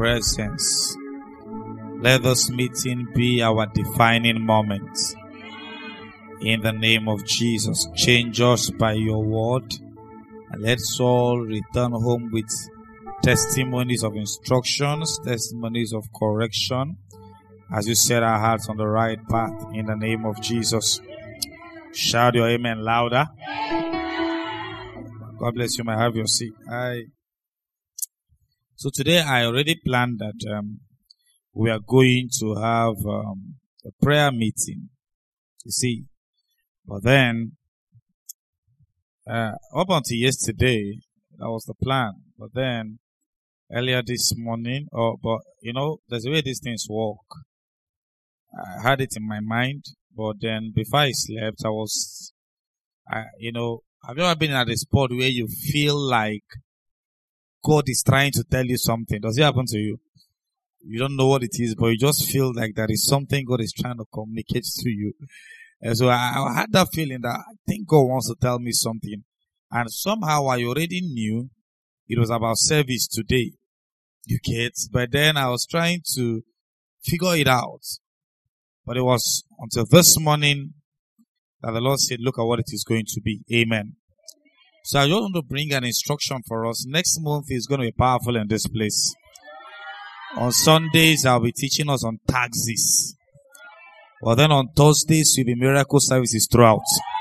presence. Let this meeting be our defining moment. In the name of Jesus, change us by your word. And let's all return home with testimonies of instructions, testimonies of correction, as you set our hearts on the right path. In the name of Jesus. Shout your amen louder. God bless you. May have your seat. So today I already planned that we are going to have a prayer meeting. You see, but then up until yesterday, that was the plan. But then earlier this morning, there's a way these things work. I had it in my mind, but then before I slept, have you ever been at a spot where you feel like God is trying to tell you something? Does it happen to you? You don't know what it is, but you just feel like there is something God is trying to communicate to you. And so I had that feeling that I think God wants to tell me something. And somehow I already knew it was about service today. You get? But then I was trying to figure it out. But it was until this morning that the Lord said, look at what it is going to be. Amen. So I just want to bring an instruction for us. Next month is going to be powerful in this place. On Sundays, I'll be teaching us on taxes. Well, then on Thursdays, will be miracle services throughout.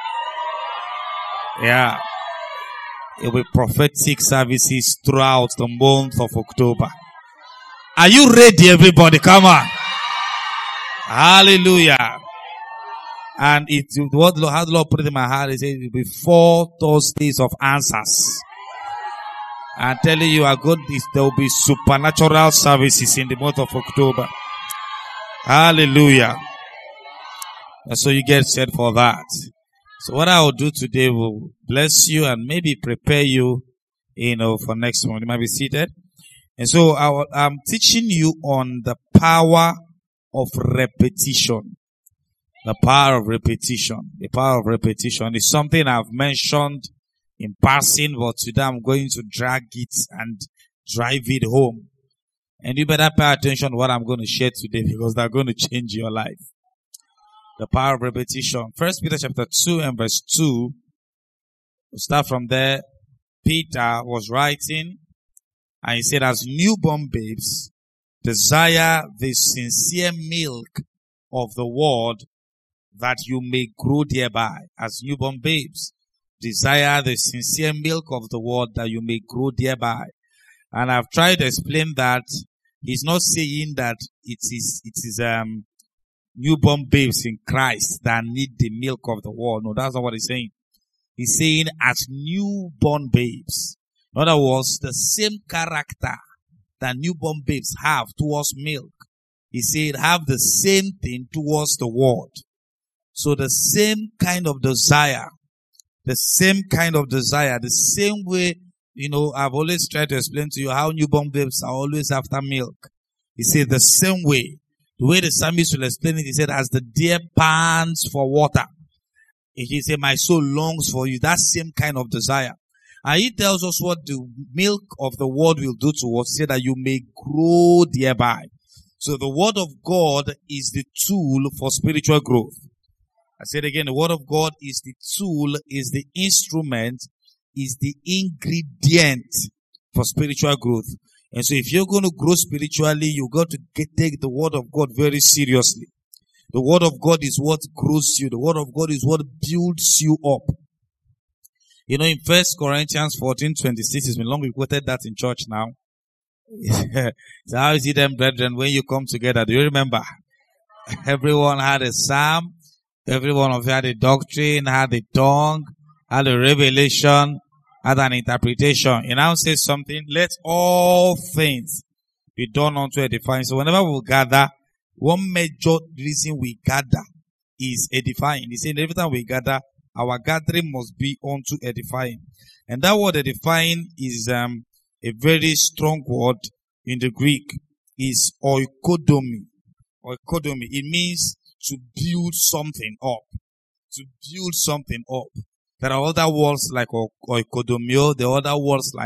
Yeah. It will be prophetic services throughout the month of October. Are you ready, everybody? Come on. Hallelujah. And what the Lord put it in my heart, He said it will be 4 Thursdays of answers. I'm telling you, there will be supernatural services in the month of October. Hallelujah. And so you get set for that. So what I will do today will bless you and maybe prepare you, for next month. You might be seated. And so I'm teaching you on the power of repetition. The power of repetition. The power of repetition is something I've mentioned in passing, but today I'm going to drag it and drive it home. And you better pay attention to what I'm going to share today, because they're going to change your life. The power of repetition. 1 Peter chapter 2 and verse 2. We'll start from there. Peter was writing, and he said, as newborn babes, desire the sincere milk of the word, that you may grow thereby. As newborn babes, desire the sincere milk of the word, that you may grow thereby. And I've tried to explain that he's not saying that it is newborn babes in Christ that need the milk of the word. No, that's not what he's saying. He's saying as newborn babes. In other words, the same character that newborn babes have towards milk, he said have the same thing towards the word. So the same kind of desire, the same way, I've always tried to explain to you how newborn babes are always after milk. He said the same way, the way the psalmist will explain it, he said, as the deer pants for water. He said, my soul longs for you. That same kind of desire. And he tells us what the milk of the word will do to us. He said that you may grow thereby. So the word of God is the tool for spiritual growth. I said again, the word of God is the tool, is the instrument, is the ingredient for spiritual growth. And so if you're going to grow spiritually, you got to take the word of God very seriously. The word of God is what grows you. The word of God is what builds you up. In 1 Corinthians 14:26, it's been long we quoted that in church now. So how is it then, brethren, when you come together? Do you remember? Everyone had a psalm. Every one of you had a doctrine, had a tongue, had a revelation, had an interpretation. It now says something, let all things be done unto edifying. So whenever we gather, one major reason we gather is edifying. He said every time we gather, our gathering must be unto edifying. And that word edifying is a very strong word in the Greek. Is oikodomi. Oikodomi. It means to build something up. To build something up. There are other words like oikodomio. There are other words like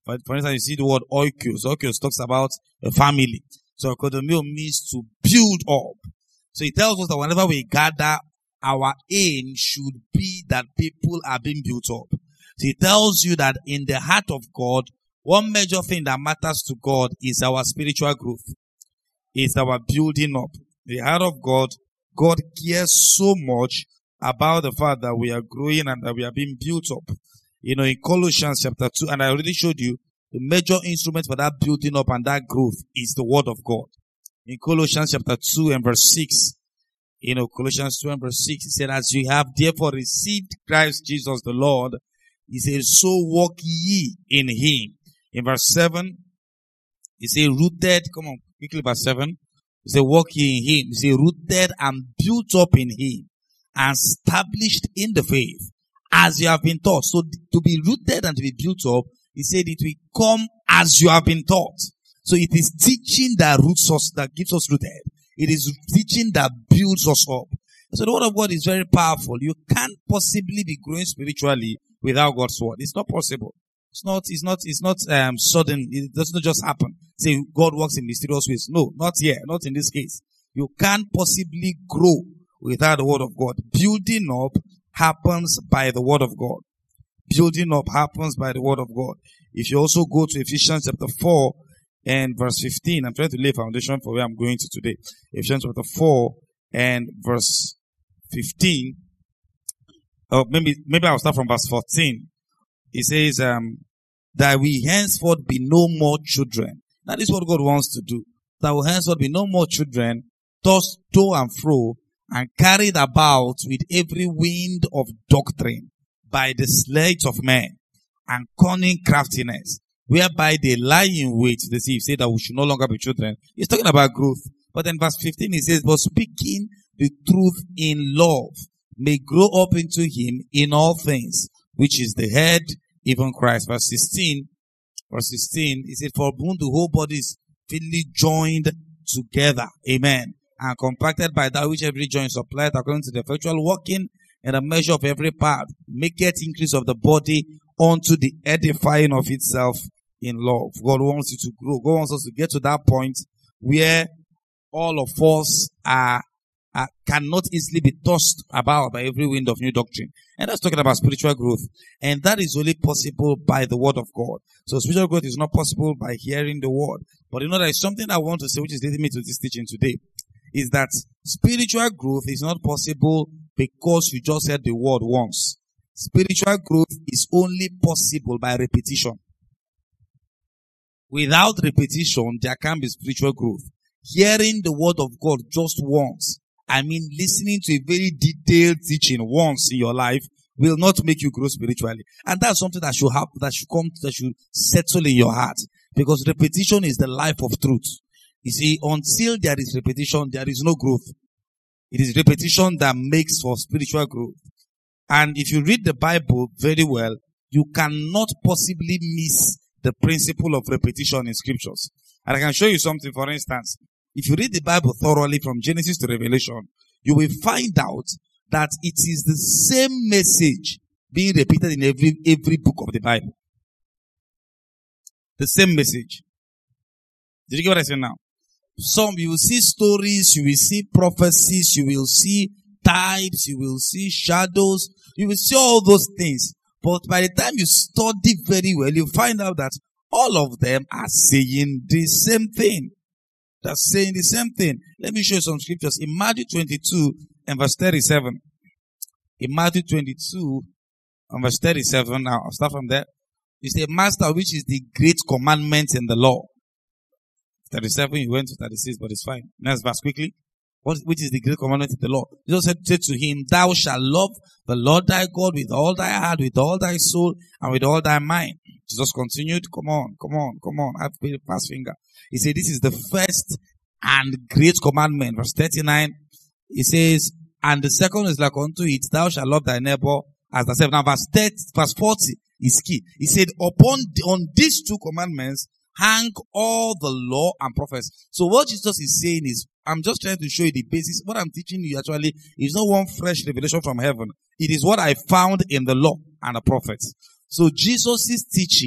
For instance, you see the word oikos. Oikos talks about a family. So koinonia means to build up. So it tells us that whenever we gather, our aim should be that people are being built up. So it tells you that in the heart of God, one major thing that matters to God is our spiritual growth. It's our building up. The heart of God, God cares so much about the fact that we are growing and that we are being built up. In Colossians chapter 2, and I already showed you, the major instrument for that building up and that growth is the word of God. In Colossians chapter 2 and verse 6, Colossians 2 and verse 6, he said, as you have therefore received Christ Jesus the Lord, he says, so walk ye in him. In verse 7, he said, rooted, come on, quickly verse 7. He said, walk ye in him. He said, rooted and built up in him and established in the faith as you have been taught. So to be rooted and to be built up, he said it will come as you have been taught. So it is teaching that roots us, that keeps us rooted. It is teaching that builds us up. So the word of God is very powerful. You can't possibly be growing spiritually without God's word. It's not possible. It's not sudden. It doesn't just happen. Say God works in mysterious ways. No, not here. Not in this case. You can't possibly grow without the word of God. Building up happens by the word of God. Building up happens by the word of God. If you also go to Ephesians chapter 4 and verse 15, I'm trying to lay a foundation for where I'm going to today. Ephesians chapter 4 and verse 15. Maybe I'll start from verse 14. It says, that we henceforth be no more children. That is what God wants to do. That we henceforth be no more children, tossed to and fro, and carried about with every wind of doctrine by the sleight of men and cunning craftiness, whereby they lie in wait to deceive. Say that we should no longer be children. He's talking about growth. But then verse 15, he says, but speaking the truth in love, may grow up into him in all things, which is the head, even Christ. Verse 16, he said, for whom the whole body is fitly joined together. Amen. And compacted by that which every joint supplied according to the effectual working and the measure of every part, maketh increase of the body unto the edifying of itself in love. God wants you to grow. God wants us to get to that point where all of us cannot easily be tossed about by every wind of new doctrine. And that's talking about spiritual growth. And that is only possible by the word of God. So spiritual growth is not possible by hearing the word. But there is something I want to say, which is leading me to this teaching today, is that spiritual growth is not possible because you just heard the word once. Spiritual growth is only possible by repetition. Without repetition, there can't be spiritual growth. Hearing the word of God just once, listening to a very detailed teaching once in your life will not make you grow spiritually. And that's something that should happen, that should settle in your heart. Because repetition is the life of truth. You see, until there is repetition, there is no growth. It is repetition that makes for spiritual growth. And if you read the Bible very well, you cannot possibly miss the principle of repetition in scriptures. And I can show you something, for instance. If you read the Bible thoroughly from Genesis to Revelation, you will find out that it is the same message being repeated in every book of the Bible. The same message. Did you get what I said now? You will see stories, you will see prophecies, you will see types, you will see shadows, you will see all those things. But by the time you study very well, you find out that all of them are saying the same thing. They're saying the same thing. Let me show you some scriptures. In Matthew 22 and verse 37. In Matthew 22 and verse 37, now I'll start from there. It's the master, which is the great commandment in the law. 37, you went to 36, but it's fine. Next verse quickly. Which is the great commandment in the law? Jesus said to him, thou shalt love the Lord thy God with all thy heart, with all thy soul, and with all thy mind. Jesus continued, come on. I have to put the first finger. He said, this is the first and great commandment. Verse 39, he says, and the second is like unto it, thou shalt love thy neighbor as thyself. Now verse 40 is key. He said, on these two commandments, hang all the law and prophets. So what Jesus is saying is, I'm just trying to show you the basis. What I'm teaching you actually is not one fresh revelation from heaven. It is what I found in the law and the prophets. So Jesus' teaching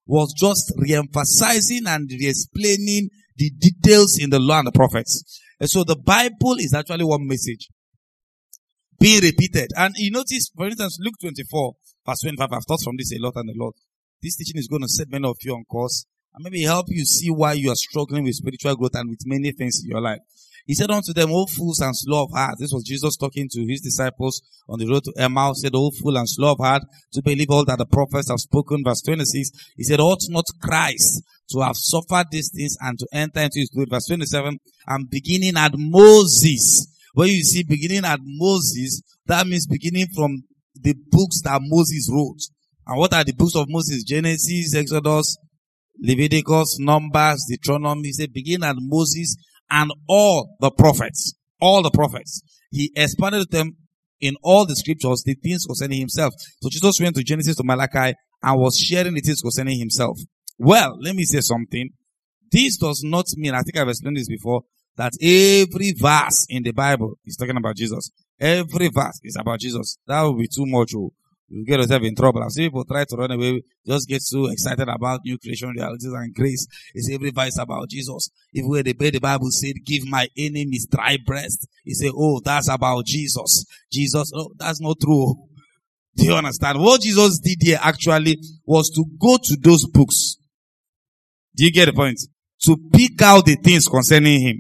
was just re-emphasizing and re-explaining the details in the law and the prophets. And so the Bible is actually one message being repeated. And you notice, for instance, Luke 24, verse 25, I've taught from this a lot and a lot. This teaching is going to set many of you on course and maybe help you see why you are struggling with spiritual growth and with many things in your life. He said unto them, O fools and slow of heart. This was Jesus talking to his disciples on the road to Emmaus. He said, O fool and slow of heart, to believe all that the prophets have spoken. Verse 26, he said, ought not Christ to have suffered these things and to enter into his glory? Verse 27, and beginning at Moses. When you see beginning at Moses, that means beginning from the books that Moses wrote. And what are the books of Moses? Genesis, Exodus, Leviticus, Numbers, Deuteronomy. He said, begin at Moses and all the prophets. All the prophets. He expounded them in all the scriptures, the things concerning himself. So Jesus went to Genesis to Malachi and was sharing the things concerning himself. Well, let me say something. This does not mean, I think I've explained this before, that every verse in the Bible is talking about Jesus. Every verse is about Jesus. That would be too much. You get yourself in trouble. I've seen people try to run away, just get so excited about new creation realities and grace. It's every verse about Jesus. If we the Bible said, give my enemies dry breast, he said, oh, that's about Jesus. Jesus, no, that's not true. Do you understand? What Jesus did here actually was to go to those books. Do you get the point? To pick out the things concerning him.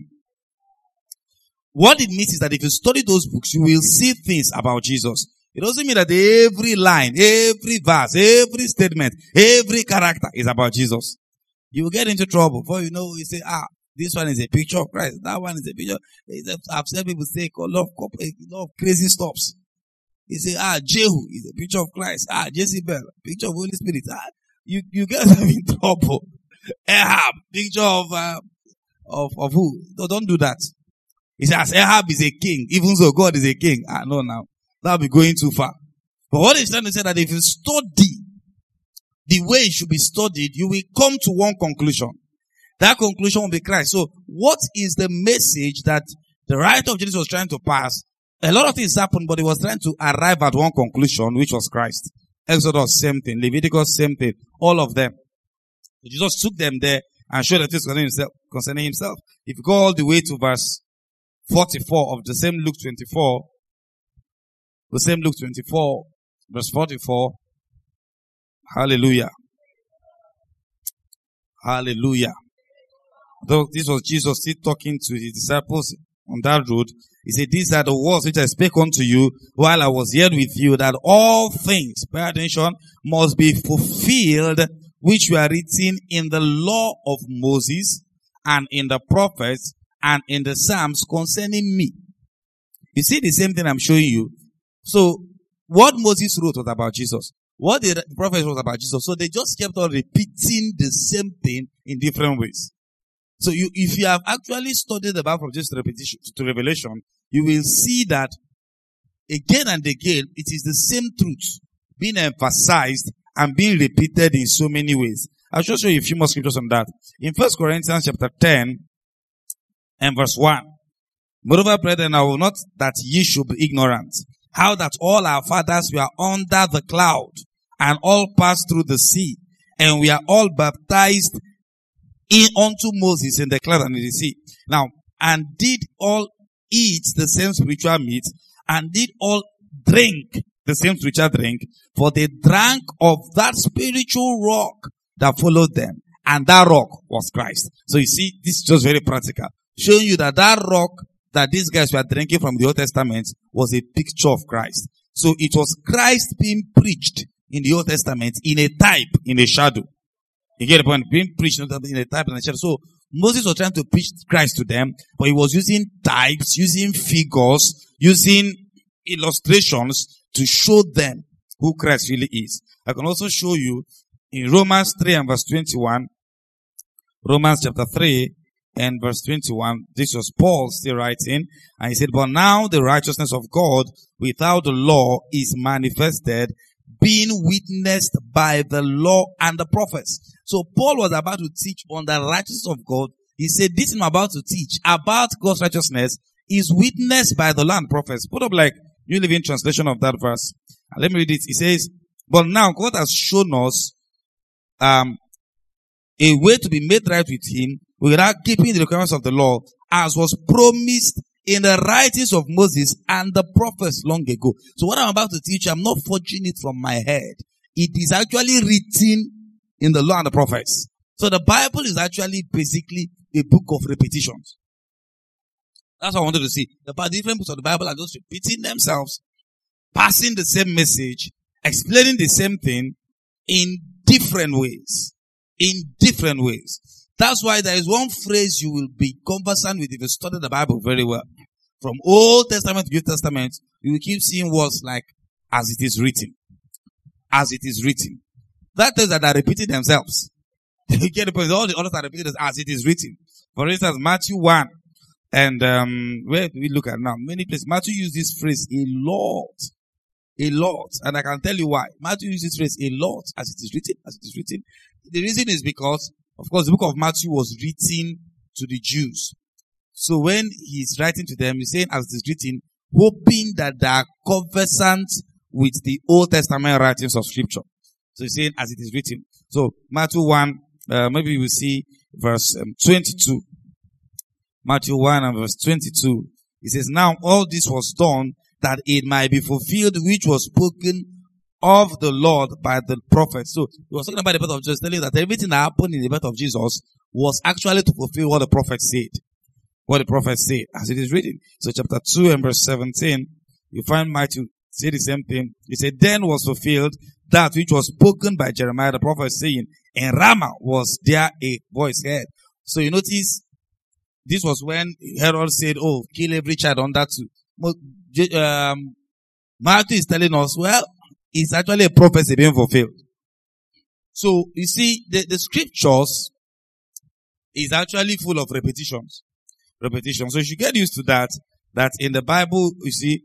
What it means is that if you study those books, you will see things about Jesus. It doesn't mean that every line, every verse, every statement, every character is about Jesus. You will get into trouble. Before you know, you say, this one is a picture of Christ. That one is a picture. I've seen people say a lot of crazy stuffs. You say, Jehu is a picture of Christ. Jezebel, picture of Holy Spirit. You get in trouble. Ahab, picture of who? No, don't do that. He says, Ahab is a king, even though God is a king. No, now. That'll be going too far. But what he's trying to say that if you study the way it should be studied, you will come to one conclusion. That conclusion will be Christ. So what is the message that the writer of Genesis was trying to pass? A lot of things happened, but he was trying to arrive at one conclusion, which was Christ. Exodus, same thing. Leviticus, same thing. All of them. Jesus took them there and showed the things concerning himself. If you go all the way to verse 44 of the same Luke 24, verse 44. Hallelujah. Hallelujah. Though this was Jesus still talking to his disciples on that road, he said, these are the words which I spake unto you while I was yet with you, that all things, pay attention, must be fulfilled, which were written in the law of Moses and in the prophets and in the Psalms concerning me. You see the same thing I'm showing you. So, what Moses wrote was about Jesus. What the prophets wrote about Jesus. So they just kept on repeating the same thing in different ways. So if you have actually studied the Bible from just repetition to Revelation, you will see that again and again, it is the same truth being emphasized and being repeated in so many ways. I'll just show you a few more scriptures on that. In 1 Corinthians chapter 10 and verse 1. Moreover, brethren, I will not that ye should be ignorant, how that all our fathers were under the cloud, and all passed through the sea, and we are all baptized in unto Moses in the cloud and in the sea. Now, and did all eat the same spiritual meat, and did all drink the same spiritual drink, for they drank of that spiritual rock that followed them, and that rock was Christ. So you see, this is just very practical, showing you that that rock that these guys were drinking from the Old Testament was a picture of Christ. So it was Christ being preached in the Old Testament in a type, in a shadow. You get the point? Being preached in a type and a shadow. So Moses was trying to preach Christ to them, but he was using types, using figures, using illustrations to show them who Christ really is. I can also show you in Romans 3 and verse 21. Romans chapter 3 and verse 21. This was Paul still writing. And he said, but now the righteousness of God without the law is manifested, being witnessed by the law and the prophets. So Paul was about to teach on the righteousness of God. He said, this I'm about to teach about God's righteousness is witnessed by the law and prophets. Put up like New Living Translation of that verse. And let me read it. It says, but now God has shown us, a way to be made right with him without keeping the requirements of the law, as was promised in the writings of Moses and the prophets long ago. So what I'm about to teach you, I'm not forging it from my head. It is actually written in the law and the prophets. So the Bible is actually basically a book of repetitions. That's what I wanted to see. The different books of the Bible are just repeating themselves, passing the same message, explaining the same thing in different ways. In different ways. That's why there is one phrase you will be conversant with if you study the Bible very well. From Old Testament to New Testament, you will keep seeing words like, as it is written. As it is written. That tells that they are repeating themselves. You get the point. All the others are repeating as it is written. For instance, Matthew 1. And where do we look at now? Many places. Matthew uses this phrase a lot. A lot. And I can tell you why. Matthew uses this phrase a lot, as it is written, as it is written. The reason is because, of course, the book of Matthew was written to the Jews. So when he's writing to them, he's saying as it is written, hoping that they are conversant with the Old Testament writings of Scripture. So he's saying as it is written. So Matthew 1, maybe we'll see verse 22. Matthew 1 and verse 22. It says, now all this was done that it might be fulfilled which was spoken of the Lord by the prophet. So he was talking about the birth of Jesus, telling that everything that happened in the birth of Jesus was actually to fulfill what the prophet said. What the prophet said, as it is written. So chapter 2 and verse 17, you find Matthew say the same thing. He said, then was fulfilled that which was spoken by Jeremiah the prophet, saying, in Ramah was there a voice heard. So you notice, this was when Herod said, oh, kill every child under 2. Matthew is telling us, well, it's actually a prophecy being fulfilled. So, you see, the scriptures is actually full of repetitions. Repetitions. So you should get used to that in the Bible, you see,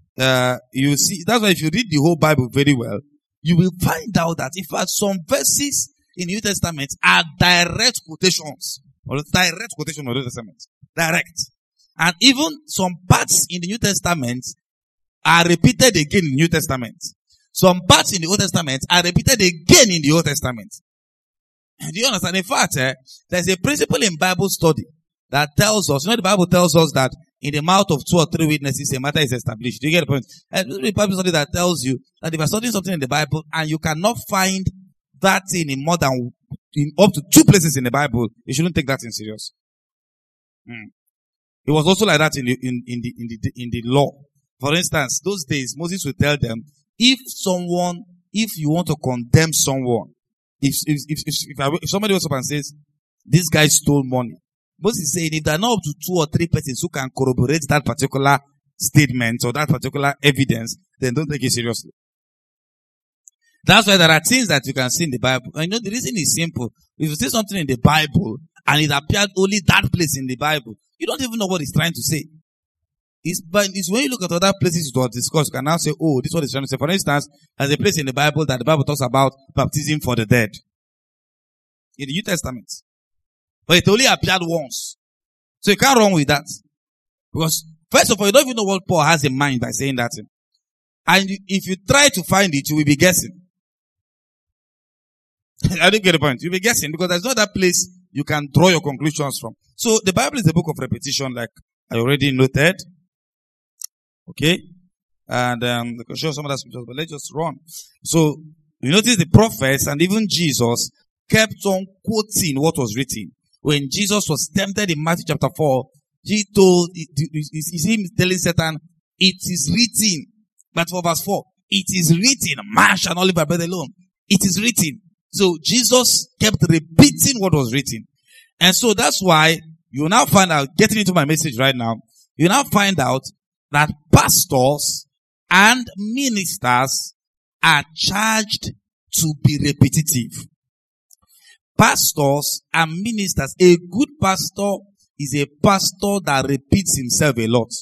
that's why if you read the whole Bible very well, you will find out that in fact some verses in the New Testament are direct quotations. Or direct quotation of the New Testament. Direct. And even some parts in the New Testament are repeated again in the New Testament. Some parts in the Old Testament are repeated again in the Old Testament. Do you understand? In fact, there's a principle in Bible study that tells us, the Bible tells us that in the mouth of 2 or 3 witnesses, a matter is established. Do you get the point? And there's a Bible study that tells you that if you're studying something in the Bible and you cannot find that thing in up to 2 places in the Bible, you shouldn't take that in serious. It was also like that in the law. For instance, those days, Moses would tell them, if you want to condemn someone, if somebody goes up and says, this guy stole money, Moses is saying, if there are not up to 2 or 3 persons who can corroborate that particular statement or that particular evidence, then don't take it seriously. That's why there are things that you can see in the Bible. And the reason is simple. If you see something in the Bible and it appeared only that place in the Bible, you don't even know what it's trying to say. It's when you look at other places it was discussed, you can now say, oh, this is what it's trying to say. For instance, there's a place in the Bible that the Bible talks about baptism for the dead. In the New Testament. But it only appeared once. So you can't run with that. Because, first of all, you don't even know what Paul has in mind by saying that. And if you try to find it, you will be guessing. I didn't get the point. You'll be guessing because there's no other place you can draw your conclusions from. So the Bible is a book of repetition, like I already noted. Okay? And I can show some of that scriptures, but let's just run. So you notice the prophets and even Jesus kept on quoting what was written. When Jesus was tempted in Matthew chapter 4, he see him telling Satan, it is written. But for verse 4, it is written, man shall not live by bread alone. It is written. So Jesus kept repeating what was written. And so that's why you now find out, getting into my message right now, you now find out that pastors and ministers are charged to be repetitive. Pastors and ministers, a good pastor is a pastor that repeats himself a lot.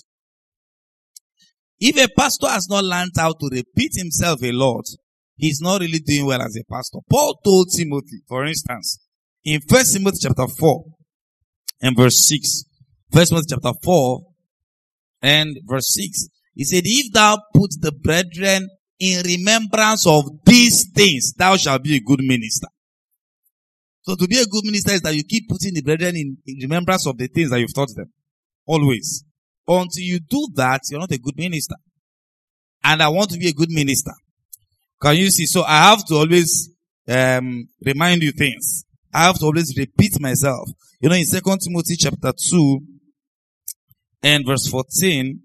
If a pastor has not learned how to repeat himself a lot, he's not really doing well as a pastor. Paul told Timothy, for instance, in 1 Timothy chapter 4 and verse 6. 1 Timothy chapter 4 and verse 6. He said, if thou put the brethren in remembrance of these things, thou shalt be a good minister. So to be a good minister is that you keep putting the brethren in remembrance of the things that you've taught them. Always. Until you do that, you're not a good minister. And I want to be a good minister. Can you see? So I have to always remind you things. I have to always repeat myself. You know, in 2 Timothy chapter 2 and verse 14,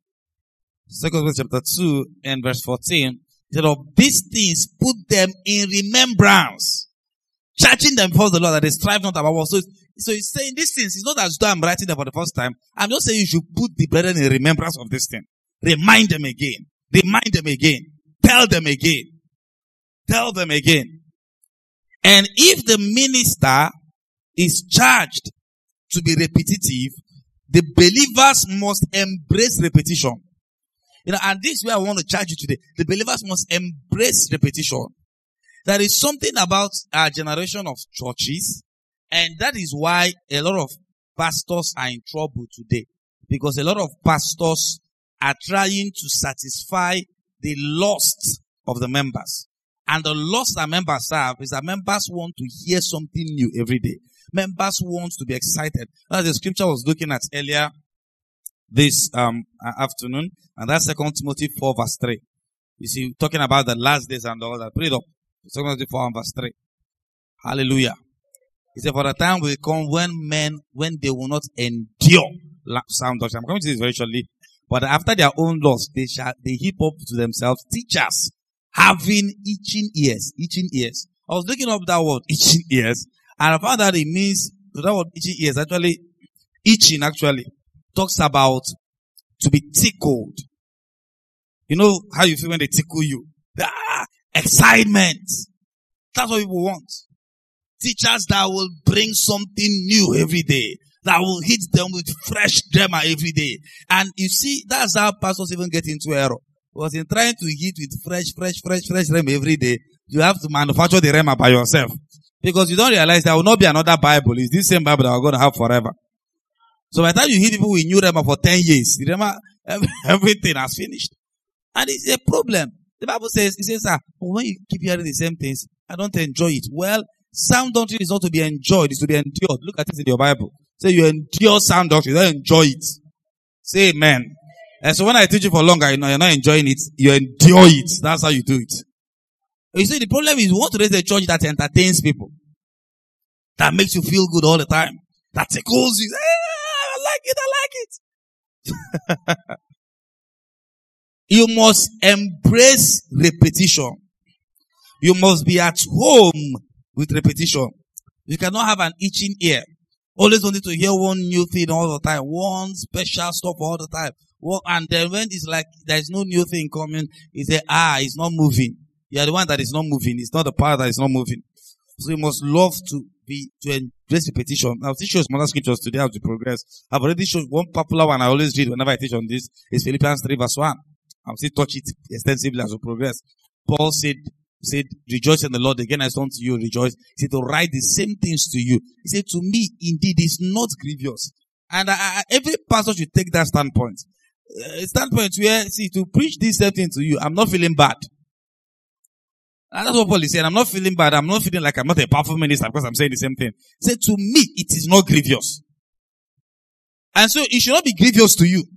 2 Timothy chapter 2 and verse 14, he said, of these things put them in remembrance, charging them before the Lord that they strive not about what. So he's saying these things. It's not as though I'm writing them for the first time. I'm just saying you should put the brethren in remembrance of this thing. Remind them again. Remind them again. Tell them again. Tell them again. And if the minister is charged to be repetitive, the believers must embrace repetition. You know, and this is where I want to charge you today. The believers must embrace repetition. There is something about our generation of churches, and that is why a lot of pastors are in trouble today. Because a lot of pastors are trying to satisfy the lust of the members. And the lust that members have is that members want to hear something new every day. Members want to be excited. As the scripture was looking at earlier this afternoon, and that's 2 Timothy 4 verse 3. You see, talking about the last days and all that. Put it up. 2 Timothy 4 verse 3. Hallelujah. He said, for the time will come when they will not endure sound doctrine. I'm coming to this very shortly. But after their own loss, they heap up to themselves teachers having itching ears. Itching ears. I was looking up that word, itching ears, and I found that it means, that word itching ears, actually, itching actually talks about to be tickled. You know how you feel when they tickle you? Excitement. That's what people want. Teachers that will bring something new every day. That will hit them with fresh drama every day. And you see, that's how pastors even get into error. Because in trying to hit with fresh rema every day, you have to manufacture the rema by yourself. Because you don't realize there will not be another Bible. It's this same Bible that we're going to have forever. So by the time you hit people with new rema for 10 years, the rema, everything has finished. And it's a problem. The Bible says, when you keep hearing the same things, I don't enjoy it. Well, sound doctrine is not to be enjoyed, it's to be endured. Look at it in your Bible. Say you endure sound doctrine, you don't enjoy it. Say amen. And so when I teach you for longer, you're not enjoying it, you endure it. That's how you do it. You see, the problem is you want to raise a church that entertains people. That makes you feel good all the time. That tickles you. I like it. You must embrace repetition. You must be at home with repetition. You cannot have an itching ear. Always wanting to hear one new thing all the time. One special stuff all the time. And then when it's like there's no new thing coming, you say, it's not moving. You are the one that is not moving. It's not the part that is not moving. So you must love to embrace repetition. I'll teach you some other scriptures today as we progress. I've already shown one popular one I always read whenever I teach on this is Philippians 3 verse 1. I'll still touch it extensively as we progress. Paul said, rejoice in the Lord. Again, I say unto you, rejoice. He said to write the same things to you. He said, to me, indeed, it's not grievous. And every pastor should take that standpoint. Standpoint where, to preach this same thing to you, I'm not feeling bad. And that's what Paul is saying. I'm not feeling bad. I'm not feeling like I'm not a powerful minister because I'm saying the same thing. He said, to me, it is not grievous. And so it should not be grievous to you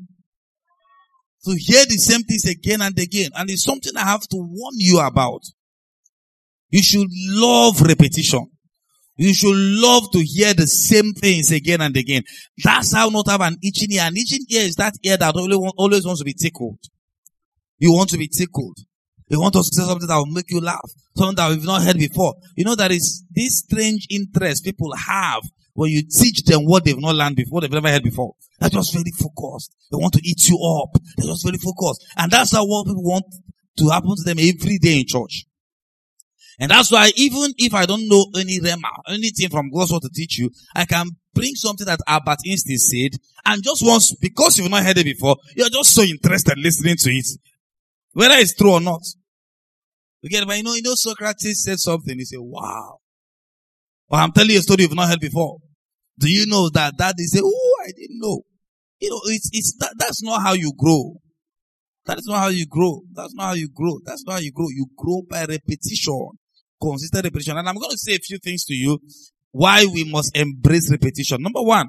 to hear the same things again and again. And it's something I have to warn you about. You should love repetition. You should love to hear the same things again and again. That's how not have an itching ear. An itching ear is that ear that always wants to be tickled. You want to be tickled. You want us to say something that will make you laugh. Something that we've not heard before. You know, there is this strange interest people have when you teach them what they've not learned before, what they've never heard before. They're just very focused. They want to eat you up. They're just very focused. And that's how what people want to happen to them every day in church. And that's why even if I don't know any rema, anything from God's word to teach you, I can bring something that Albert Einstein said, and just once, because you've not heard it before, you're just so interested listening to it. Whether it's true or not. Again, but you know Socrates said something, he said, wow. Or I'm telling you a story you've not heard before. Do you know that they say, oh, I didn't know. You know, that's not how you grow. That is not how you grow. That's not how you grow. That's not how you grow. You grow by repetition. Consistent repetition. And I'm going to say a few things to you why we must embrace repetition. Number one,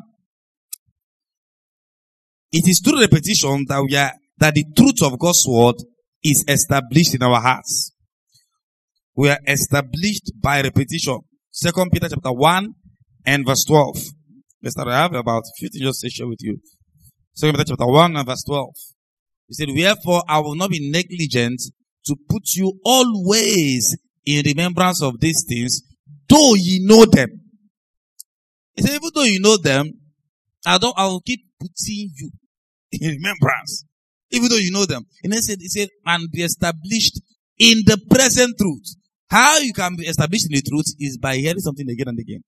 it is through repetition that the truth of God's word is established in our hearts. We are established by repetition. 2 Peter chapter 1 and verse 12. Let's start. I have about 15 just to share with you. 2 Peter chapter 1 and verse 12. He said, wherefore I will not be negligent to put you always in remembrance of these things, though ye know them. He said, even though you know them, I will keep putting you in remembrance. Even though you know them. And he said, and be established in the present truth. How you can be established in the truth is by hearing something again and again.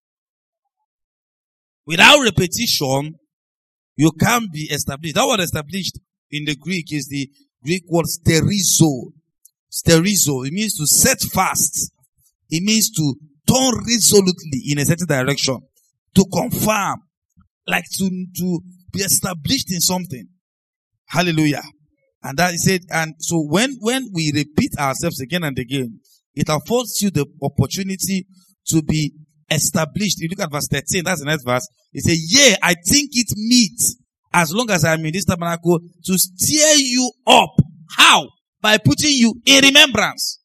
Without repetition, you can't be established. That word established in the Greek is the Greek word sterizo. Sterizo. It means to set fast. It means to turn resolutely in a certain direction. To confirm. Like to be established in something. Hallelujah. And that he said, and so when we repeat ourselves again and again, it affords you the opportunity to be established. You look at verse 13, that's the next verse. It says, yea, I think it meet, as long as I am in this tabernacle, to stir you up. How? By putting you in remembrance.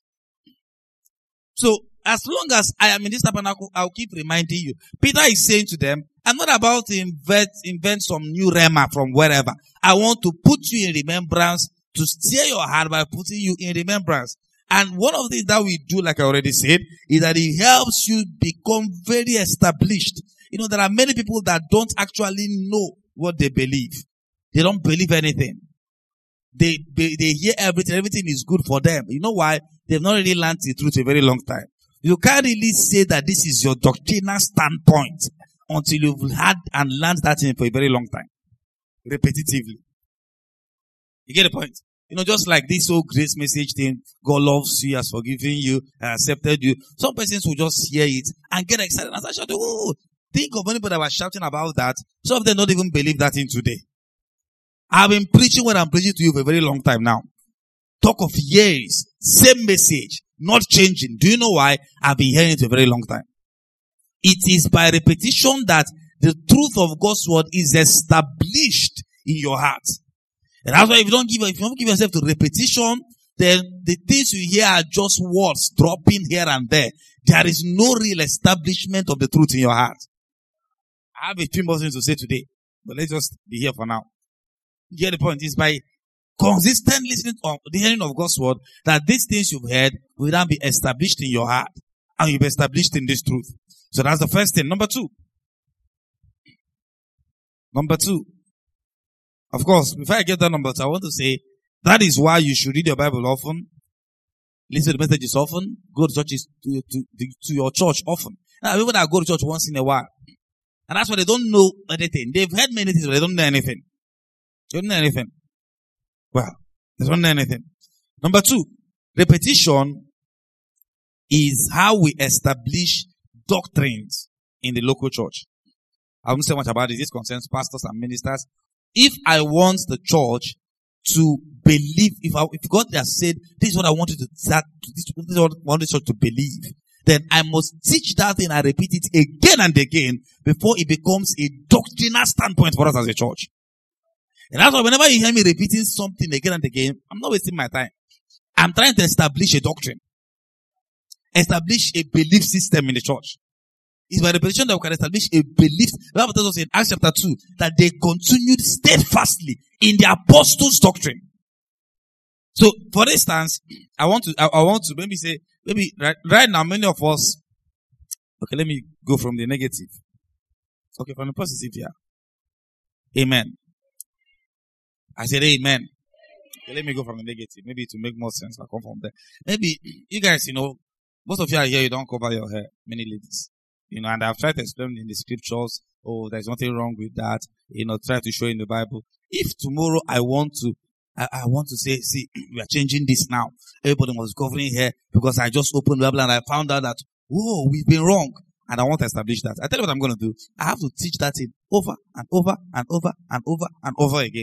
So, as long as I am in this tabernacle, I'll keep reminding you. Peter is saying to them, I'm not about to invent some new rhema from wherever. I want to put you in remembrance, to stir your heart by putting you in remembrance. And one of the things that we do, like I already said, is that it helps you become very established. You know, there are many people that don't actually know what they believe. They don't believe anything. They hear everything. Everything is good for them. You know why? They've not really learned the truth a very long time. You can't really say that this is your doctrinal standpoint until you've had and learned that thing for a very long time. Repetitively. You get the point? You know, just like this whole grace message thing, God loves you, has forgiven you, has accepted you. Some persons will just hear it and get excited and start shouting, oh, think of anybody that was shouting about that. Some of them don't even believe that in today. I've been preaching what I'm preaching to you for a very long time now. Talk of years, same message, not changing. Do you know why? I've been hearing it for a very long time. It is by repetition that the truth of God's word is established in your heart. And that's why if you don't give yourself to repetition, then the things you hear are just words dropping here and there. There is no real establishment of the truth in your heart. I have a few more things to say today, but let's just be here for now. You get the point? It's by consistent listening to the hearing of God's word that these things you've heard will then be established in your heart and you'll be established in this truth. So that's the first thing. Number two. Of course, before I get that number two, I want to say that is why you should read your Bible often, listen to the messages often, go to churches to your church often. Now, people that go to church once in a while, and that's why they don't know anything. They've heard many things, but they don't know anything. They don't know anything. Well, they don't know anything. Number two, repetition is how we establish doctrines in the local church. I won't say much about this. This concerns pastors and ministers. If I want the church to believe, if God has said, this is what I want you to start, this is what I want the church to believe, then I must teach that thing and repeat it again and again before it becomes a doctrinal standpoint for us as a church. And that's why whenever you hear me repeating something again and again, I'm not wasting my time. I'm trying to establish a doctrine. Establish a belief system in the church. It's by repetition that we can establish a belief. The Bible tells us in Acts chapter 2 that they continued steadfastly in the apostles' doctrine. So, for instance, I want to maybe say, right now, many of us, okay, let me go from the negative. Okay, from the positive here. Amen. I said amen. Okay, let me go from the negative. Maybe to make more sense, I'll come from there. Maybe, you guys, most of you are here, you don't cover your hair. Many ladies. And I've tried to explain in the scriptures, there's nothing wrong with that. Try to show in the Bible. If tomorrow I want to say, see, we are changing this now. Everybody was covering hair because I just opened the Bible and I found out that, we've been wrong. And I want to establish that. I tell you what I'm going to do. I have to teach that in over and over and over and over and over again.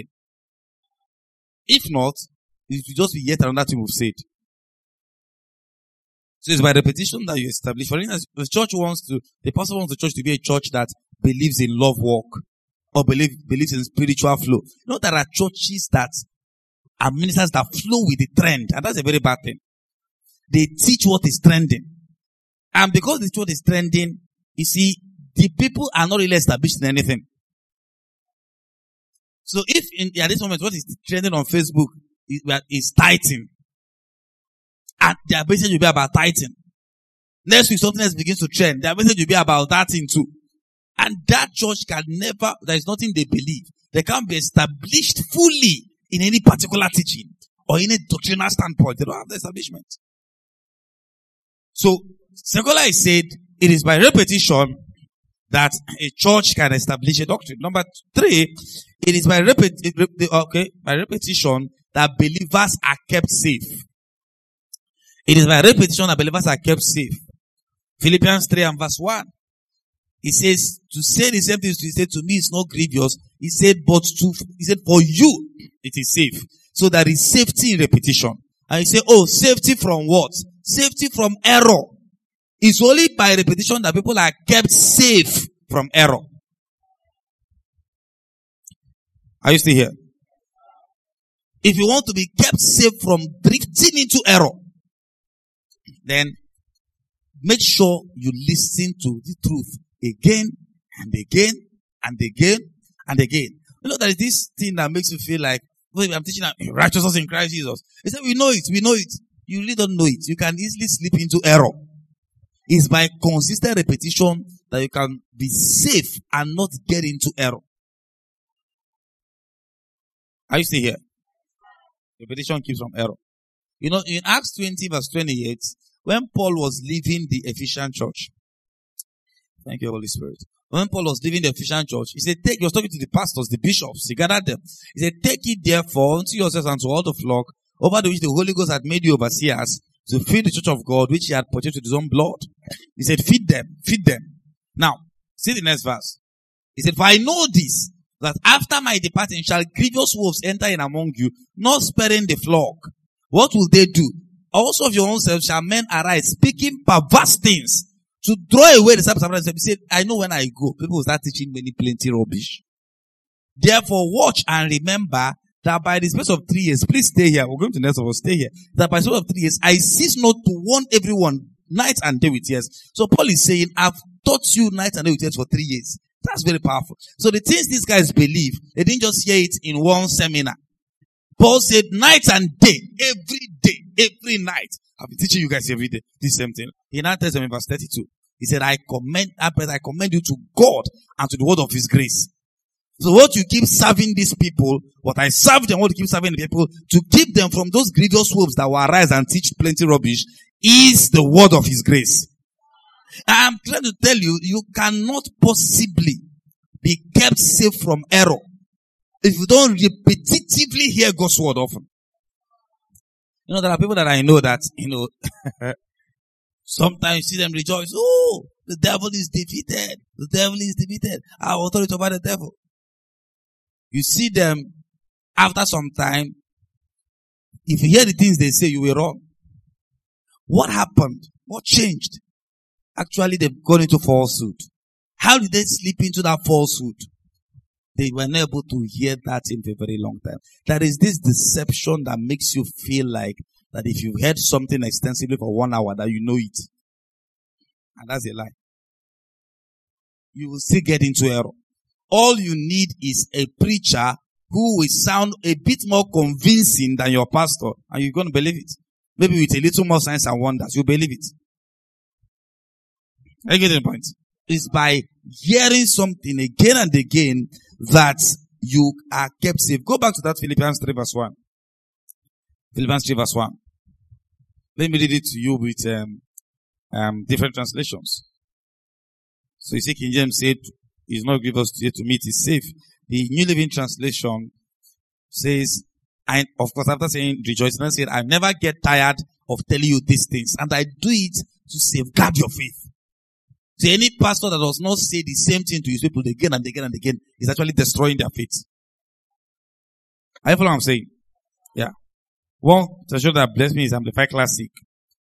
If not, it will just be yet another thing we've said. So it's by repetition that you establish. For instance, the pastor wants the church to be a church that believes in love walk or believes in spiritual flow. You know, there are churches that are ministers that flow with the trend, and that's a very bad thing. They teach what is trending. And because they teach what is trending, you see, the people are not really established in anything. So if at this moment what is trending on Facebook is tithing, and their message will be about tithing. Next week something else begins to trend. Their message will be about that thing too. And that church can never, there is nothing they believe. They can't be established fully in any particular teaching or in a doctrinal standpoint. They don't have the establishment. So, Sekola said, it is by repetition that a church can establish a doctrine. Number 3, it is by repetition that believers are kept safe. It is by repetition that believers are kept safe. Philippians 3 and verse 1. He says, to say the same things he said to me is not grievous. He said, for you, it is safe. So there is safety in repetition. And he said, safety from what? Safety from error. It's only by repetition that people are kept safe from error. Are you still here? If you want to be kept safe from drifting into error, then make sure you listen to the truth again and again and again and again. You know, there is this thing that makes you feel like, well, I'm teaching righteousness in Christ Jesus. He said, we know it. You really don't know it. You can easily slip into error. It's by consistent repetition that you can be safe and not get into error. Are you still here? Repetition keeps from error. You know, in Acts 20 verse 28, when Paul was leaving the Ephesian church, thank you, Holy Spirit. When Paul was leaving the Ephesian church, he said, he was talking to the pastors, the bishops, he gathered them. He said, take it therefore unto yourselves and to all the flock, over the which the Holy Ghost had made you overseers, to feed the church of God, which he had purchased with his own blood. He said, feed them. Now, see the next verse. He said, for I know this, that after my departing shall grievous wolves enter in among you, not sparing the flock. What will they do? Also of your own selves shall men arise, speaking perverse things, to draw away the disciples of themselves. He said, I know when I go, people will start teaching plenty rubbish. Therefore, watch and remember that by the space of 3 years, please stay here. We're going to the next of us, stay here. That by the space of 3 years, I cease not to warn everyone night and day with tears. So Paul is saying, I've taught you night and day with tears for 3 years. That's very powerful. So the things these guys believe, they didn't just hear it in one seminar. Paul said, night and day, every night. I've been teaching you guys every day this same thing. He now tells them in verse 32. He said, I commend you to God and to the word of his grace. So what you keep serving these people, what I serve them, what you keep serving the people, to keep them from those grievous wolves that will arise and teach plenty rubbish, is the word of his grace. I'm trying to tell you, you cannot possibly be kept safe from error if you don't repetitively hear God's word often. You know, there are people that I know that, sometimes you see them rejoice. Oh, the devil is defeated. The devil is defeated. I have authority over the devil. You see them after some time. If you hear the things they say, you will run. What happened? What changed? Actually, they've gone into falsehood. How did they slip into that falsehood? They were not able to hear that in for a very long time. There is this deception that makes you feel like that if you've heard something extensively for 1 hour, that you know it. And that's a lie. You will still get into error. All you need is a preacher who will sound a bit more convincing than your pastor, and you're going to believe it. Maybe with a little more signs and wonders, you believe it. Are you getting the point? It's by hearing something again and again that you are kept safe. Go back to that Philippians 3 verse 1. Philippians 3 verse 1. Let me read it to you with different translations. So you see, King James said, it's not grievous to me, it is safe. The New Living Translation says, of course, after saying rejoice, then said, I never get tired of telling you these things, and I do it to safeguard your faith. So any pastor that does not say the same thing to his people again and again and again is actually destroying their faith. Are you following what I'm saying? Yeah. One translation that blessed me is Amplified Classic.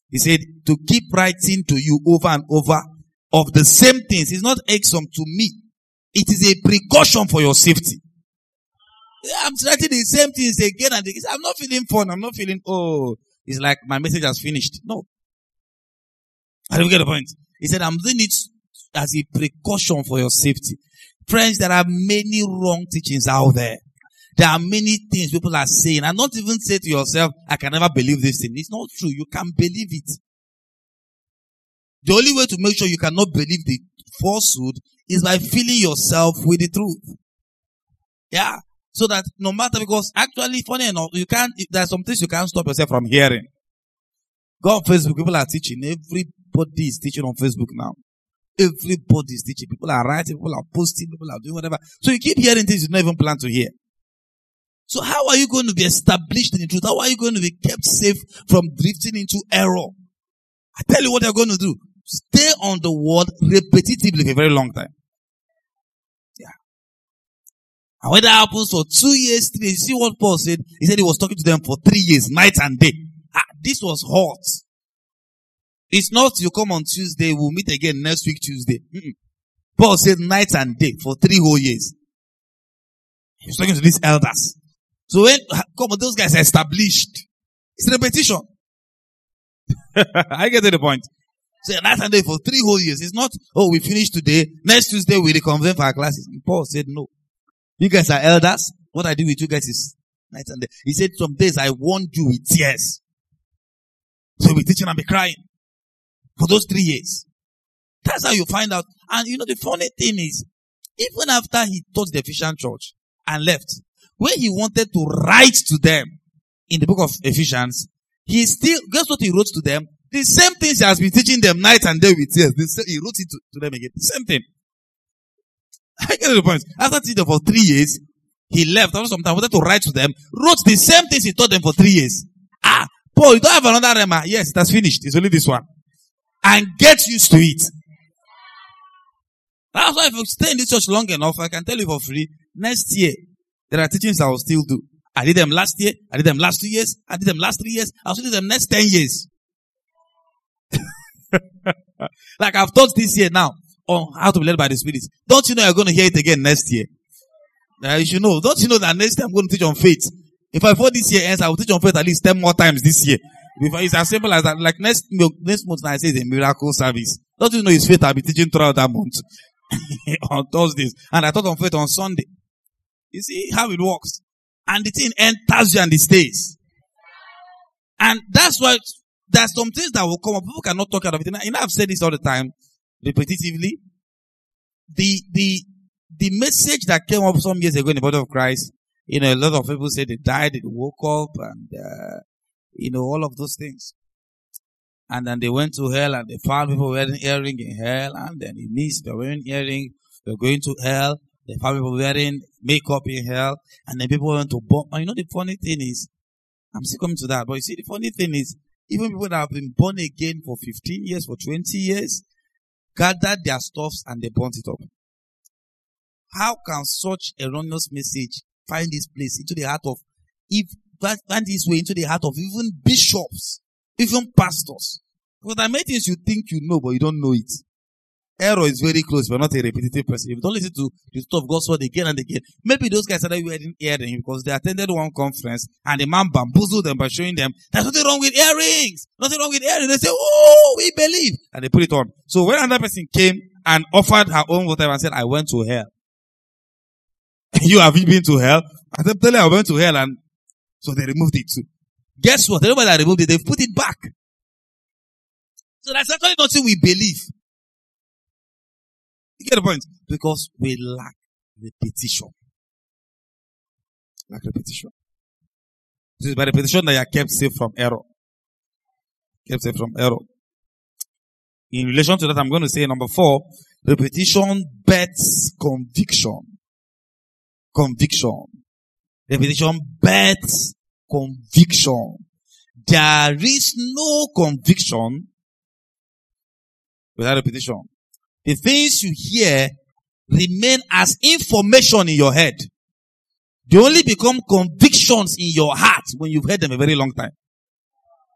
He said, to keep writing to you over and over of the same things is not irksome to me. It is a precaution for your safety. I'm writing the same things again and again. I'm not feeling fun. I'm not feeling, it's like my message has finished. No. I don't get the point. He said, I'm doing it as a precaution for your safety. Friends, there are many wrong teachings out there. There are many things people are saying. And not even say to yourself, I can never believe this thing. It's not true. You can believe it. The only way to make sure you cannot believe the falsehood is by filling yourself with the truth. Yeah. So that no matter, because actually, funny enough, there are some things you can't stop yourself from hearing. Go on Facebook, people are teaching. Everybody is teaching on Facebook now. Everybody is teaching. People are writing, people are posting, people are doing whatever. So you keep hearing things you don't even plan to hear. So how are you going to be established in the truth? How are you going to be kept safe from drifting into error? I tell you what you're going to do. Stay on the word repetitively for a very long time. Yeah. And when that happens for 2 years, 3 years, you see what Paul said? He said he was talking to them for 3 years, night and day. This was hot. It's not you come on Tuesday, we'll meet again next week Tuesday. Paul said night and day for 3 whole years. He was talking to these elders. So when, come on, those guys are established. It's repetition. I get to the point. So night and day for 3 whole years. It's not, we finished today. Next Tuesday we reconvene for our classes. Paul said no. You guys are elders. What I do with you guys is night and day. He said some days I warned you with tears. So we'll be teaching and be crying. For those 3 years. That's how you find out. And the funny thing is, even after he taught the Ephesian church and left, when he wanted to write to them in the book of Ephesians, he still, guess what he wrote to them? The same things he has been teaching them night and day with tears. He wrote it to them again. The same thing. I get the point. After teaching them for 3 years, he left. After some time, wanted to write to them, wrote the same things he taught them for 3 years. Paul, you don't have another rema. Yes, that's finished. It's only this one. And get used to it. That's why if you stay in this church long enough, I can tell you for free, next year, there are teachings I will still do. I did them last year, I did them last 2 years, I did them last 3 years, I'll still do them next 10 years. Like I've taught this year now on how to be led by the Spirit. Don't you know you're going to hear it again next year? You should know. Don't you know that next time I'm going to teach on faith? If before this year ends, I will teach on faith at least 10 more times this year. It's as simple as that. Like next month, I say it's a miracle service. Don't you know it's faith I'll be teaching throughout that month? On Thursdays. And I taught on faith on Sunday. You see how it works. And the thing enters you and it stays. And that's why there's some things that will come up. People cannot talk out of it. And I've said this all the time, repetitively. The message that came up some years ago in the body of Christ, a lot of people say they died, they woke up, and, all of those things. And then they went to hell and they found people wearing earring in hell. And then it means they're wearing earring, they're going to hell. They found people wearing makeup in hell. And then people went to bomb. And the funny thing is, I'm still coming to that. But you see, the funny thing is, even people that have been born again for 15 years, for 20 years, gathered their stuffs and they burnt it up. How can such erroneous message find this place into the heart of, find this way into the heart of even bishops, even pastors? Because there are many things you think you know, but you don't know it. Error is very close. You're not a repetitive person. If you don't listen to the stuff of God's word again and again, maybe those guys started wearing earrings because they attended one conference and the man bamboozled them by showing them there's nothing wrong with earrings. Nothing wrong with earrings. They say, we believe. And they put it on. So when another person came and offered her own whatever and said, I went to hell. Have you been to hell? I said, tell you I went to hell, and so they removed it too. Guess what? Everybody that removed it, they've put it back. So that's actually nothing we believe. You get the point? Because we lack repetition. Lack repetition. This is by repetition that you are kept safe from error. Kept safe from error. In relation to that, I'm going to say number 4, repetition bets conviction. Conviction. Repetition bets conviction. There is no conviction without repetition. The things you hear remain as information in your head. They only become convictions in your heart when you've heard them a very long time.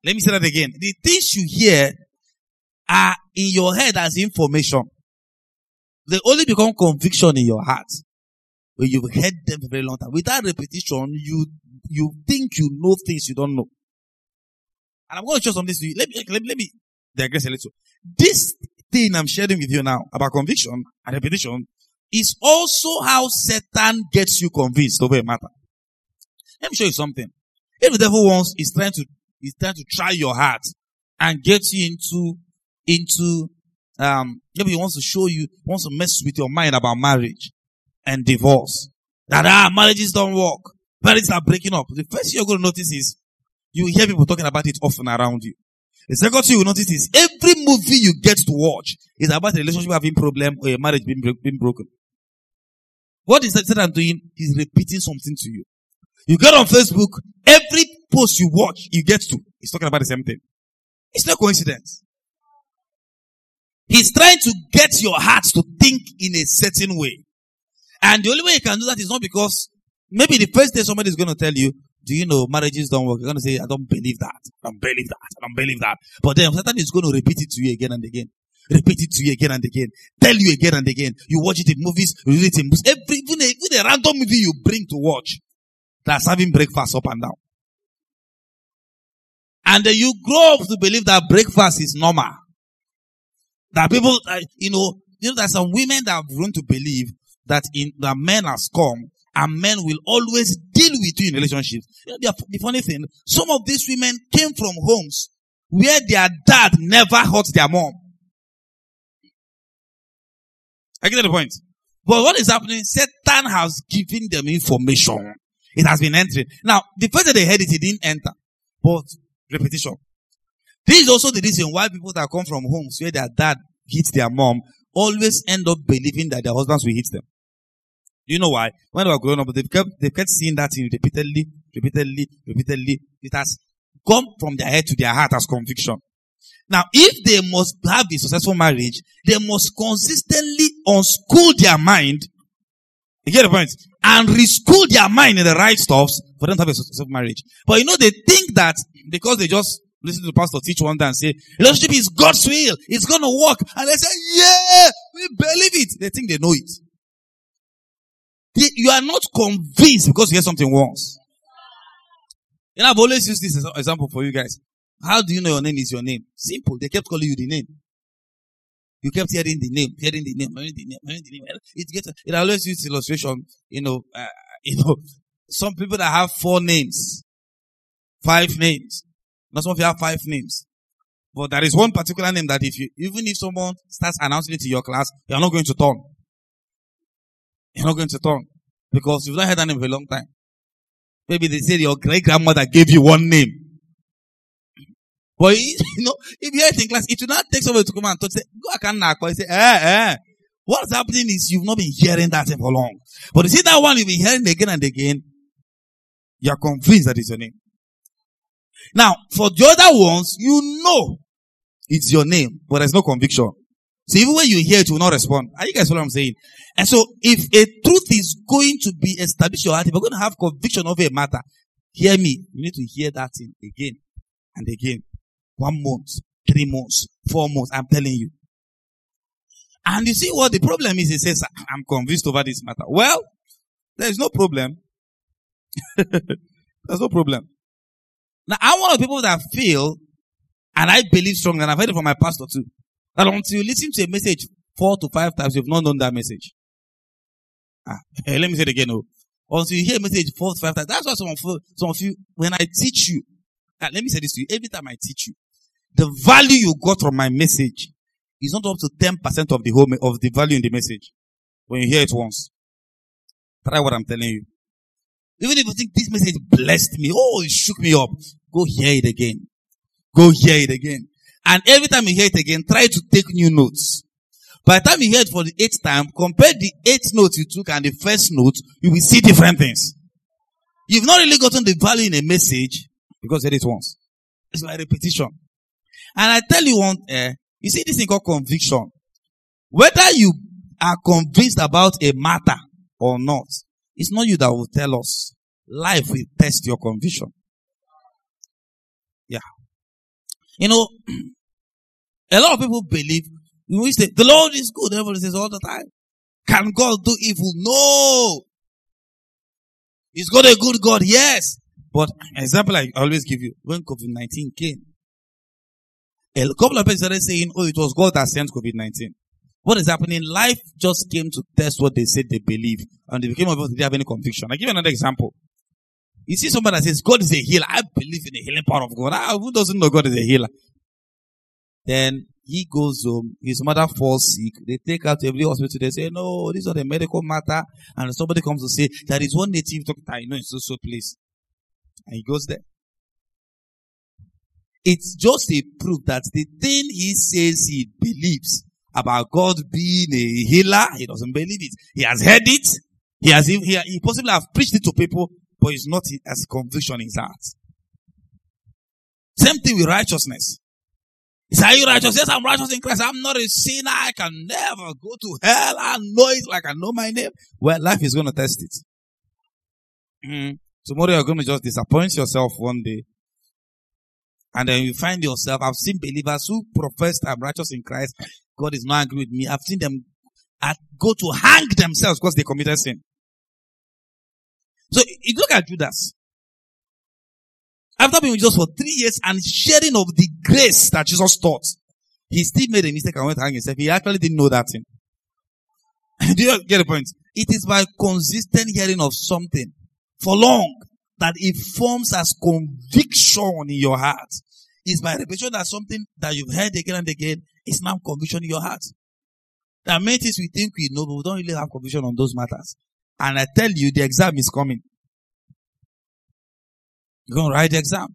Let me say that again. The things you hear are in your head as information. They only become conviction in your heart when you've heard them for a very long time. Without repetition, you think you know things you don't know. And I'm going to show some things to you. Let me digress a little. This thing I'm sharing with you now about conviction and repetition is also how Satan gets you convinced over a matter. Let me show you something. If the devil is trying to try your heart and get you into maybe he wants to mess with your mind about marriage and divorce. That marriages don't work. Marriages are breaking up. The first thing you're going to notice is you hear people talking about it often around you. The second thing you notice is every movie you get to watch is about a relationship having problem or a marriage being broken. What is Satan doing? He's repeating something to you. You get on Facebook, every post you watch, you get to, he's talking about the same thing. It's no coincidence. He's trying to get your heart to think in a certain way. And the only way he can do that is not because maybe the first day somebody is going to tell you, do you know marriages don't work? You're going to say, I don't believe that. I don't believe that. I don't believe that. But then Satan is going to repeat it to you again and again. Repeat it to you again and again. Tell you again and again. You watch it in movies, you read it in books. Even a random movie you bring to watch that's having breakfast up and down. And then you grow up to believe that breakfast is normal. That people, there's some women that have grown to believe that that men has come and men will always deal with you in relationships. The funny thing, some of these women came from homes where their dad never hurt their mom. I get the point. But what is happening? Satan has given them information. It has been entering. Now, the first day they heard it didn't enter. But repetition. This is also the reason why people that come from homes where their dad hits their mom always end up believing that their husbands will hit them. You know why? When they were growing up, they kept seeing that thing repeatedly. It has come from their head to their heart as conviction. Now, if they must have a successful marriage, they must consistently unschool their mind. You get the point? And reschool their mind in the right stuffs for them to have a successful marriage. But they think that because they just listen to the pastor teach one day and say, relationship is God's will. It's going to work. And they say, yeah, we believe it. They think they know it. You are not convinced because you hear something once. I've always used this example for you guys. How do you know your name is your name? Simple. They kept calling you the name. You kept hearing the name. It always uses illustration. Some people that have 4 names, 5 names. Not some of you have 5 names. But there is one particular name that even if someone starts announcing it to your class, you're not going to turn. You're not going to turn. Because you've not heard that name for a long time. Maybe they said your great-grandmother gave you one name. But, if you hear it in class, it will not take somebody to come and talk. Say, go, I can't knock. But you say, What's happening is you've not been hearing that thing for long. But you see that one you've been hearing again and again, you're convinced that it's your name. Now, for the other ones, it's your name, but there's no conviction. So even when you hear it, you will not respond. Are you guys what I'm saying? And so, if a truth is going to be established in your heart, if you're going to have conviction over a matter, hear me. You need to hear that thing again and again. 1 month, 3 months, 4 months, I'm telling you. And you see what the problem is? He says, I'm convinced over this matter. Well, there is no problem. There's no problem. Now, I'm one of the people that feel, and I believe strongly, and I've heard it from my pastor too, that until you listen to a message 4 to 5 times, you've not known that message. Let me say it again. Until you hear a message 4 to 5 times, that's why some of you, when I teach you, let me say this to you, every time I teach you, the value you got from my message is not up to 10% of the value in the message. When you hear it once, try what I'm telling you. Even if you think this message blessed me, it shook me up, go hear it again. Go hear it again. And every time you hear it again, try to take new notes. By the time you hear it for the 8th time, compare the 8th note you took and the first note, you will see different things. You've not really gotten the value in a message because you heard it once. It's like repetition. And I tell you you see this thing called conviction. Whether you are convinced about a matter or not, it's not you that will tell us. Life will test your conviction. Yeah. You know, a lot of people believe, we say, the Lord is good. Everybody says all the time. Can God do evil? No. Is God a good God? Yes. But example I always give you, when COVID-19 came, a couple of people started saying, oh, it was God that sent COVID-19. What is happening? Life just came to test what they said they believe, and they became able to have any conviction. I give you another example. You see somebody that says, God is a healer. I believe in the healing power of God. Who doesn't know God is a healer? Then he goes home, his mother falls sick, they take her to every hospital, they say, no, this is not a medical matter, and somebody comes to say, there is one native doctor I know in so place. And he goes there. It's just a proof that the thing he says he believes about God being a healer, he doesn't believe it. He has heard it, he possibly have preached it to people, but it's not as conviction in his heart. Same thing with righteousness. Are you righteous? Yes, I'm righteous in Christ. I'm not a sinner. I can never go to hell. I know it like I know my name. Well, life is going to test it. Tomorrow you're going to just disappoint yourself one day. And then you find yourself, I've seen believers who profess I'm righteous in Christ. God is not angry with me. I've seen them go to hang themselves because they committed sin. So you look at Judas. After being with Jesus for 3 years and sharing of the grace that Jesus taught, he still made a mistake and went to hang himself. He actually didn't know that thing. Do you get the point? It is by consistent hearing of something for long that it forms as conviction in your heart. It's by repetition that something that you've heard again and again is now conviction in your heart. There are many things we think we know, but we don't really have conviction on those matters. And I tell you, the exam is coming. You're going to write the exam.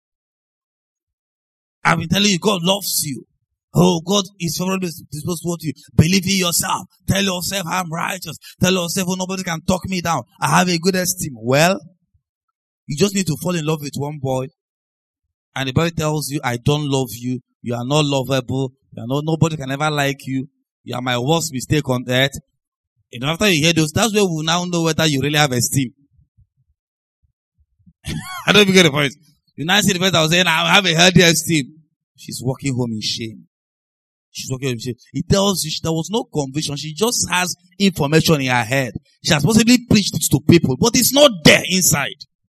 I've been telling you, God loves you. Oh, God is favorably disposed toward you. Believe in yourself. Tell yourself I'm righteous. Tell yourself, oh, nobody can talk me down. I have a good esteem. Well, you just need to fall in love with one boy. And the boy tells you, I don't love you. You are not lovable. Nobody can ever like you. You are my worst mistake on earth. And after you hear those, that's where we now know whether you really have esteem. I don't even get the point. You now see the person that was saying, I have a healthy esteem. She's walking home in shame. She's walking home in shame. It tells you there was no conviction. She just has information in her head. She has possibly preached it to people, but it's not there inside.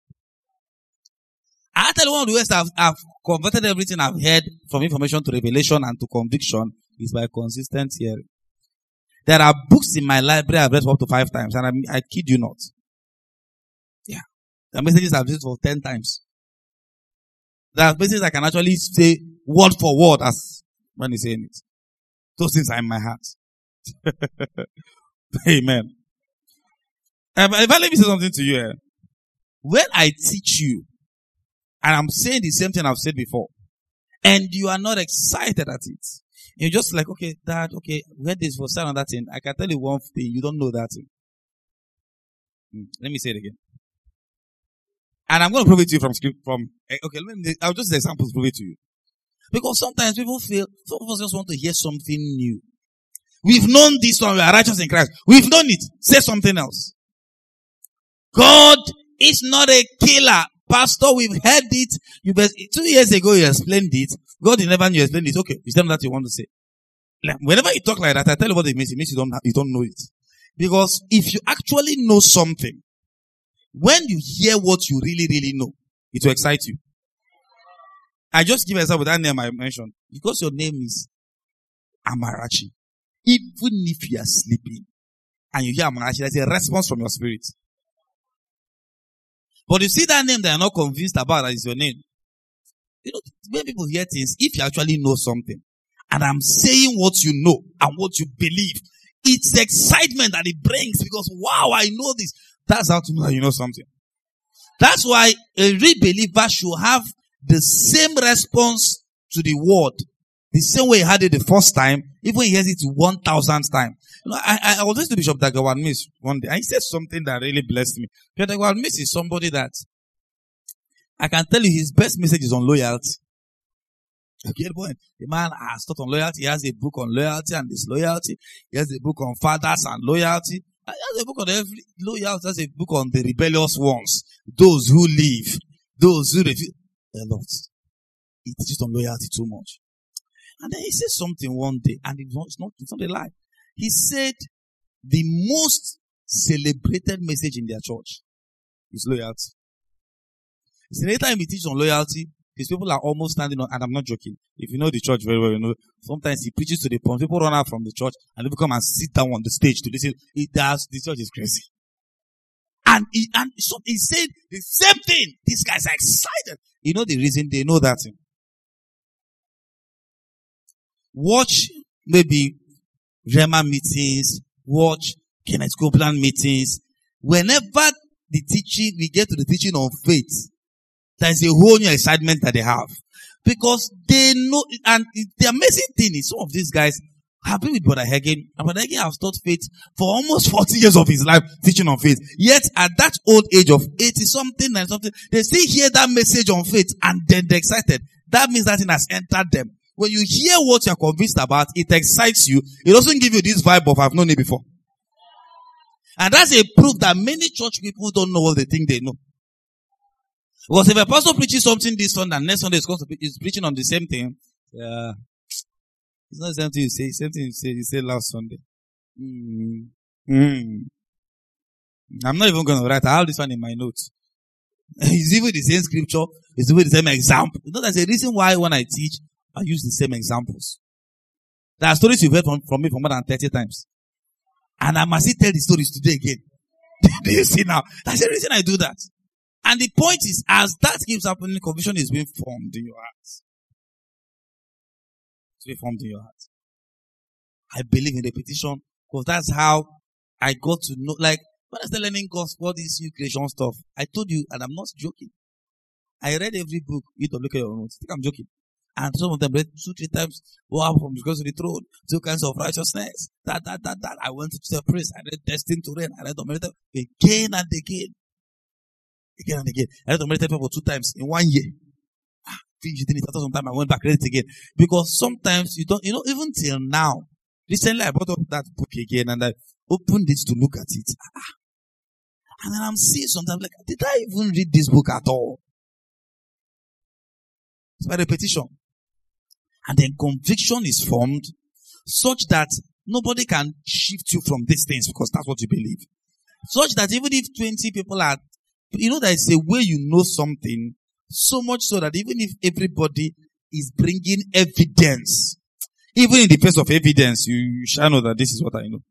I tell you, one of the ways I've converted everything I've heard from information to revelation and to conviction is by consistent hearing. There are books in my library I've read for up to 5 times, and I kid you not. Yeah. There are messages I've read for 10 times. There are messages I can actually say word for word as when he's saying it. Those things are in my heart. Amen. If I let me say something to you, when I teach you, and I'm saying the same thing I've said before, and you are not excited at it, you're just like, okay, Dad, okay, we had this for sign on that thing. I can tell you one thing, you don't know that thing. Let me say it again. And I'm going to prove it to you I'll just examples prove it to you. Because sometimes people feel, some of us just want to hear something new. We've known this one, we are righteous in Christ. We've known it. Say something else. God is not a killer. Pastor, we've heard it. 2 years ago you explained it. God, you never knew you explained it. Okay, it's them that you want to say. Whenever you talk like that, I tell you what it means. It means you don't know it. Because if you actually know something, when you hear what you really, really know, it will excite you. I just give myself with that name I mentioned. Because your name is Amarachi. Even if you are sleeping and you hear Amarachi, there's a response from your spirit. But you see that name that you're not convinced about that is your name. You know, when people hear things, if you actually know something, and I'm saying what you know and what you believe, it's the excitement that it brings because, wow, I know this. That's how to know that you know something. That's why a real believer should have the same response to the word, the same way he had it the first time, even when he hears it 1,000th time. You know, I was listening to Bishop Dagawad Miss one day, and he said something that really blessed me. Bishop Dagawad Miss is somebody that I can tell you his best message is on loyalty. Okay, the man has taught on loyalty. He has a book on loyalty and disloyalty. He has a book on fathers and loyalty. He has a book on every loyalty. He has a book on the rebellious ones, those who leave, those who refuse. A lot. he teaches on loyalty too much. And then he said something one day, and it's not a lie. He said the most celebrated message in their church is loyalty. He said anytime he teaches on loyalty, these people are almost standing on, and I'm not joking. If you know the church very well, you know, sometimes he preaches to the point, people run out from the church, and they come and sit down on the stage to listen. The church is crazy. And so he said the same thing. These guys are excited. You know the reason? They know that thing. Watch maybe Rema meetings, watch Kenneth Copeland meetings. Whenever we get to the teaching on faith, there's a whole new excitement that they have. Because they know, and the amazing thing is some of these guys have been with Brother Hagin, and Brother Hagin has taught faith for almost 40 years of his life teaching on faith. Yet at that old age of 80 something and something, they still hear that message on faith and then they're excited. That means that thing has entered them. When you hear what you're convinced about, it excites you. It doesn't give you this vibe of I've known it before. And that's a proof that many church people don't know what they think they know. Because if a pastor preaches something this Sunday and next Sunday is preaching on the same thing, it's not the same thing you say, same thing you say last Sunday. I'm not even going to write. I have this one in my notes. It's even the same scripture. It's even the same example. You know, there's a reason why when I teach, I use the same examples. There are stories you've heard from me for more than 30 times. And I must tell the stories today again. Do you see now? That's the reason I do that. And the point is, as that keeps happening, conviction is being formed in your heart. It's being formed in your heart. I believe in repetition because that's how I got to know. Like, when I started learning gospel, this new creation stuff, I told you, and I'm not joking. I read every book, EWK or not. I think I'm joking. And some of them read 2-3 times. Wow, from because of the throne, 2 kinds of righteousness. That. I went to the priest. I read Destined to Reign. I read Dominator again and again. Again and again. I read Dominator for 2 times in 1 year. Finished it. After some time, I went back, read it again. Because sometimes you don't, even till now. Recently, I brought up that book again and I opened it to look at it. And then I'm seeing sometimes like, did I even read this book at all? It's by repetition. And then conviction is formed such that nobody can shift you from these things because that's what you believe. Such that even if 20 people are, there's a way you know something, so much so that even if everybody is bringing evidence, even in the face of evidence, you shall know that this is what I know.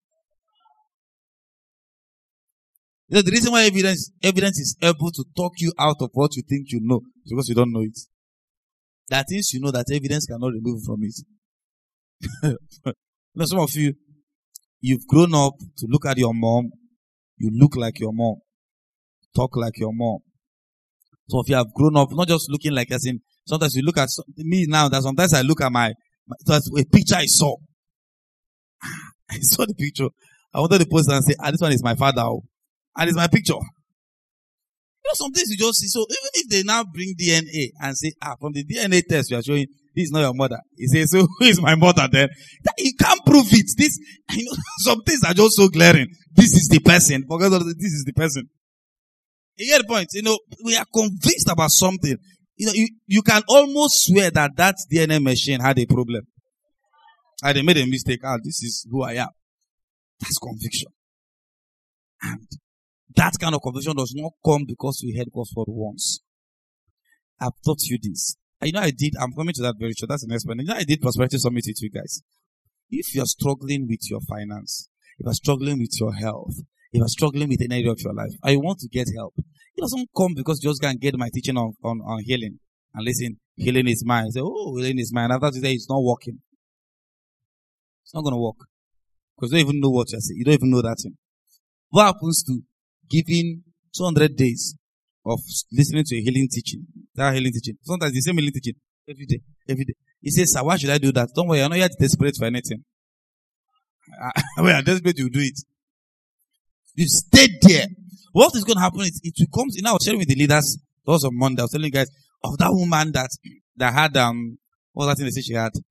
The reason why evidence is able to talk you out of what you think you know is because you don't know it. That is, you know that evidence cannot remove from it. Some of you, you've grown up to look at your mom. You look like your mom. Talk like your mom. Some of you have grown up, not just looking like as in, sometimes you look at me now, that sometimes I look at that's a picture I saw. I saw the picture. I wanted to post and say, this one is my father. And it's my picture. Some things you just see. So even if they now bring DNA and say, from the DNA test you are showing, this is not your mother. He says, so who is my mother then? You can't prove it. Some things are just so glaring. This is the person. Forget all this is the person. You get the point? We are convinced about something. You can almost swear that DNA machine had a problem. They made a mistake. This is who I am. That's conviction. And that kind of conviction does not come because we heard gospel once. I've taught you this. I'm coming to that very short. That's the next point. I did Prosperity Summit with you guys. If you're struggling with your finance, if you're struggling with your health, if you're struggling with any area of your life, I want to get help. It doesn't come because you just go and get my teaching on healing. And listen, healing is mine. Say, healing is mine. After today, it's not working. It's not going to work. Because you don't even know what you're saying. You don't even know that thing. What happens to giving 200 days of listening to a healing teaching? That healing teaching. Sometimes the same healing teaching. Every day. He says, sir, why should I do that? Don't worry, I'm not yet desperate for anything. When I'm desperate, you do it. You stay there. What is going to happen is it will come. I was sharing with the leaders. That was on Monday. I was telling you guys of that woman that had what was that thing they said she had?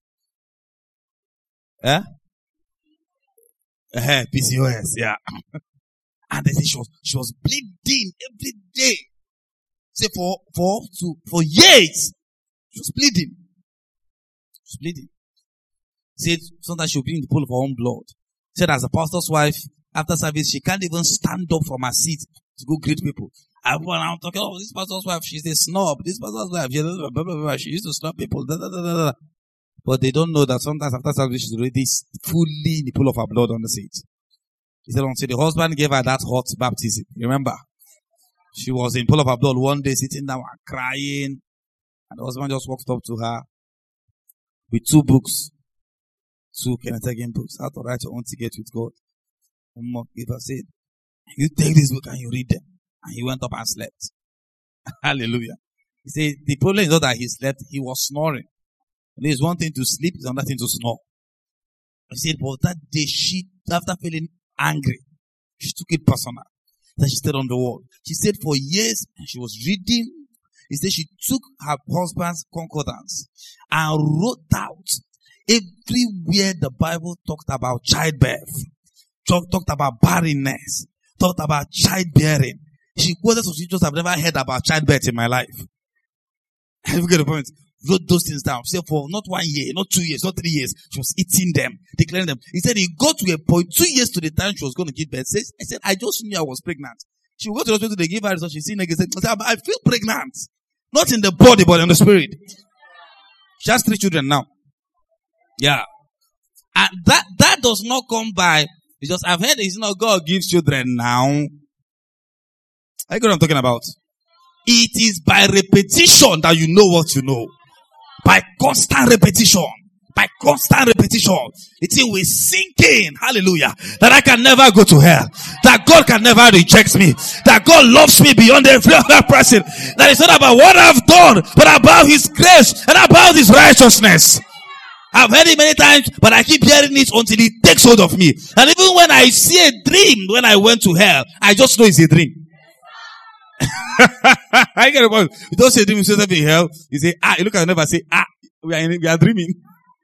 PCOS, yeah. And they said she was bleeding every day. Say for years. She was bleeding. She was bleeding. Said sometimes she'll be in the pool of her own blood. Said as a pastor's wife, after service, she can't even stand up from her seat to go greet people. I'm talking, oh, this pastor's wife, she's a snob. This pastor's wife, blah, blah, blah, she used to snub people. Da, da, da, da, da. But they don't know that sometimes after service, she's already fully in the pool of her blood on the seat. He said, until the husband gave her that hot baptism. Remember? She was in pool of her blood one day, sitting down and crying. And the husband just walked up to her with 2 books. 2 Kenneth Hagin books. How to write your own ticket with God. Giver said, you take this book and you read them. And he went up and slept. Hallelujah. He said, the problem is not that he slept, he was snoring. There's one thing to sleep, there's another thing to snore. He said, but that day she, after feeling angry, she took it personal. Then she stayed on the wall. She said for years, and she was reading. He said she took her husband's concordance and wrote out everywhere the Bible talked about childbirth, talked about barrenness, talked about childbearing. She quoted some scriptures I've never heard about childbirth in my life. You get the point? Wrote those things down. She said for not 1 year, not 2 years, not 3 years, she was eating them, declaring them. He said he got to a point, 2 years to the time she was going to give birth. I said, I just knew I was pregnant. She would go to the hospital, they give her results, she's seeing again. I said, I feel pregnant. Not in the body, but in the spirit. She has 3 children now. Yeah. And that does not come by, because I've heard it's not God gives children now. Are you know what I'm talking about? It is by repetition that you know what you know. By constant repetition. By constant repetition. The thing will sink in. Hallelujah. That I can never go to hell. That God can never reject me. That God loves me beyond every other person. That it's not about what I've done, but about His grace and about His righteousness. I've heard it many times, but I keep hearing it until it takes hold of me. And even when I see a dream when I went to hell, I just know it's a dream. I get it. You don't say dream, you say something in hell. You say, you look at the never say, we are dreaming.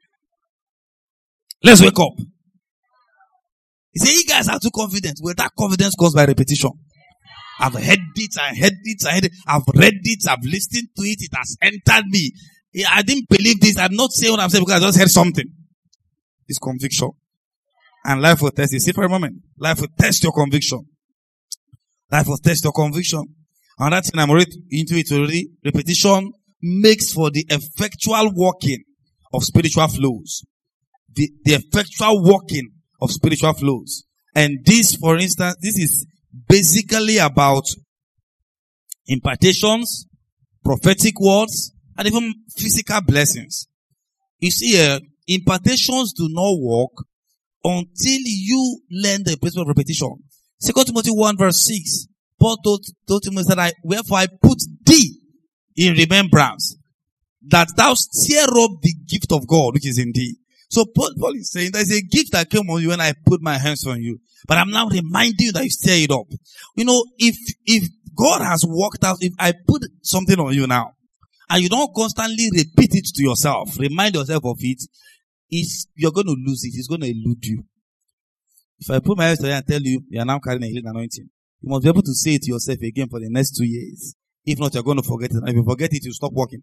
Let's wake up. You say, you guys are too confident. Well, that confidence comes by repetition. I've heard it, I've read it, I've listened to it, it has entered me. I didn't believe this. I'm not saying what I'm saying because I just heard something. It's conviction. And life will test you. See for a moment. Life will test your conviction. Life will test your conviction. And that thing I'm already into it already. Repetition makes for the effectual working of spiritual flows. The effectual working of spiritual flows. And this, for instance, this is basically about impartations, prophetic words, and even physical blessings. You see, impartations do not work until you learn the principle of repetition. 2 Timothy 1 verse 6. Paul told Timothy that wherefore I put thee in remembrance, that thou stir up the gift of God which is in thee. So Paul is saying there's a gift that came on you when I put my hands on you. But I'm now reminding you that you stir it up. You know, if God has worked out, if I put something on you now, and you don't constantly repeat it to yourself, remind yourself of it, you're going to lose it. It's going to elude you. If I put my hands on you and tell you, you are now carrying a healing anointing, you must be able to say it to yourself again for the next 2 years. If not, you're going to forget it. And if you forget it, you stop working.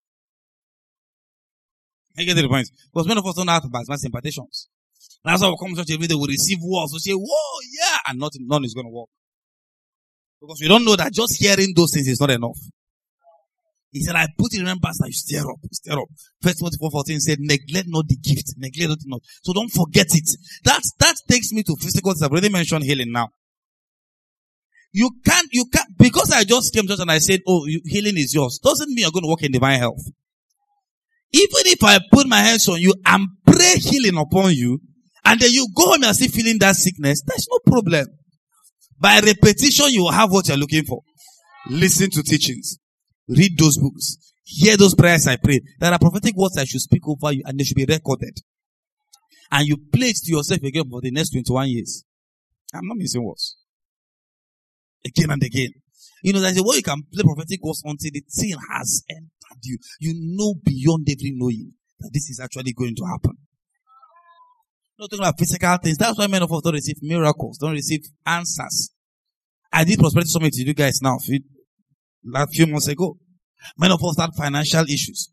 I get the point. Because many of us don't have mass impartations. That's why we come to church every day, we receive words, we say, whoa, yeah, and none is going to work. Because we don't know that just hearing those things is not enough. He said, I put in remembrance that you stir up. 1 Timothy 4:14 said, neglect not the gift, neglect it not. So don't forget it. That takes me to physical things. I've already mentioned healing now. You can't, because I just came to church and I said, healing is yours, doesn't mean you're going to walk in divine health. Even if I put my hands on you and pray healing upon you, and then you go home and still feeling that sickness, there's no problem. By repetition, you will have what you're looking for. Listen to teachings. Read those books. Hear those prayers I pray. There are prophetic words I should speak over you and they should be recorded. And you play it to yourself again for the next 21 years. I'm not missing words. Again and again. You know, there's a way you can play prophetic words until the thing has entered you. You know beyond every knowing that this is actually going to happen. Not talking about physical things. That's why many of us don't receive miracles, don't receive answers. I did prosperity summit with you guys now a few months ago. Many of us had financial issues.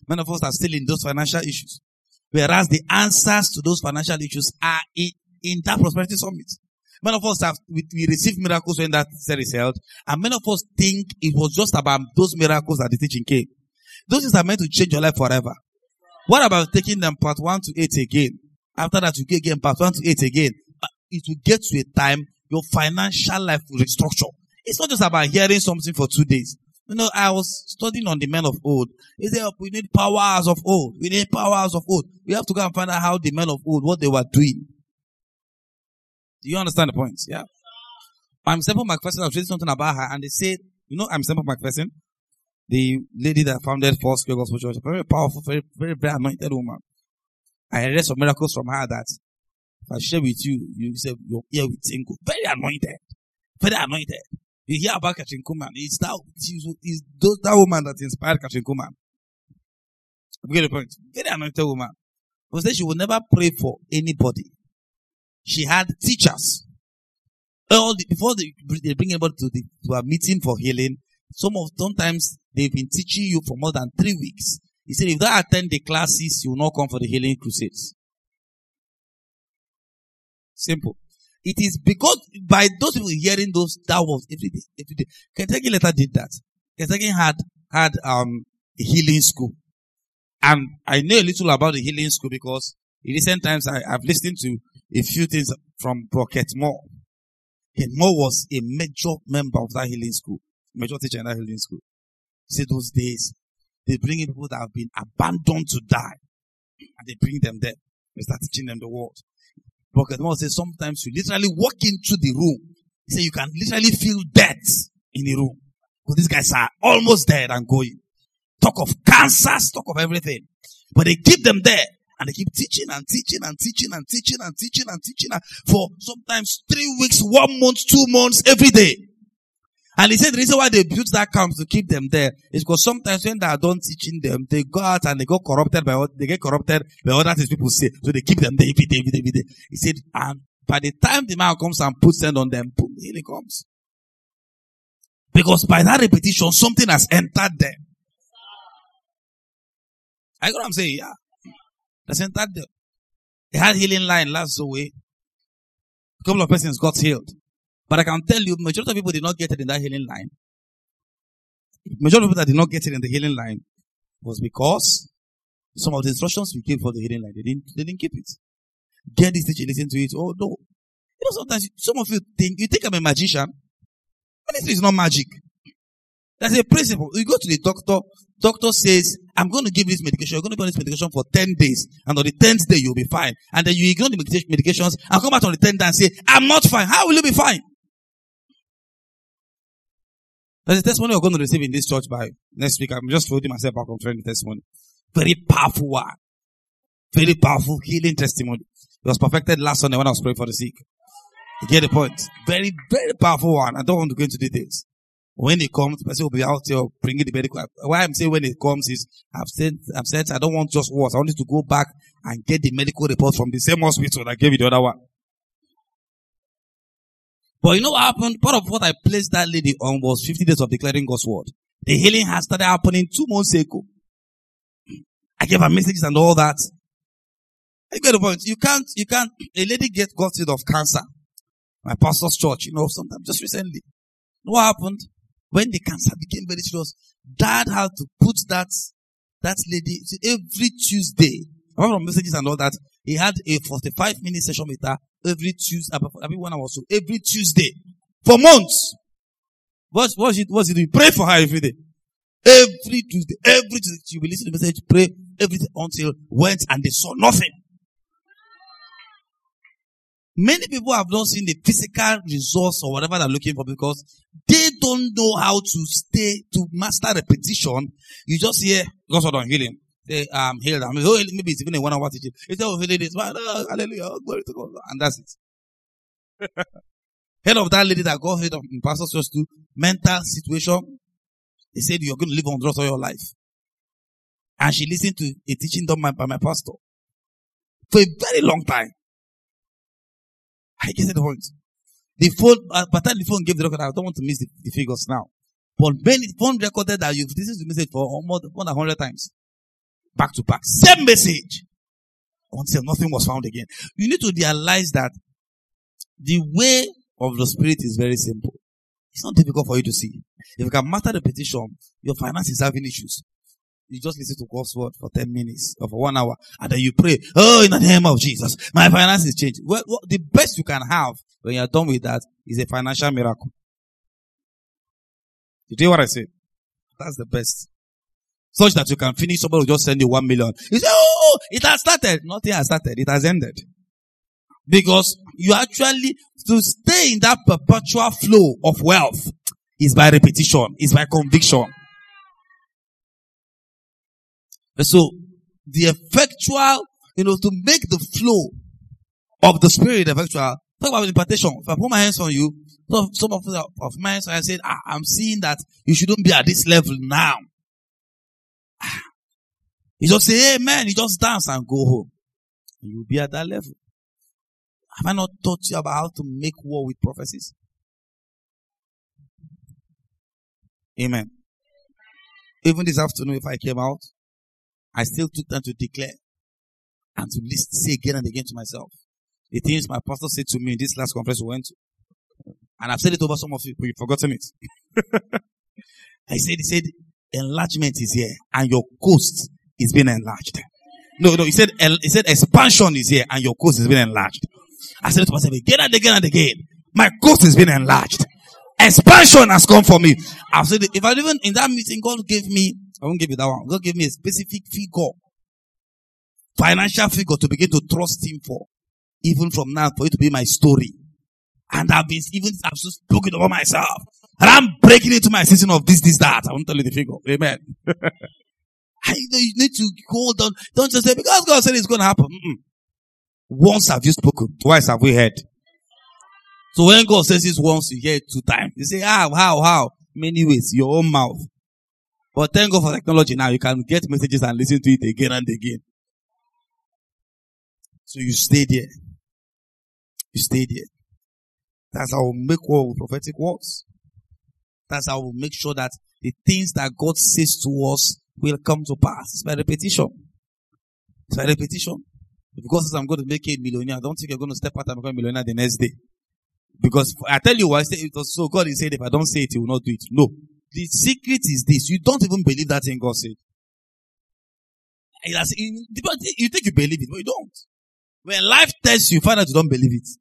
Many of us are still in those financial issues. Whereas the answers to those financial issues are in that prosperity summit. Many of us we received miracles when that series held, and many of us think it was just about those miracles that the teaching came. Those things are meant to change your life forever. What about taking them part 1 to 8 again? After that, you get again part 1 to 8 again. It will get to a time your financial life will restructure. It's not just about hearing something for 2 days. You know, I was studying on the men of old. He said, we need powers of old. We need powers of old. We have to go and find out how the men of old, what they were doing. Do you understand the point? Yeah. I'm Semple McPherson. I was reading something about her, and they said, you know, I'm Semple McPherson, the lady that founded Foursquare Gospel Church, a very powerful, very, very, very anointed woman. I read some miracles from her that if I share with you, you say your ear will tingle. Very anointed. Very anointed. You hear about Katrin Kuhlman. It's that woman that inspired Katrin Kuhlman. You get the point? Very anointed woman. But then she would never pray for anybody. She had teachers. Before they bring anybody to a meeting for healing, sometimes they've been teaching you for more than 3 weeks. He said, if you don't attend the classes, you will not come for the healing crusades. Simple. It is because by those people hearing that was every day. Kentucky later did that. Kentucky had a healing school. And I know a little about the healing school because in recent times I've listened to a few things from Brockett Moore. Ken Moore was a major member of that healing school. Major teacher in that healing school. He said those days, they bring in people that have been abandoned to die. And they bring them there. They start teaching them the word. Brockett Moore says sometimes you literally walk into the room. He said you can literally feel death in the room. Because these guys are almost dead and going. Talk of cancers, talk of everything. But they keep them there. And they keep teaching and teaching and teaching and teaching and teaching and teaching for sometimes 3 weeks, 1 month, 2 months, every day. And he said the reason why they built that camp to keep them there is because sometimes when they are done teaching them, they go out and they get corrupted by what other things people say. So they keep them there every day. He said, and by the time the man comes and puts sand on them, boom, healing comes. Because by that repetition, something has entered them. I know what I'm saying, yeah. That's entered them. They had healing line last away. A couple of persons got healed. But I can tell you, majority of people did not get it in that healing line. Majority of people that did not get it in the healing line was because some of the instructions we gave for the healing line, they didn't keep it. Get this teacher, listen to it. Oh no. You know, sometimes some of you think I'm a magician. But this is not magic. There's a principle. You go to the doctor says, I'm going to give this medication. You're going to be on this medication for 10 days. And on the 10th day, you'll be fine. And then you ignore the medications and come back on the 10th day and say, I'm not fine. How will you be fine? There's a testimony we're going to receive in this church by next week. I'm just holding myself back on the testimony. Very powerful one. Very powerful healing testimony. It was perfected last Sunday when I was praying for the sick. You get the point? Very, very powerful one. I don't want to go into details. When it comes, the person will be out there bringing the medical. Why I'm saying when it comes is, I've said I don't want just words. I want you to go back and get the medical report from the same hospital that gave you the other one. But you know what happened? Part of what I placed that lady on was 50 days of declaring God's word. The healing has started happening 2 months ago. I gave her messages and all that. I get the point. You can't, a lady got rid of cancer. My pastor's church, sometimes just recently. What happened? When the cancer became very serious, Dad had to put that lady every Tuesday. Apart from messages and all that, he had a 45-minute session with her every Tuesday, every 1 hour or so, every Tuesday for months. What's he doing? Pray for her every day. Every Tuesday, she will listen to the message, pray everything until went and they saw nothing. Many people have not seen the physical results or whatever they're looking for because they don't know how to master repetition. You just hear, God's word on healing. Say, I'm healed. Maybe it's even a 1 hour teaching. It's all healing this. Hallelujah. Glory to God. And that's it. Head of that lady that got head of in pastor's church to mental situation. They said you're going to live on drugs all your life. And she listened to a teaching done by my pastor for a very long time. I get the point. The phone, by the time the phone gave the record, I don't want to miss the figures now. But when the phone recorded that you've listened to the message for more than 100 times. back to back. Same message. Until nothing was found again. You need to realize that the way of the Spirit is very simple. It's not difficult for you to see. If you can master repetition, your finances having issues. You just listen to God's word for 10 minutes or for 1 hour, and then you pray, oh, in the name of Jesus, my finances change. Well, the best you can have when you're done with that is a financial miracle. You hear what I said? That's the best. Such that you can finish, somebody will just send you 1 million. You say, oh, it has started. Nothing has started. It has ended. Because you actually, to stay in that perpetual flow of wealth is by repetition, is by conviction. And so, the effectual, to make the flow of the Spirit effectual, talk about impartation. If I put my hands on you, some of my hands, I said, I'm seeing that you shouldn't be at this level now. You just say, amen, you just dance and go home. You'll be at that level. Have I not taught you about how to make war with prophecies? Amen. Even this afternoon, if I came out, I still took time to declare and to say again and again to myself the things my pastor said to me in this last conference we went to. And I've said it over some of you, but you've forgotten it. He said, enlargement is here and your coast is being enlarged. No, he said expansion is here and your coast is being enlarged. I said it to myself again and again and again. My coast is being enlarged. Expansion has come for me. I've said it. If I even in that meeting, God gave me, I won't give you that one. God gave me a specific figure, financial figure to begin to trust Him for. Even from now, for it to be my story. And I've just spoken over myself. And I'm breaking into my season of this, that. I won't tell you the figure. Amen. You need to hold on. Don't just say, because God said it's going to happen. Once have you spoken, twice have we heard. So when God says it once, you hear it 2 times. You say, how? Many ways, your own mouth. But thank God for technology now. You can get messages and listen to it again and again. So you stay there. You stay there. That's how we'll make war with prophetic words. That's how we'll make sure that the things that God says to us will come to pass. It's by repetition. It's by repetition. If God says I'm going to make a millionaire, I don't think you're going to step out and become a millionaire the next day. Because I tell you why I say it was so God is saying if I don't say it, He will not do it. No. The secret is this. You don't even believe that thing God said. You think you believe it, but you don't. When life tests you, you find out you don't believe it.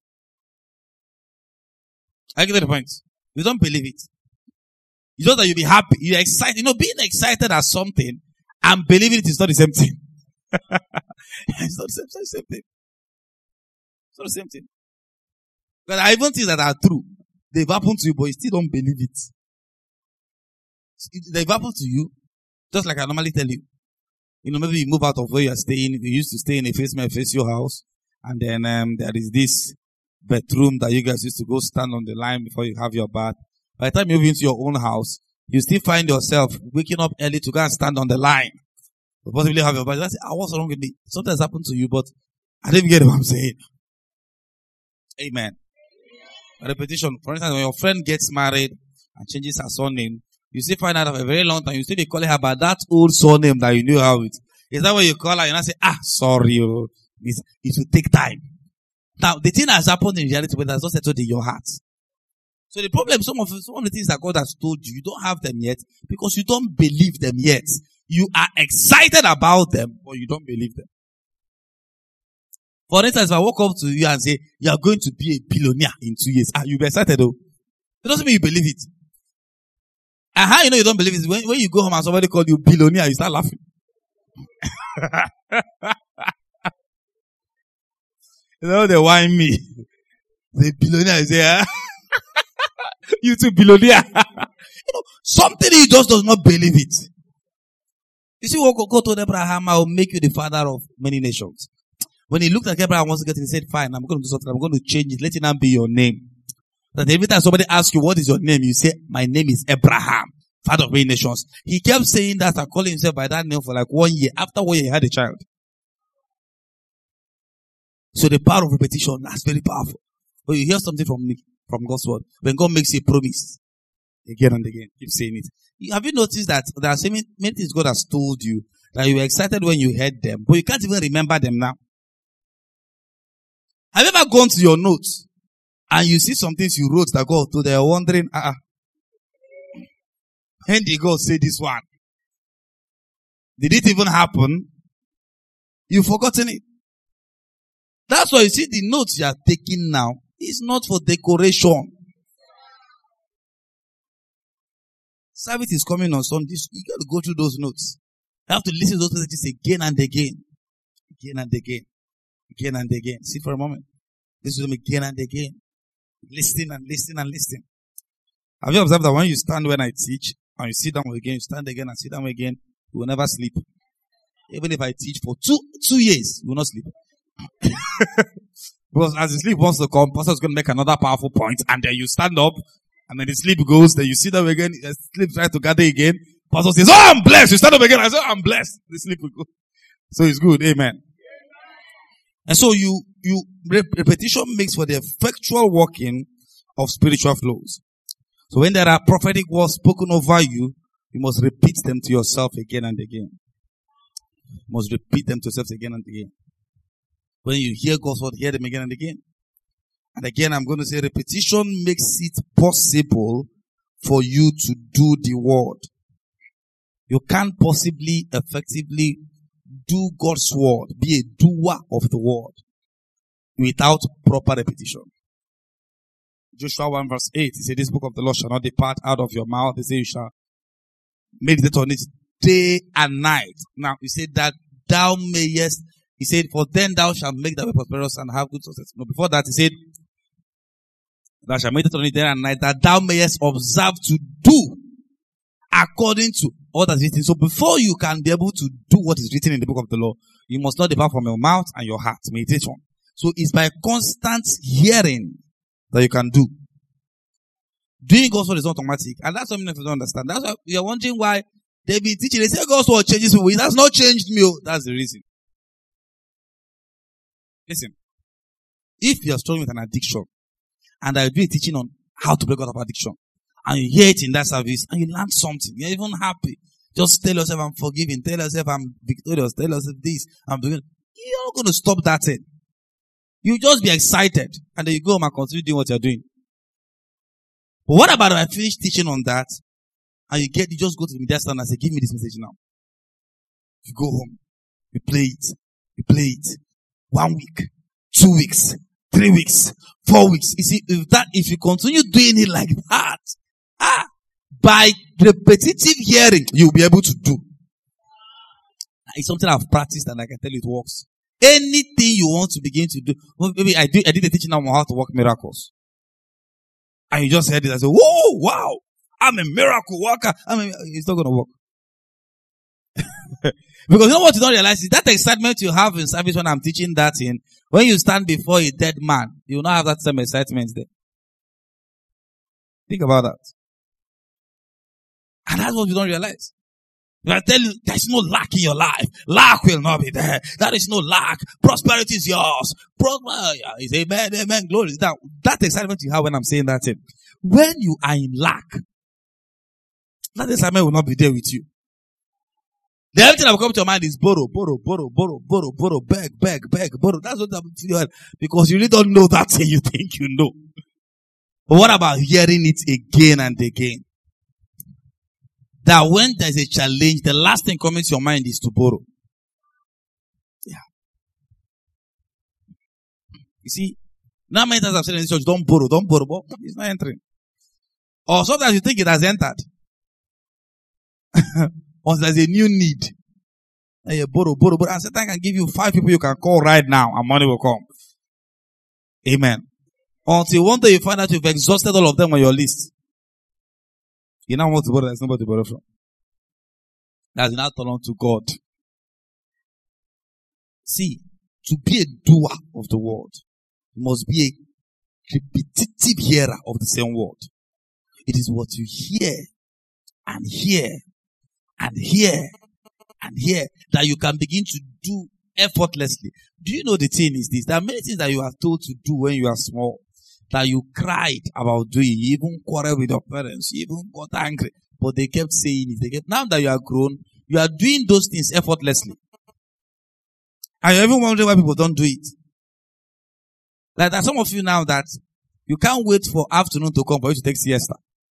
I get the point. You don't believe it. You know that you'll be happy. You're excited. Being excited at something and believing it is not the same thing. It's not the same thing. It's not the same thing. But I even things that are true. They've happened to you, but you still don't believe it. They've happened to you, just like I normally tell you. Maybe you move out of where you are staying. You used to stay in a face your house. And then there is this bedroom that you guys used to go stand on the line before you have your bath. By the time you move into your own house, you still find yourself waking up early to go and stand on the line. You possibly have your bath. You say, what's wrong with me? Something has happened to you, but I didn't get what I'm saying. Amen. Repetition. For instance, when your friend gets married and changes her surname, you still find out after a very long time, you still be calling her by that old surname that you knew how it. Is that when you call her and I say, sorry, it will take time. Now, the thing has happened in reality, but that's not settled in your heart. So the problem, some of the things that God has told you, you don't have them yet because you don't believe them yet. You are excited about them, but you don't believe them. For instance, if I walk up to you and say, you are going to be a billionaire in 2 years, you'll be excited though. It doesn't mean you believe it. And how you know you don't believe it? When you go home and somebody called you billionaire, you start laughing. They whine me. The billionaire is there. You too, billionaire. Something he just does not believe it. You see what God told Abraham, I will make you the father of many nations. When he looked at Abraham once again, he said, fine, I'm going to do something. I'm going to change it. Let it not be your name. That every time somebody asks you, what is your name? You say, my name is Abraham, father of many nations. He kept saying that and calling himself by that name for like 1 year. After 1 year, he had a child. So the power of repetition, that's very powerful. When you hear something from God's word, when God makes a promise, again and again, keep saying it. Have you noticed that there are many things God has told you, that you were excited when you heard them, but you can't even remember them now. Have you ever gone to your notes and you see some things you wrote that God told, they are wondering, when did God say this one? Did it even happen? You've forgotten it. That's why you see the notes you are taking now is not for decoration. Service is coming on Sunday. You got to go through those notes. You have to listen to those messages again and again. Again and again. Again and again. Sit for a moment. Listen to them again and again. Listen and listen and listen. Have you observed that when you stand when I teach and you sit down again, you stand again and sit down again, you will never sleep. Even if I teach for two years, you will not sleep. Because as the sleep wants to come, pastor is going to make another powerful point, and then you stand up, and then the sleep goes, then you sit down again, the sleep tries to gather again. Pastor says, "Oh, I'm blessed." You stand up again, I say, "Oh, I'm blessed." The sleep will go. So it's good. Amen. And so repetition makes for the effectual working of spiritual flows. So when there are prophetic words spoken over you, you must repeat them to yourself again and again. You must repeat them to yourself again and again. When you hear God's word, hear them again and again. And again, I'm going to say repetition makes it possible for you to do the word. You can't possibly effectively do God's word, be a doer of the word, without proper repetition. Joshua 1 verse 8, he said, "This book of the law shall not depart out of your mouth." He said, "You shall meditate on it day and night." Now, he said that thou mayest, he said, "For then thou shalt make thy way prosperous and have good success." No, before that, he said, "Thou shalt meditate on it day and night, that thou mayest observe to do according to all that is written." So before you can be able to do what is written in the book of the law, you must not depart from your mouth and your heart. Meditation. So it's by constant hearing that you can do. Doing God's word is not automatic. And that's something you don't understand. That's why you're wondering why they've been teaching. They say God's word changes people. It has not changed me. That's the reason. Listen. If you're struggling with an addiction, and I do a teaching on how to break out of addiction, and you hear it in that service, and you learn something, you're even happy. Just tell yourself, "I'm forgiving." Tell yourself, "I'm victorious." Tell yourself this. You're not going to stop that thing. You just be excited, and then you go home and continue doing what you're doing. But what about if I finish teaching on that, and you just go to the media stand and say, "Give me this message now." You go home, you play it. 1 week, 2 weeks, 3 weeks, 4 weeks. You see, if you continue doing it like that, by repetitive hearing, you'll be able to do. It's something I've practiced, and I can tell you it works. Anything you want to begin to do. Maybe I did a teaching on how to work miracles. And you just heard it and say, "Whoa, wow, I'm a miracle worker." It's not going to work. Because you know what you don't realize is that excitement you have in service when I'm teaching that in, when you stand before a dead man, you will not have that same excitement there. Think about that. And that's what you don't realize. I tell you, there's no lack in your life. Lack will not be there. There is no lack. Prosperity is yours. Is amen, amen, glory. That excitement you have when I'm saying that thing. When you are in lack, that excitement will not be there with you. The only thing that will come to your mind is borrow, beg, borrow. That's what I'm feeling, because you really don't know that thing you think you know. But what about hearing it again and again? That when there's a challenge, the last thing coming to your mind is to borrow. Yeah. You see, now many times I've said in this church, don't borrow, but it's not entering. Or sometimes you think it has entered. Or there's a new need. And you borrow. And Satan can give you 5 people you can call right now, and money will come. Amen. Until one day you find out you've exhausted all of them on your list. You now want to borrow, there's nobody to borrow from. That's now turn on to God. See, to be a doer of the word, you must be a repetitive hearer of the same word. It is what you hear and hear and hear and hear that you can begin to do effortlessly. Do you know the thing is this? There are many things that you are told to do when you are small, that you cried about doing. You even quarreled with your parents. You even got angry. But they kept saying it. Now that you are grown, You are doing those things effortlessly. And you're even wondering why people don't do it. Like there are some of you now that you can't wait for afternoon to come for you to take siesta.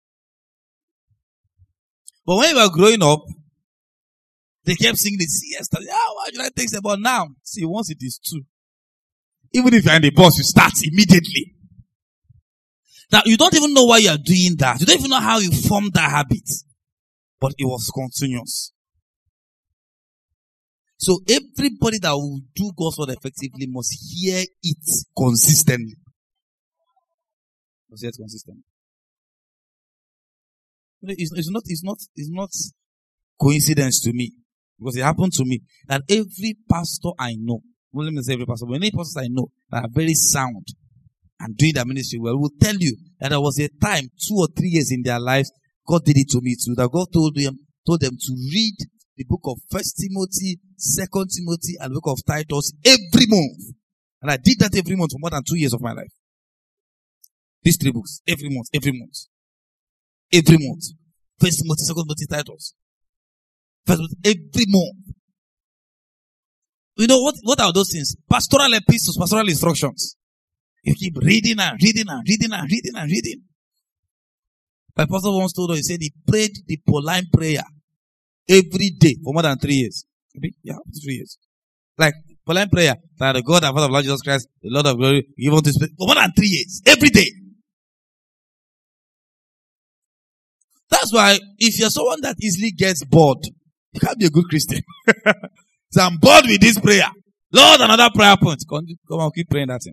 But when you were growing up, they kept singing the siesta. Yeah, why should I take siesta? But now, see, once it is 2, even if you're in the bus, you start immediately. Now, you don't even know why you are doing that. You don't even know how you formed that habit. But it was continuous. So everybody that will do God's word effectively must hear it consistently. Must hear it consistently. It's not coincidence to me. Because it happened to me that every pastor I know, well, let me say every pastor, but many pastors I know that are very sound and doing their ministry well will tell you that there was a time, 2 or 3 years in their lives, God did it to me too, that God told them to read the book of 1 Timothy, 2 Timothy, and the book of Titus every month. And I did that every month for more than 2 years of my life. These 3 books, every month. 1 Timothy, 2 Timothy, Titus. Every month. You know what are those things? Pastoral epistles, pastoral instructions. You keep reading and reading and reading and reading and reading. My pastor once told us, he said he prayed the Pauline prayer every day for more than 3 years. Yeah, 3 years. Like Pauline prayer, that the God and Father of Lord Jesus Christ, the Lord of glory, give unto His for more than 3 years, every day. That's why if you're someone that easily gets bored, you can't be a good Christian. So I'm bored with this prayer. Lord, another prayer point. Come on, keep praying that thing.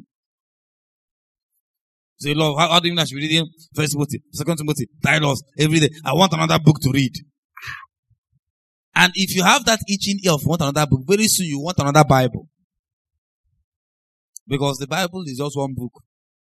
Say, Lord, how do you mean I should be reading 1 Timothy, 2 Timothy, Titus every day? I want another book to read. And if you have that itching ear of want another book, very soon you want another Bible. Because the Bible is just one book.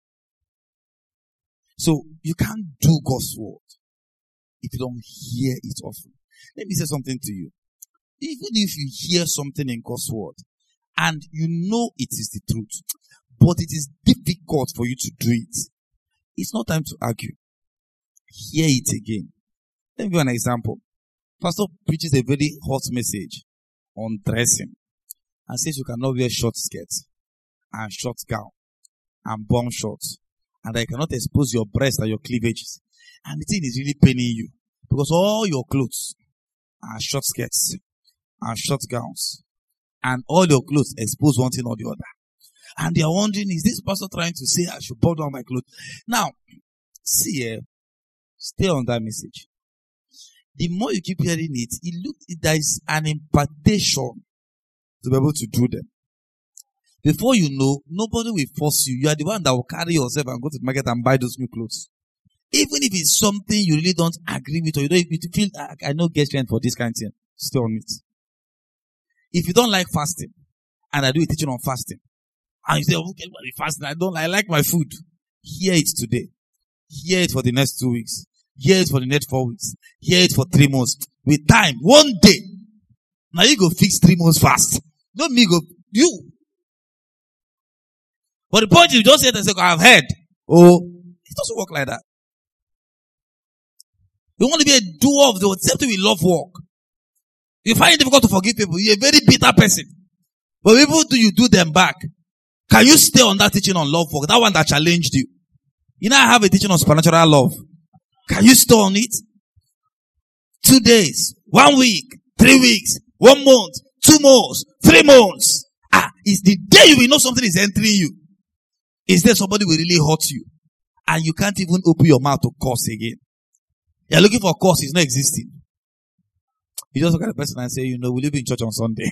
So you can't do God's word if you don't hear it often. Let me say something to you. Even if you hear something in God's word and you know it is the truth, but it is difficult for you to do it, it's not time to argue. Hear it again. Let me give you an example. Pastor preaches a very hot message on dressing and says you cannot wear short skirts and short gown and bomb shorts and that you cannot expose your breast and your cleavages. And the thing is really paining you because all your clothes are short skirts and short gowns and all your clothes expose one thing or the other. And they are wondering, is this pastor trying to say I should pull down my clothes? Now, see here, stay on that message. The more you keep hearing it, there is an impartation to be able to do them. Before you know, nobody will force you. You are the one that will carry yourself and go to the market and buy those new clothes. Even if it's something you really don't agree with or you feel, I know get strength for this kind of thing, stay on it. If you don't like fasting, and I do a teaching on fasting, and you say, okay, fasting, I like my food. Hear it today. Hear it for the next 2 weeks. Hear it for the next 4 weeks. Hear it for 3 months. With time, one day, now you go fix 3 months fast. Not me, go, you. But the point is, you just say that I've heard. Oh, it doesn't work like that. You want to be a doer of the word, except we love work. You find it difficult to forgive people. You're a very bitter person. But people you do them back. Can you stay on that teaching on love work? That one that challenged you. You know, I have a teaching on supernatural love. Can you stay on it? 2 days, 1 week, 3 weeks, 1 month, 2 months, 3 months. It's the day you will know something is entering you. Is there somebody will really hurt you? And you can't even open your mouth to curse again. You're looking for a curse, it's not existing. You just look at the person and say, will you be in church on Sunday?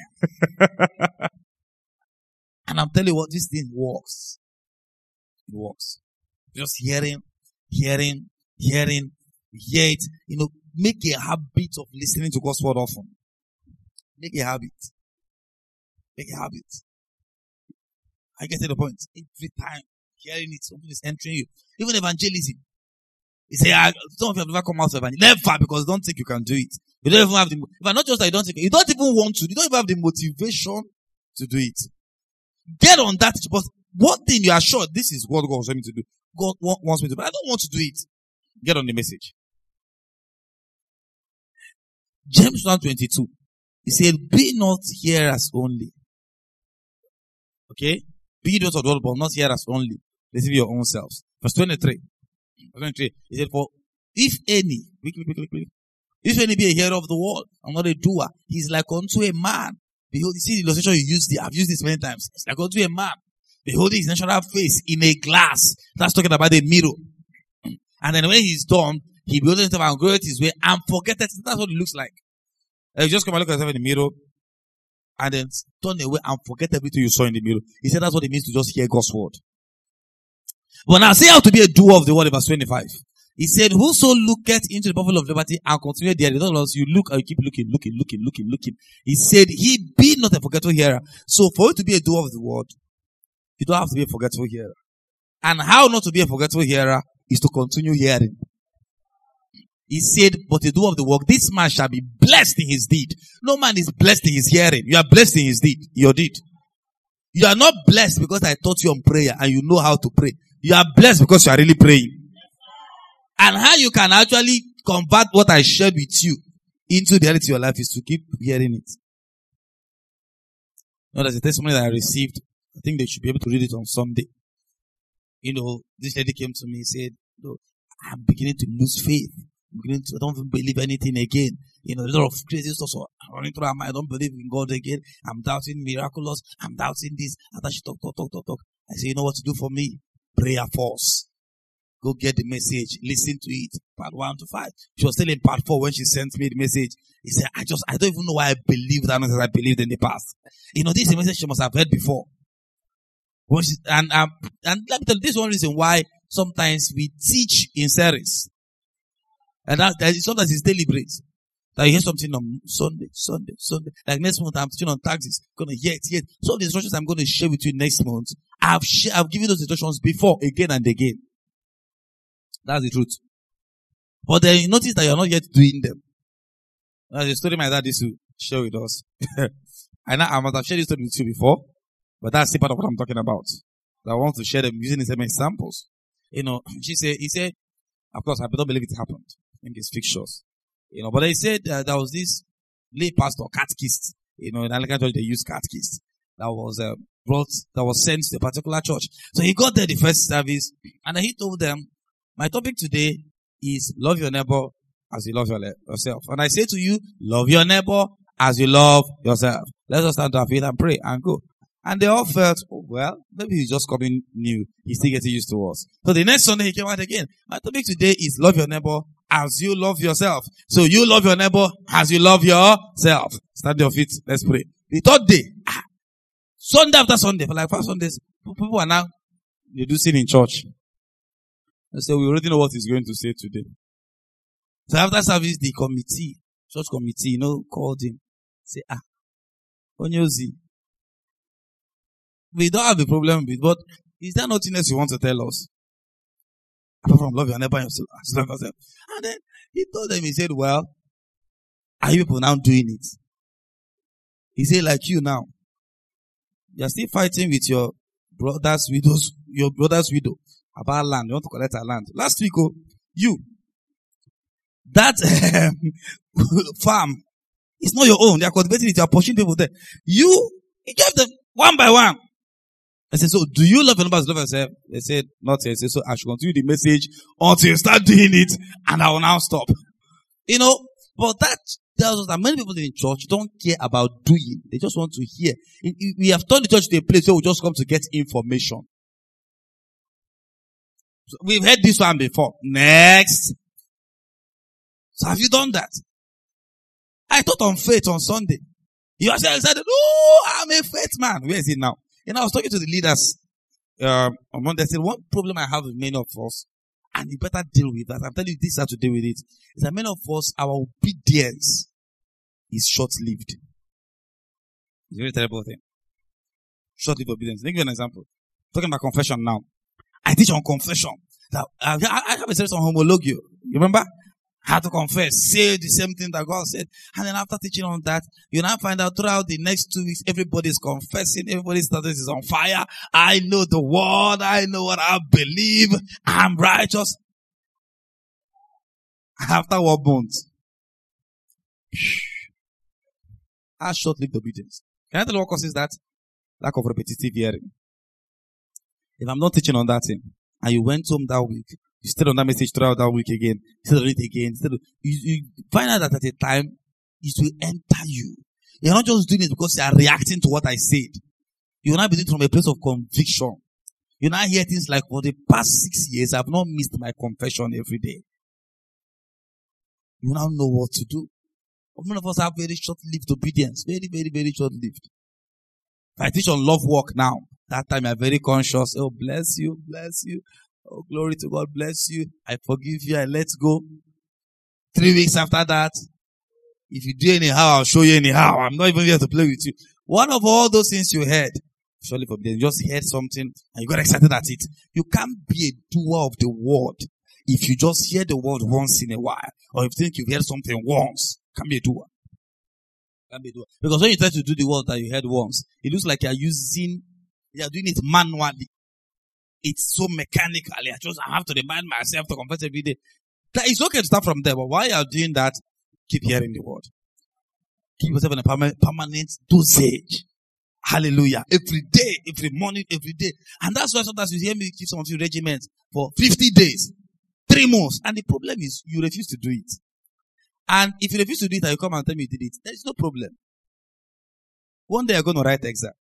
And I'm telling you what, this thing works. It works. Just hearing, hear it. Make a habit of listening to God's word often. Make a habit. I get to the point. Every time hearing it, something is entering you. Even evangelism. You say, some of you have never come out to evangelism. Never, because don't think you can do it. You don't even have but not just that you don't think, you don't even want to. You don't even have the motivation to do it. Get on that. But one thing you are sure, this is what God wants me to do. God wants me to do, but I don't want to do it. Get on the message. James 1:22. He said, be not hearers only. Okay? Be not of the word, but not hearers only. Deceive your own selves. Verse 23. He said, for if any, if any be a hearer of the word and not a doer, he is like unto a man. Behold, you see the illustration you used there. I've used this many times. It's like unto a man. Beholding his natural face in a glass. That's talking about a mirror. And then when he's done, he beholdeth himself and goeth his way and forgetteth. That's what it looks like. You just come and look at yourself in the mirror and then turn away and forget everything you saw in the mirror. He said that's what it means to just hear God's word. But now say how to be a doer of the word in verse 25. He said, whoso looketh into the purple of liberty and continue there, in other words, you look and you keep looking. He said, he be not a forgetful hearer. So for you to be a doer of the word, you don't have to be a forgetful hearer. And how not to be a forgetful hearer is to continue hearing. He said, but a doer of the work, this man shall be blessed in his deed. No man is blessed in his hearing. You are blessed in his deed, your deed. You are not blessed because I taught you on prayer and you know how to pray. You are blessed because you are really praying. And how you can actually convert what I shared with you into the reality of your life is to keep hearing it. You know, there's a testimony that I received. I think they should be able to read it on Sunday. You know, this lady came to me and said, no, I'm beginning to lose faith. I don't even believe anything again. You know, there's a lot of crazy stuff running through our mind. I don't believe in God again. I'm doubting miraculous. I'm doubting this. After she talk. I say, you know what to do for me? Prayer force. Go get the message. Listen to it. Part 1 to 5. She was still in part 4 when she sent me the message. He said, I don't even know why I believe that message I believed in the past. You know, this is a message she must have heard before. And let me tell you, this is one reason why sometimes we teach in series. And sometimes it's deliberate. That you hear something on Sunday. Like next month I'm teaching on taxes. Gonna hear it. Some of the instructions I'm going to share with you next month, I've given those instructions before, again and again. That's the truth. But then you notice that you're not yet doing them. There's a story my dad used to share with us. I must have shared this story with you before, but that's the part of what I'm talking about. I want to share them using the same examples. You know, he said, of course, I don't believe it happened. I think it's fictitious. You know, but he said there was this lay pastor, catechist. You know, in Anglican church they use catechist. That was sent to a particular church. So he got there the first service, and then he told them, my topic today is love your neighbor as you love yourself. And I say to you, love your neighbor as you love yourself. Let us stand to our feet and pray and go. And they all felt, oh, well, maybe he's just coming new. He's still getting used to us. So the next Sunday he came out again. My topic today is love your neighbor as you love yourself. So you love your neighbor as you love yourself. Stand to your feet. Let's pray. The third day, Sunday after Sunday, for like 5 Sundays, people are now reducing in church. And so we already know what he's going to say today. So after service, the church committee, called him. Say, Onyozi, we don't have a problem with, but is there nothing else you want to tell us? Apart from love your neighbor yourself. And then he told them, he said, well, are you people now doing it? He said, like you now. You're still fighting with your brother's widow about land. You want to collect her land. Last week, that farm is not your own. They are cultivating it. You are pushing people there. You gave them one by one. I said, so do you love your neighbor as you love yourself? They said, not yet. I said, so I should continue the message until you start doing it, and I will now stop. But that tells us that many people in church don't care about doing. They just want to hear. We have turned the church to a place where we just come to get information. So we've heard this one before. Next. So have you done that? I taught on faith on Sunday. You actually said, oh, I'm a faith man. Where is it now? I was talking to the leaders on Monday. I said, one problem I have with many of us, and you better deal with that. I'm telling you this how to deal with it, is that many of us, our obedience is short-lived. It's a very terrible thing. Short-lived obedience. Let me give you an example. I'm talking about confession now. I teach on confession. Now, I have a series on homologio. You remember? How to confess, say the same thing that God said. And then after teaching on that, you now find out throughout the next 2 weeks, everybody's confessing, everybody's status is on fire. I know the word, I know what I believe, I'm righteous. After what month? Has short-lived obedience. Can I tell you what causes that? Lack of repetitive hearing. If I'm not teaching on that thing, and you went home that week, you stayed on that message throughout that week again, stayed on it again, you find out that at a time, it will enter you. You're not just doing it because you are reacting to what I said. You will not be doing it from a place of conviction. You now hear things like, for the past 6 years, I've not missed my confession every day. You now know what to do. Many of us have very short-lived obedience. Very, very, very short-lived. If I teach on love walk now, that time I'm very conscious. Oh, bless you, bless you. Oh, glory to God, bless you. I forgive you, I let go. 3 weeks after that, if you do anyhow, I'll show you anyhow. I'm not even here to play with you. One of all those things you heard, surely for you just heard something and you got excited at it. You can't be a doer of the word if you just hear the word once in a while, or if you think you've heard something once. Can't be a doer. Can't be a doer. Because when you try to do the word that you heard once, it looks like you're doing it manually. It's so mechanically. I have to remind myself to confess every day. That it's okay to start from there, but while you're doing that, keep hearing the word. Keep yourself in a permanent dosage. Hallelujah. Every day, every morning, every day. And that's why sometimes you hear me keep some of you regiments for 50 days, 3 months. And the problem is you refuse to do it. And if you refuse to do it and you come and tell me you did it, there is no problem. One day you're going to write the exam.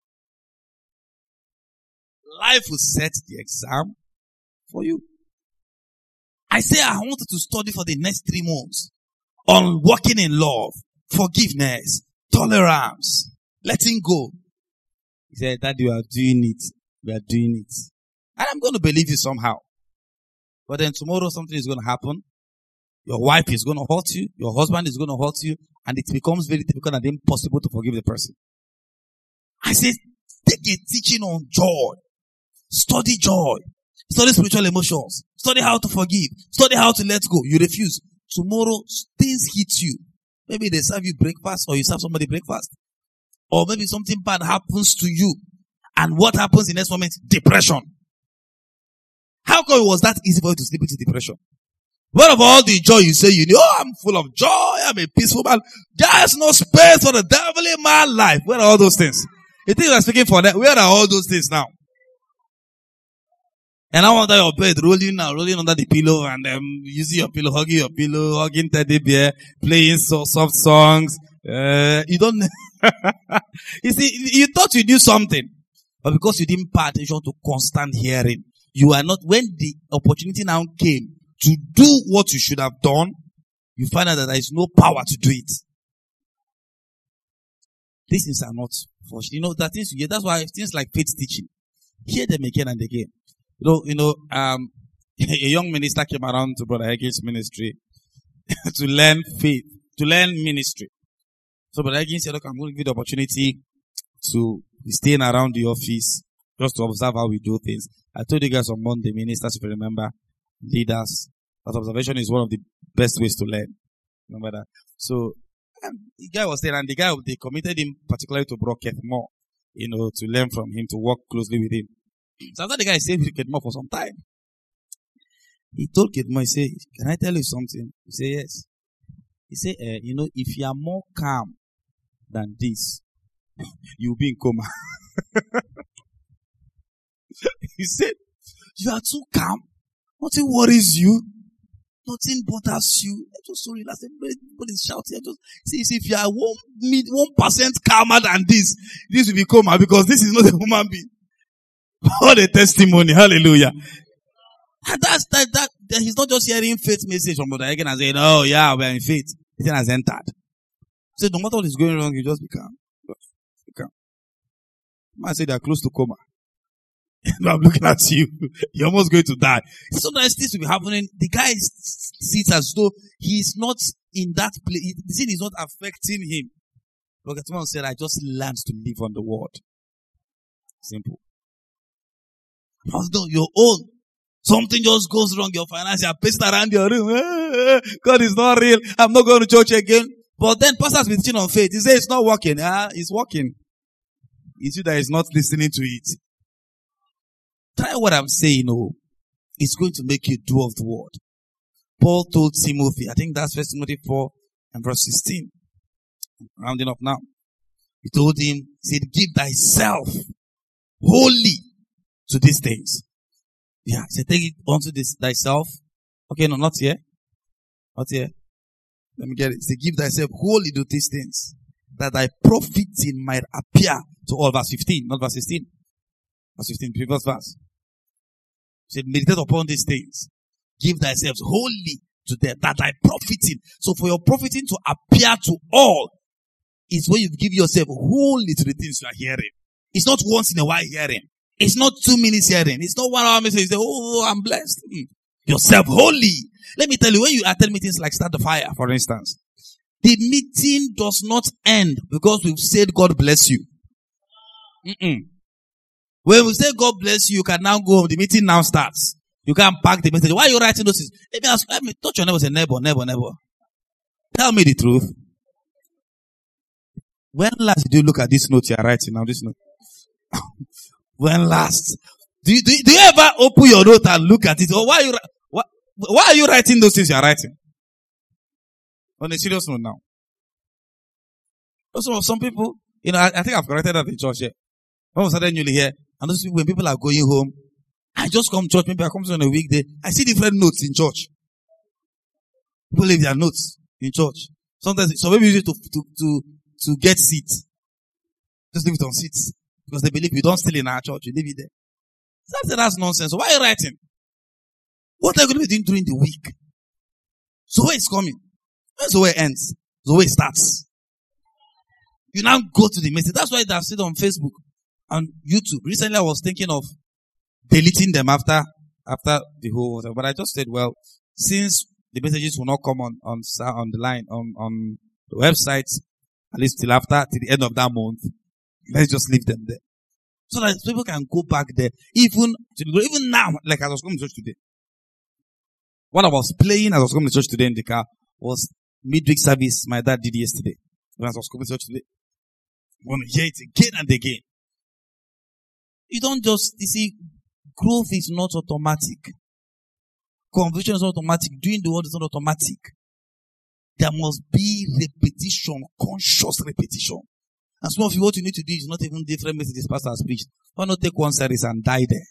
Life will set the exam for you. I say I wanted to study for the next 3 months on walking in love, forgiveness, tolerance, letting go. He said, Daddy, we are doing it. We are doing it. And I'm going to believe you somehow. But then tomorrow something is going to happen. Your wife is going to hurt you. Your husband is going to hurt you. And it becomes very difficult and impossible to forgive the person. I said, take a teaching on joy. Study joy. Study spiritual emotions. Study how to forgive. Study how to let go. You refuse. Tomorrow, things hit you. Maybe they serve you breakfast or you serve somebody breakfast. Or maybe something bad happens to you. And what happens in the next moment? Depression. How come it was that easy for you to slip into depression? What of all the joy you say you know? Oh, I'm full of joy. I'm a peaceful man. There's no space for the devil in my life. Where are all those things? You think you're speaking for that? Where are all those things now? And I want your bed rolling under the pillow and using your pillow, hugging teddy bear, playing soft songs. You don't, you see, you thought you knew something, but because you didn't pay attention to constant hearing, you are not, when the opportunity now came to do what you should have done, you find out that there is no power to do it. These things are not forced. You know, that things you get, that's why things like faith teaching, hear them again and again. A young minister came around to Brother Hagin's ministry to learn faith, to learn ministry. So Brother Hagin said, look, I'm going to give you the opportunity to be staying around the office just to observe how we do things. I told you guys on Monday, ministers, if you remember, leaders, that observation is one of the best ways to learn. Remember that? So, the guy was there, and they committed him particularly to Bro Keith Moore, to learn from him, to work closely with him. So after the guy stayed with Keith Moore for some time, he told Keith Moore, he said, can I tell you something? He said, yes. He said, if you are more calm than this, you'll be in coma. He said, you are too calm. Nothing worries you. Nothing bothers you. I'm just so relaxed. Everybody's shouting. See, if you are 1% calmer than this will be coma, because this is not a human being. What a testimony. Hallelujah. And that's that. He's not just hearing faith message from Brother Hagin and saying, oh yeah, we're in faith. It has entered. So no matter what is going wrong, you just be calm. Be calm. I say they're close to coma. I'm looking at you. You're almost going to die. Sometimes this will be happening. The guy sits as though he's not in that place. The sin is not affecting him. But someone said, I just learned to live on the word. Simple. Although your own, something just goes wrong, your finance, you're paced around your room. God is not real. I'm not going to church again. But then pastors been teaching on faith. He says it's not working. It's working. It's you that is not listening to it. Try what I'm saying, it's going to make you do of the word. Paul told Timothy, I think that's 1 Timothy 4 and verse 16. Rounding up now. He told him, he said, give thyself wholly to these things. Yeah, he said, take it unto this thyself. Okay, no, not here. Not here. Let me get it. He said, give thyself wholly to these things, that thy profiting might appear to all. Verse 15, not verse 16. Verse 15, previous verse. He said, meditate upon these things. Give thyself wholly to them, that thy profiting. So for your profiting to appear to all, is when you give yourself wholly to the things you are hearing. It's not once in a while hearing. It's not 2 minutes hearing. It's not 1 hour message. You say, oh, I'm blessed. Yourself wholly. Let me tell you, when you attend meetings like Start the Fire, for instance, the meeting does not end because we've said God bless you. When we say God bless you, you can now go home. The meeting now starts. You can't pack the message. Why are you writing those things? Let me touch your neighbor. Say, neighbor. Tell me the truth. When last did you look at this note you are writing now? This note. When last? Do you ever open your note and look at it? Or why are you writing those things you are writing? On a serious note now. Also, some people, I think I've corrected that in church here. All of a sudden you'll hear, and those people, when people are going home, I just come to church, maybe I come on a weekday, I see different notes in church. People leave their notes in church. Sometimes, so maybe use it to get seats. Just leave it on seats. Because they believe you don't steal in our church, you leave it there. That's nonsense. So why are you writing? What are you going to be doing during the week? So where it's coming? Where's the way it ends? The way it starts. You now go to the message. That's why I've seen on Facebook and YouTube. Recently I was thinking of deleting them after the whole thing. But I just said, well, since the messages will not come on the line, on the website, at least till the end of that month, let's just leave them there. So that people can go back there. Even now, like as I was coming to church today. What I was playing as I was coming to church today in the car was midweek service my dad did yesterday. When I was coming to church today. I'm going to hear it again and again. You see, growth is not automatic. Conversion is not automatic. Doing the word is not automatic. There must be repetition, conscious repetition. And some of you, what you need to do is not even different messages pastor has preached. Why not take one service and die there?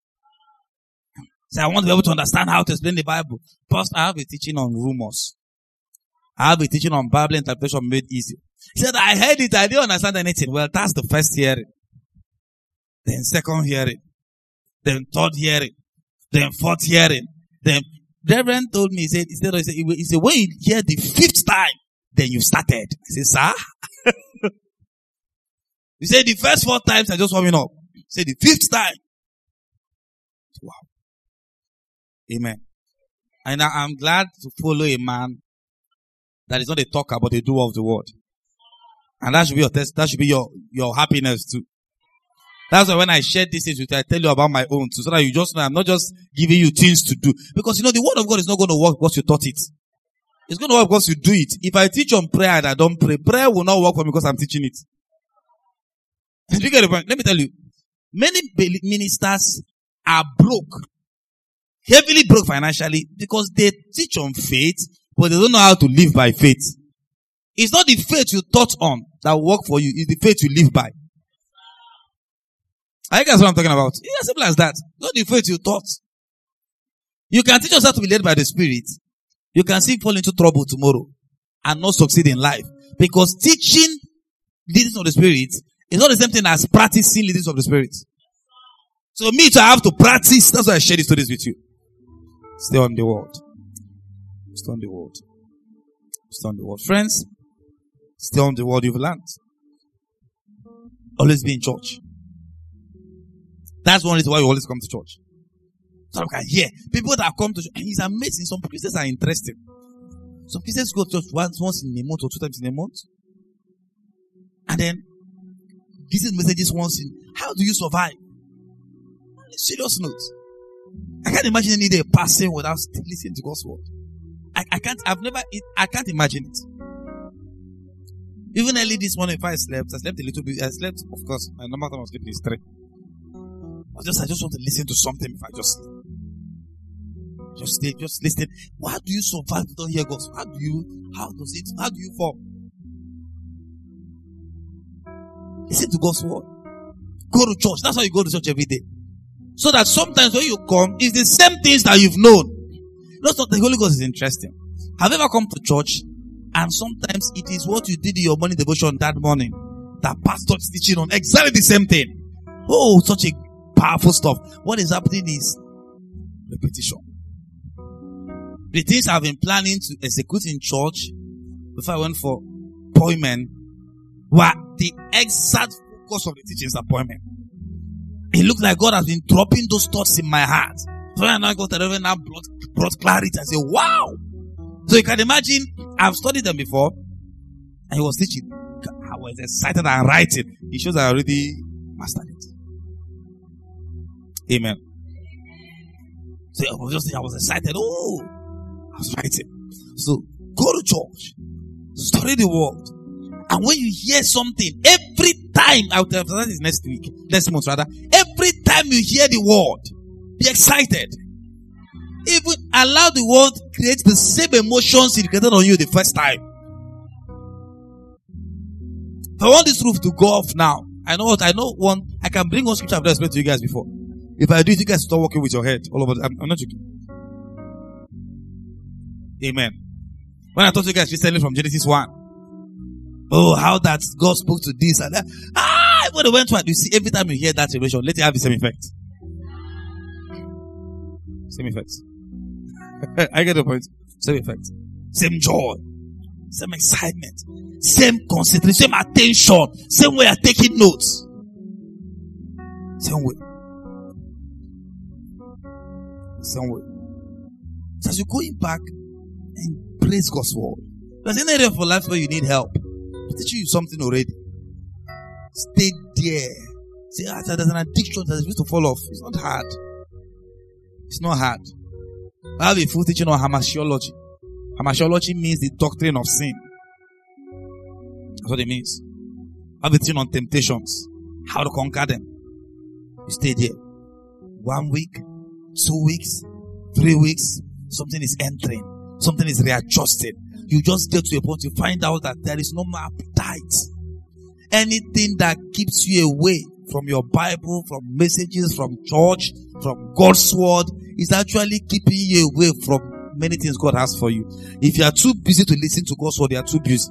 So I want to be able to understand how to explain the Bible. First, I have a teaching on rumors. I have a teaching on Bible interpretation made easy. He said, I heard it, I didn't understand anything. Well, that's the first hearing. Then second hearing. Then third hearing. Then fourth hearing. Then Reverend told me, he said, when you hear the 5th time, then you started. I said, sir? He said, the first 4 times I just warming up. He said, the 5th time. Wow. Amen. And I'm glad to follow a man that is not a talker, but a doer of the word. And that should be your test. That should be your happiness too. That's why when I share this with you, I tell you about my own too, so that you just know I'm not just giving you things to do. Because the word of God is not going to work because you taught it. It's going to work because you do it. If I teach on prayer and I don't pray, prayer will not work for me because I'm teaching it. Do you get the point? Let me tell you. Many ministers are broke. Heavily broke financially because they teach on faith, but they don't know how to live by faith. It's not the faith you taught on that will work for you. It's the faith you live by. I guess what I'm talking about. It's as simple as that. Not the faith you taught. You can teach yourself to be led by the Spirit. You can still fall into trouble tomorrow and not succeed in life. Because teaching leadings of the Spirit is not the same thing as practicing leadings of the Spirit. So me too, I have to practice. That's why I share these stories with you. Stay on the word. Stay on the word. Stay on the word. Friends, stay on the word you've learned. Always be in church. That's one reason why you always come to church. So you can hear people that come to church. And it's amazing. Some Christians are interesting. Some Christians go to church once in a month or 2 times in a month. And then this messages once in. How do you survive? On a serious note. I can't imagine any day passing without listening to God's word. I can't imagine it. Even early this morning, if I slept a little bit. I slept, of course, my normal time of sleeping is 3. I just want to listen to something if I just sleep. Just listen. How do you survive without hear God? How do you fall? Listen to God's word. Go to church. That's why you go to church every day. So that sometimes when you come, it's the same things that you've known. The Holy Ghost is interesting. Have you ever come to church and sometimes it is what you did in your morning devotion that morning that pastor is teaching on exactly the same thing? Oh, such a powerful stuff. What is happening is repetition. The things I've been planning to execute in church before I went for appointment were the exact focus of the teaching's appointment. It looked like God has been dropping those thoughts in my heart. So when I got to Reverend, now brought clarity and said, wow. So you can imagine, I've studied them before, and he was teaching. I was excited and writing. It shows I already mastered it. Amen. So I was excited. Oh, I was writing. So go to church, study the word, and when you hear something, every time, I'll tell you that is next month rather, every time you hear the word, be excited. Even allow the word create the same emotions it created on you the first time. If I want this roof to go off now, I can bring one scripture I've explained to you guys before. If I do it, you guys start working with your head all over. I'm not joking. Amen. When I talked to you guys recently from Genesis 1, oh, how that God spoke to this and that. When I went to it, you see, every time you hear that revelation, let it have the same effect. Same effect. I get the point. Same effect. Same joy. Same excitement. Same concentration. Same attention. Same way of taking notes. Same way. Same way. So as you're going back and praise God's word. There's an area of your life where you need help. I'm teaching you something already. Stay there. See, there's an addiction that is supposed to fall off. It's not hard. It's not hard. I have a full teaching on hamartiology. Hamartiology means the doctrine of sin. That's what it means. I have a teaching on temptations. How to conquer them. You stay there. 1 week, 2 weeks, 3 weeks, something is entering. Something is readjusted. You just get to a point to find out that there is no more appetite. Anything that keeps you away from your Bible, from messages, from church, from God's word, is actually keeping you away from many things God has for you. If you are too busy to listen to God's word, you are too busy.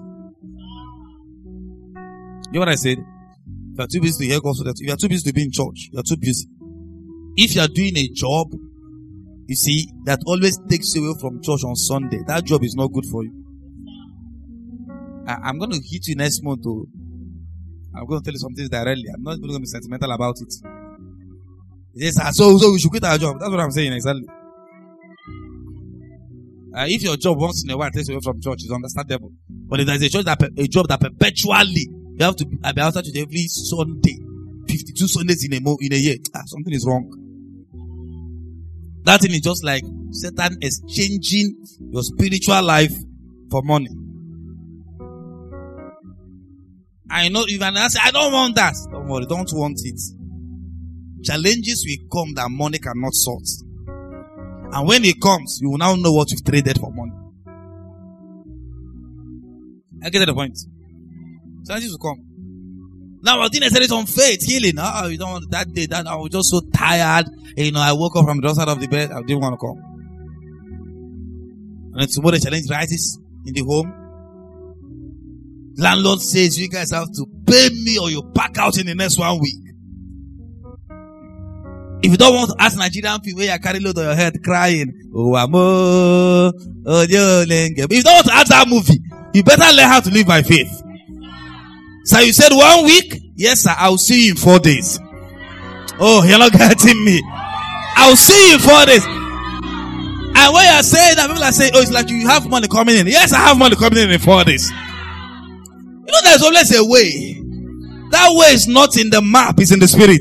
You know what I said? If you are too busy to hear God's word, if you are too busy to be in church, you are too busy. If you are doing a job, you see, that always takes you away from church on Sunday, that job is not good for you. I'm going to hit you next month. I'm going to tell you some things directly. I'm not even going to be sentimental about it. Yes, so we should quit our job. That's what I'm saying exactly. If your job once in a while takes you away from church, it's understandable. But if there's a job that perpetually you have to be outside church every Sunday, 52 Sundays in a year, something is wrong. That thing is just like Satan exchanging your spiritual life for money. I know if I say I don't want that. Don't worry, don't want it. Challenges will come that money cannot sort. And when it comes, you will now know what you've traded for money. I get the point. Challenges will come. Now I didn't say it on faith, healing. You don't want that day, that I was just so tired. I woke up from the other side of the bed. I didn't want to come. And then tomorrow the challenge rises in the home. Landlord says you guys have to pay me or you back out in the next 1 week. If you don't want to ask Nigerian people where you carry load on your head crying, if you don't want to ask that movie, you better learn how to live by faith. So you said 1 week? Yes, sir. I'll see you in 4 days. Oh, you're not getting me. I'll see you in 4 days. And when you're saying that, people are saying, oh, it's like you have money coming in. Yes, I have money coming in 4 days. There's always a way. That way is not in the map, it's in the spirit.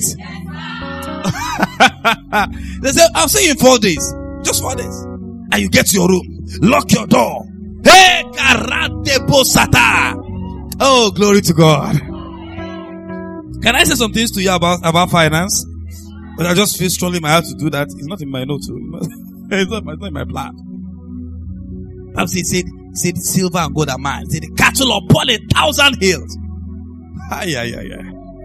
They say, I'll see you in 4 days. Just 4 days. And you get to your room. Lock your door. Hey, karate bosata. Oh, glory to God. Can I say some things to you about finance? But I just feel strongly in my heart to do that. It's not in my notes. It's not in my plan. I've said silver and gold are mine. Say the cattle upon 1,000 hills.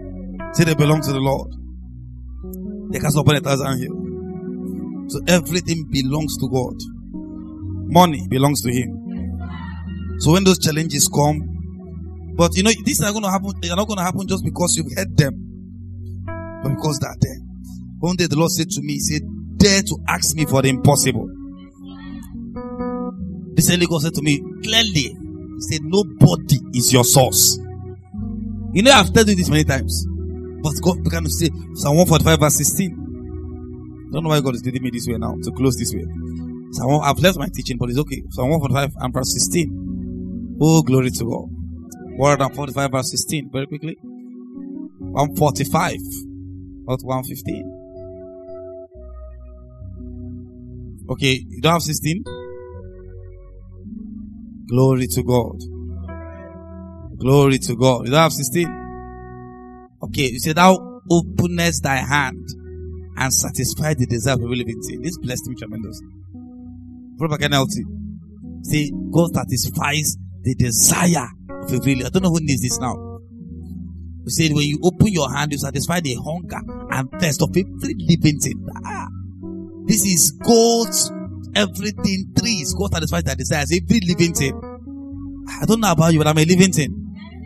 Say they belong to the Lord. They cast upon 1,000 hills. So everything belongs to God. Money belongs to Him. So when those challenges come, but you know, these are going to happen. They are not going to happen just because you've heard them, but because they are there. One day the Lord said to me, He said, dare to ask me for the impossible. This early God said to me clearly, He said, nobody is your source. You know, I've told you this many times, but God began to say, Psalm 145 verse 16. I don't know why God is leading me this way now, to close this way. I've left my teaching, but it's okay. Psalm 145 and verse 16. Oh, glory to God. 145 verse 16, very quickly. 145, not 115. Okay, you don't have 16? Glory to God. Glory to God. You don't have 16? Okay, you say, thou openest thy hand and satisfy the desire of every living thing. This blessed me tremendously. Proper NLT. Say, God satisfies the desire of every living. I don't know who needs this now. You say, when you open your hand, you satisfy the hunger and thirst of every living thing. This is God's everything. Trees. God satisfies their desires. Every living thing. I don't know about you, but I'm a living thing.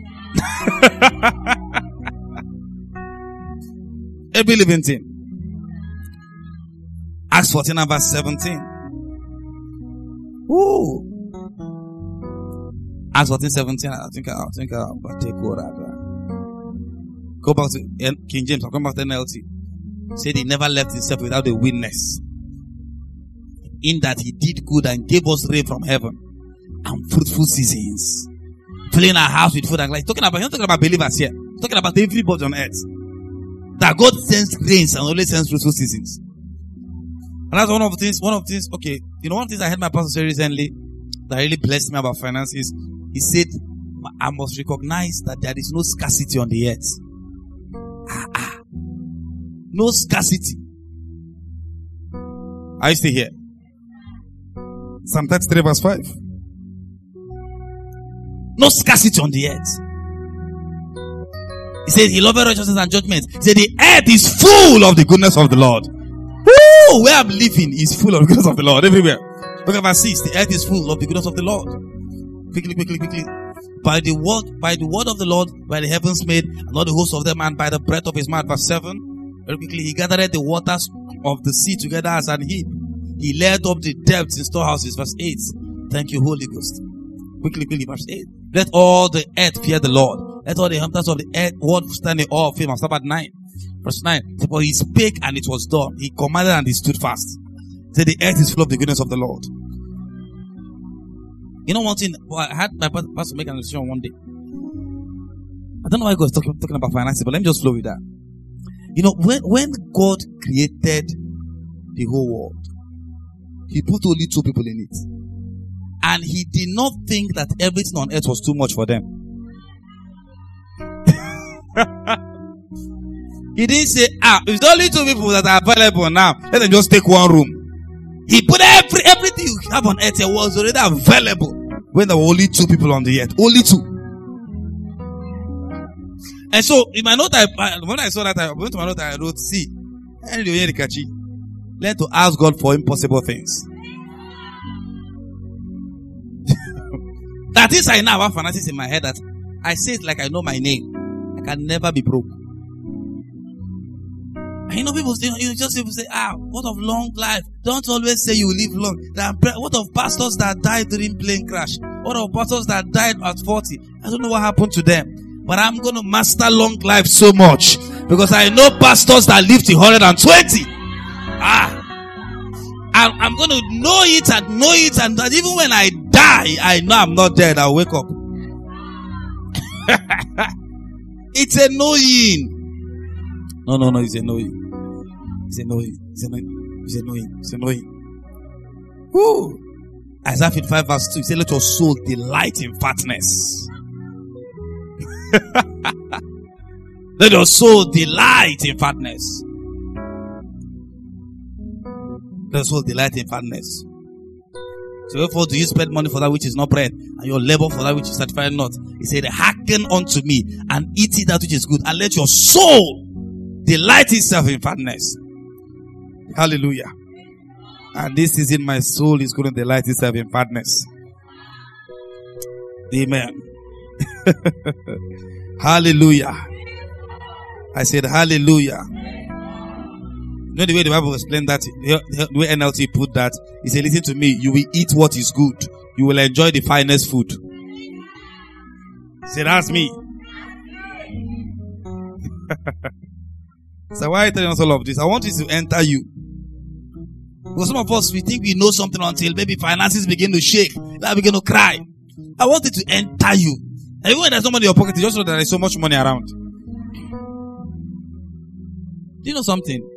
Every living thing. Acts 14 and verse 17. Ooh. Acts 14, 17. I think I'll take over. Go back to King James. I'll come back to NLT. Said he never left himself without a witness. In that he did good and gave us rain from heaven and fruitful seasons. Filling our house with food and light. You're not talking about believers here. You're talking about everybody on earth. That God sends rains and only sends fruitful seasons. And that's one of the things, okay. You know, one of the things I heard my pastor say recently that really blessed me about finances. He said, I must recognize that there is no scarcity on the earth. No scarcity. Are you still here? Psalm 33 verse 5. No scarcity on the earth. He says, He loveth righteousness and judgment. He said, the earth is full of the goodness of the Lord. Woo! Where I'm living is full of the goodness of the Lord. Everywhere. Look at verse 6. The earth is full of the goodness of the Lord. Quickly. By the word of the Lord, by the heavens made, and all the hosts of them, and by the breath of His mouth. Verse 7. Very quickly. He gathered the waters of the sea together as an heap. He laid up the depths in storehouses. Verse 8. Thank you, Holy Ghost. Quickly. Verse 8. Let all the earth fear the Lord. Let all the inhabitants of the earth world stand in awe of Him. I'll start at 9. Verse 9. For He spake and it was done. He commanded and He stood fast. Say the earth is full of the goodness of the Lord. You know one thing? I had my pastor make an decision one day. I don't know why God is talking about finances, but let me just flow with that. You know, when God created the whole world, He put only 2 people in it. And He did not think that everything on earth was too much for them. He didn't say, it's only 2 people that are available now. Let them just take one room. He put everything you have on earth was already available when there were only 2 people on the earth. Only 2. And so, in my note, when I saw that, I went to my note and I wrote, see, learn to ask God for impossible things. That is, I now have finances in my head that I say it like I know my name. I can never be broke. And you know, people say, what of long life? Don't always say you will live long. What of pastors that died during plane crash? What of pastors that died at 40? I don't know what happened to them. But I'm going to master long life so much. Because I know pastors that live to 120. I'm going to know it and that even when I die, I know I'm not dead. I'll wake up. It's annoying. No, it's annoying. It's annoying. Woo! Isaiah 55 verse 2, he said, let your soul delight in fatness. Let your soul delight in fatness. Let your soul delight in fatness. So therefore do you spend money for that which is not bread, and your labor for that which is satisfied not? He said, hearken unto me, and eat it that which is good, and let your soul delight itself in fatness. Hallelujah. And this season my soul is going to delight itself in fatness. Amen. Hallelujah. I said hallelujah. You know the way the Bible explained that, the way NLT put that, he said, listen to me, you will eat what is good. You will enjoy the finest food. He said, that's me. So why are you telling us all of this? I want it to enter you. Because some of us, we think we know something until maybe finances begin to shake. Now begin to cry. I want it to enter you. And even when there's no money in your pocket, you just know that there is so much money around. Do you know something?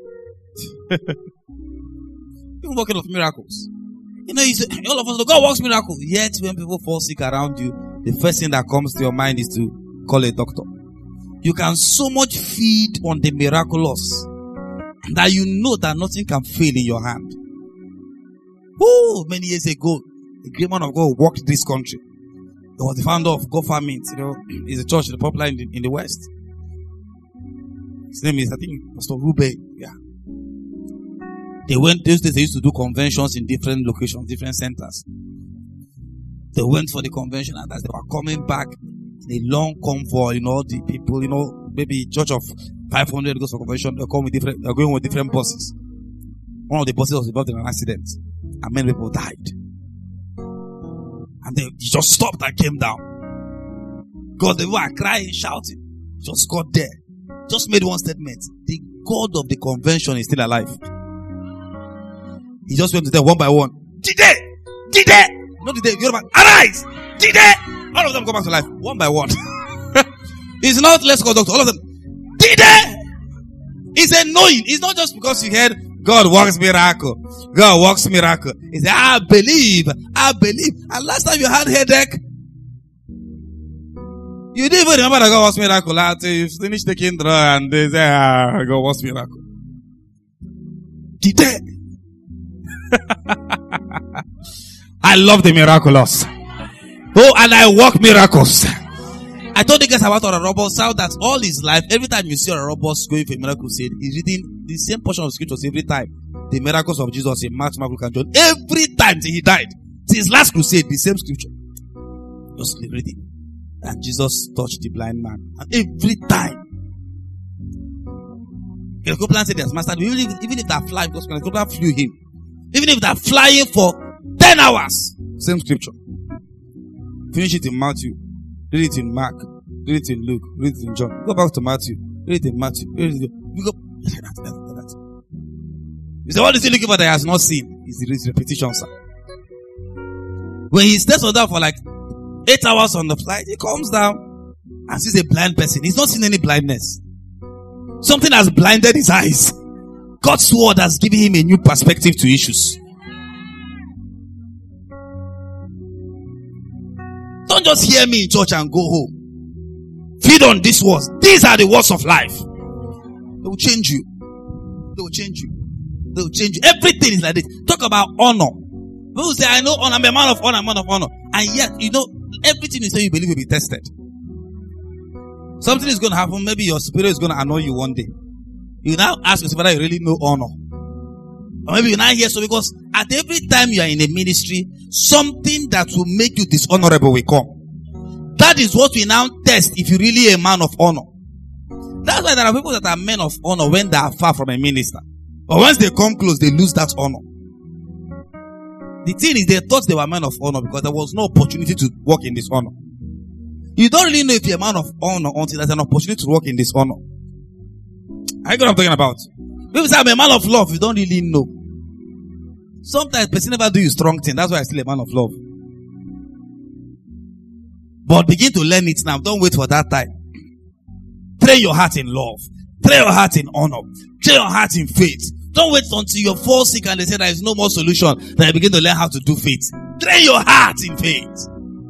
People working of miracles. You know, all of us know God works miracles. Yet when people fall sick around you, the first thing that comes to your mind is to call a doctor. You can so much feed on the miraculous that you know that nothing can fail in your hand. Oh, many years ago, the great man of God walked this country. He was the founder of God Farming. You know, he's a church popular in the West. His name is, I think, Pastor Ruben. Yeah. They went, those days they used to do conventions in different locations, different centers. They went for the convention, and as they were coming back, in a long convoy, you know, the people, you know, maybe church of 500 goes for convention, they're going with different buses. One of the buses was involved in an accident, and many people died. And they just stopped and came down. God, they were crying, shouting. Just got there. Just made one statement. The God of the convention is still alive. He just went to them one by one. Dide! Not Dide. You're about, arise! Dide! All of them go back to life. One by one. It's not let's go doctor. All of them. Dide! It's a knowing. It's not just because you heard God works miracle. God works miracle. He said, I believe. And last time you had headache, you didn't even remember that God works miracle until you finished taking drug and they say, God works miracle. Did I love the miraculous. Oh, and I work miracles. I told you guys about Orarobos, how that all his life, every time you see Orarobos going for a miracle crusade, he's reading the same portion of scriptures every time. The miracles of Jesus in Mark, Luke, and John. Every time till he died. Till his last crusade, the same scripture. Just reading. And Jesus touched the blind man. And every time. Copeland said there's master. Even if they're flying, because Copeland flew him. Even if they're flying for 10 hours. Same scripture. Finish it in Matthew. Read it in Mark. Read it in Luke. Read it in John. Go back to Matthew. Read it in Matthew. Read it in you go. That. You say, what is he looking for that he has not seen? It's repetition, sir. When he stays on that for like 8 hours on the flight, he comes down and sees a blind person. He's not seen any blindness. Something has blinded his eyes. God's word has given him a new perspective to issues. Don't just hear me in church and go home. Feed on these words. These are the words of life. They will change you. They will change you. They will change you. Everything is like this. Talk about honor. People say, I know honor. I'm a man of honor. I'm a man of honor. And yet, you know, everything you say you believe will be tested. Something is going to happen. Maybe your spirit is going to annoy you one day. You now ask yourself whether you really know honor. Or maybe you now hear so, because at every time you are in a ministry, something that will make you dishonorable will come. That is what we now test if you're really a man of honor. That's why there are people that are men of honor when they are far from a minister. But once they come close, they lose that honor. The thing is, they thought they were men of honor because there was no opportunity to walk in this honor. You don't really know if you're a man of honor until there's an opportunity to walk in this honor. I know what I'm talking about. People say I'm a man of love. You don't really know. Sometimes person never do you strong thing. That's why I'm still a man of love. But begin to learn it now. Don't wait for that time. Train your heart in love. Train your heart in honor. Train your heart in faith. Don't wait until you fall sick and they say there is no more solution. Then you begin to learn how to do faith. Train your heart in faith.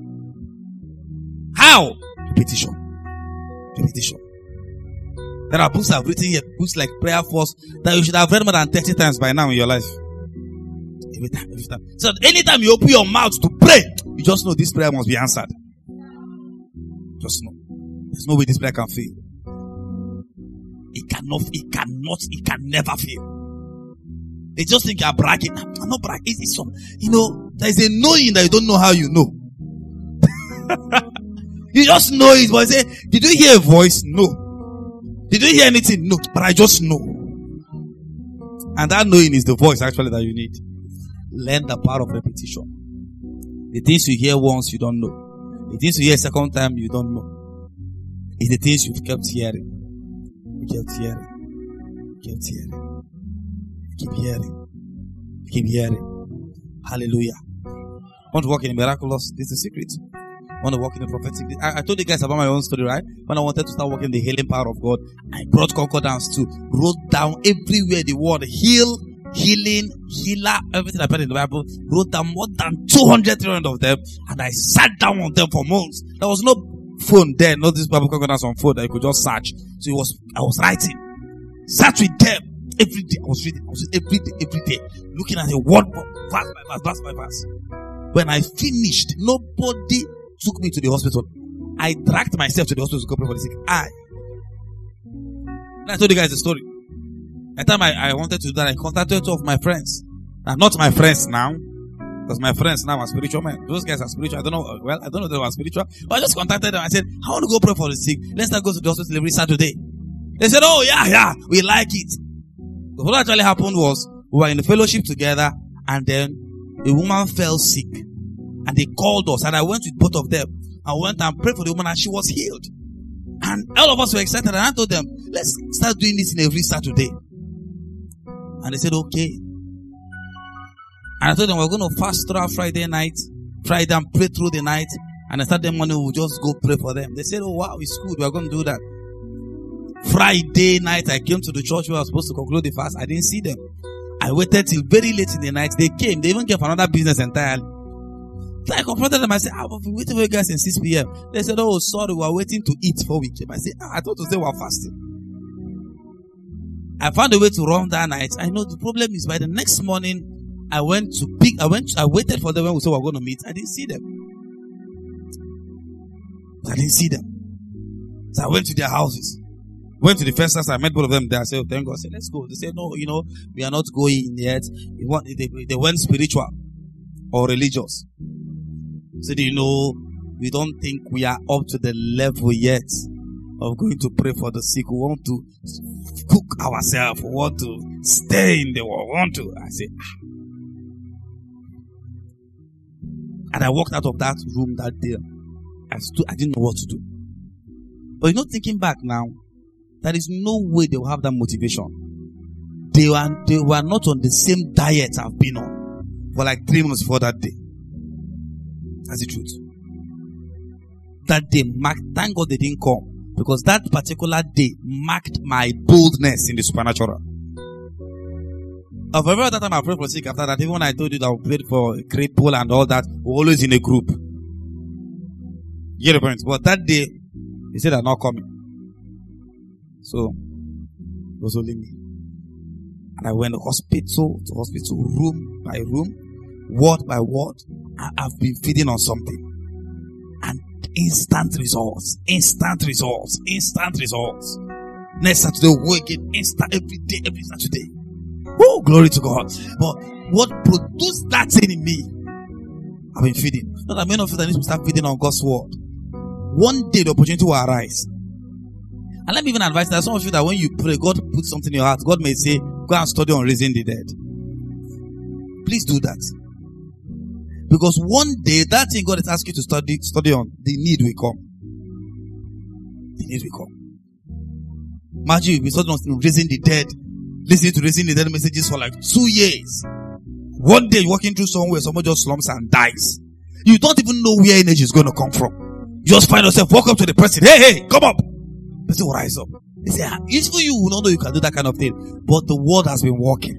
How? Repetition. Repetition. There are books I've written here, books like Prayer Force, that you should have read more than 30 times by now in your life. Every time. So anytime you open your mouth to pray, you just know this prayer must be answered. Just know. There's no way this prayer can fail. It can never fail. They just think you're bragging. I'm not bragging. It's some, there's a knowing that you don't know how you know. You just know it, but say, did you hear a voice? No. Did you hear anything? No. But I just know. And that knowing is the voice actually that you need. Learn the power of repetition. The things you hear once, you don't know. The things you hear a second time, you don't know. It's the things you've kept hearing. You kept hearing. You kept hearing. You keep hearing. You keep hearing. Hallelujah. Want to walk in the miraculous? This is the secret. Want to walk in the prophetic? I told you guys about my own story, right? When I wanted to start walking the healing power of God, I brought concordance too. Wrote down everywhere the word heal, healing, healer, everything I read in the Bible. Wrote down more than 200, 300 of them. And I sat down on them for months. There was no phone then, not this Bible concordance on phone that you could just search. So I was writing. Sat with them every day. I was reading every day. Looking at a word, verse by verse. When I finished, nobody took me to the hospital. I dragged myself to the hospital to go pray for the sick. And I told you guys the story. At the time I wanted to do that, I contacted two of my friends. Not my friends now, because my friends now are spiritual men. Those guys are spiritual. I don't know if they were spiritual. But I just contacted them. I said, I want to go pray for the sick. Let's not go to the hospital every Saturday. They said, oh yeah, we like it. But what actually happened was, we were in the fellowship together, and then a woman fell sick. And they called us, and I went with both of them. I went and prayed for the woman, and she was healed. And all of us were excited, and I told them, let's start doing this in every Saturday. And they said, okay. And I told them, we're going to fast throughout Friday night, Friday and pray through the night. And I Saturday morning, we'll just go pray for them. They said, oh wow, it's good, we're going to do that. Friday night, I came to the church where I was supposed to conclude the fast. I didn't see them. I waited till very late in the night. They came. They even came for another business entirely. So I confronted them. I said, I've been waiting for you guys since 6 p.m. They said, oh, sorry, we're waiting to eat before we came. I said, I thought to say we're fasting. I found a way to run that night. I know the problem is by the next morning, I waited for them when we said we were going to meet. I didn't see them. So I went to their houses. Went to the first house, I met both of them there. I said, oh, thank God. I said, let's go. They said, no, we are not going yet. They went spiritual or religious. Said, we don't think we are up to the level yet of going to pray for the sick. We want to cook ourselves. We want to stay in the world. I said, And I walked out of that room that day. I didn't know what to do. But thinking back now, there is no way they will have that motivation. They were not on the same diet I've been on for like 3 months before that day. That's the truth. That day marked, thank God they didn't come, because that particular day marked my boldness in the supernatural. Of every other time I prayed for sick after that, even when I told you that we prayed for cripple and all that, we're always in a group. You get the point? But that day, he said I'm not coming. So, it was only me. And I went hospital to hospital, room by room, word by word. I've been feeding on something. And instant results. Next Saturday, we'll again, every day, every Saturday. Oh, glory to God. But what produced that thing in me, I've been feeding. Not that many of you that need to start feeding on God's word. One day the opportunity will arise. And let me even advise that some of you that when you pray, God puts something in your heart. God may say, go and study on raising the dead. Please do that. Because one day, that thing God is asking you to study on, the need will come. The need will come. Imagine you'll be studying on raising the dead, listening to raising the dead messages for like 2 years. One day you're walking through somewhere, someone just slumps and dies. You don't even know where energy is going to come from. You just find yourself, walk up to the person, hey, come up. The person will rise up. They say, even you will not know you can do that kind of thing. But the word has been working.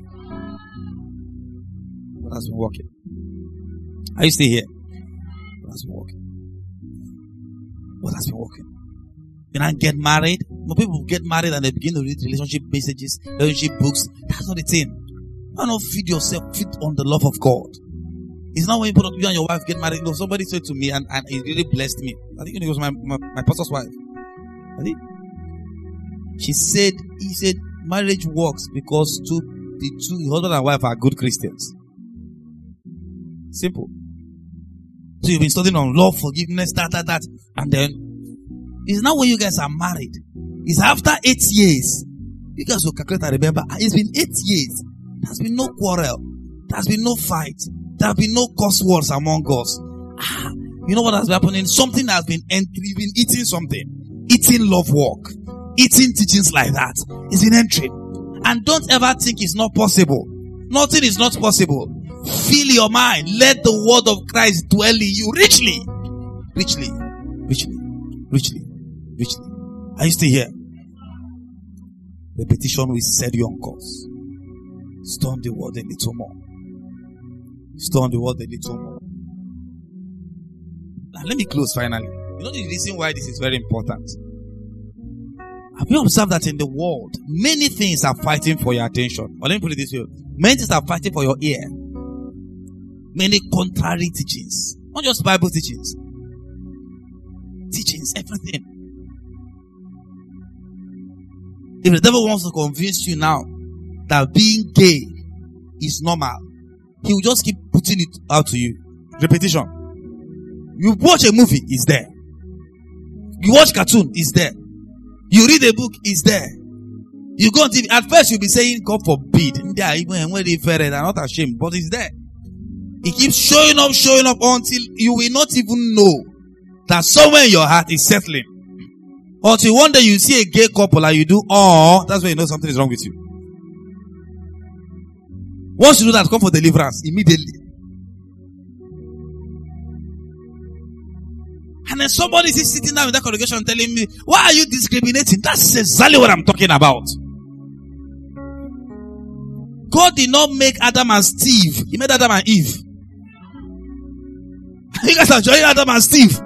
What has been working? Are you still here? What has been working? What has been working? You know, get married. When people get married and they begin to read relationship messages, relationship books, that's not the thing. Why not feed yourself? Feed on the love of God. It's not when you and your wife get married. No, somebody said to me, and it really blessed me. I think it was my pastor's wife. I think he said, marriage works because the husband and wife are good Christians. Simple. So you've been studying on love, forgiveness, that, and then it's not when you guys are married. It's after 8 years. You guys will calculate and remember, it's been 8 years. There's been no quarrel. There's been no fight. There have been no curse words among us. You know what has been happening? Something has been entering. We've been eating something. Eating love walk. Eating teachings like that. It's been entering. And don't ever think it's not possible. Nothing is not possible. Fill your mind. Let the word of Christ dwell in you richly. Richly. Richly. Richly. Richly. Are you still here? Repetition will set you on course. Storm the word a little more. Storm the word a little more. Now let me close finally. You know the reason why this is very important. Have you observed that in the world, many things are fighting for your attention? Or let me put it this way. Many things are fighting for your ear. Many contrary teachings. Not just Bible teachings. Teachings, everything. If the devil wants to convince you now that being gay is normal, he will just keep putting it out to you. Repetition. You watch a movie, it's there. You watch cartoon, it's there. You read a book, it's there. You go on TV. At first you'll be saying, God forbid. Even when they're not ashamed, but it's there. It keeps showing up until you will not even know that somewhere in your heart is settling. Until one day you see a gay couple and you do, that's when you know something is wrong with you. Once you do that, come for deliverance immediately. And then somebody is sitting down in that congregation telling me, why are you discriminating? That's exactly what I'm talking about. God did not make Adam and Steve. He made Adam and Eve. You guys are enjoying Adam and Steve.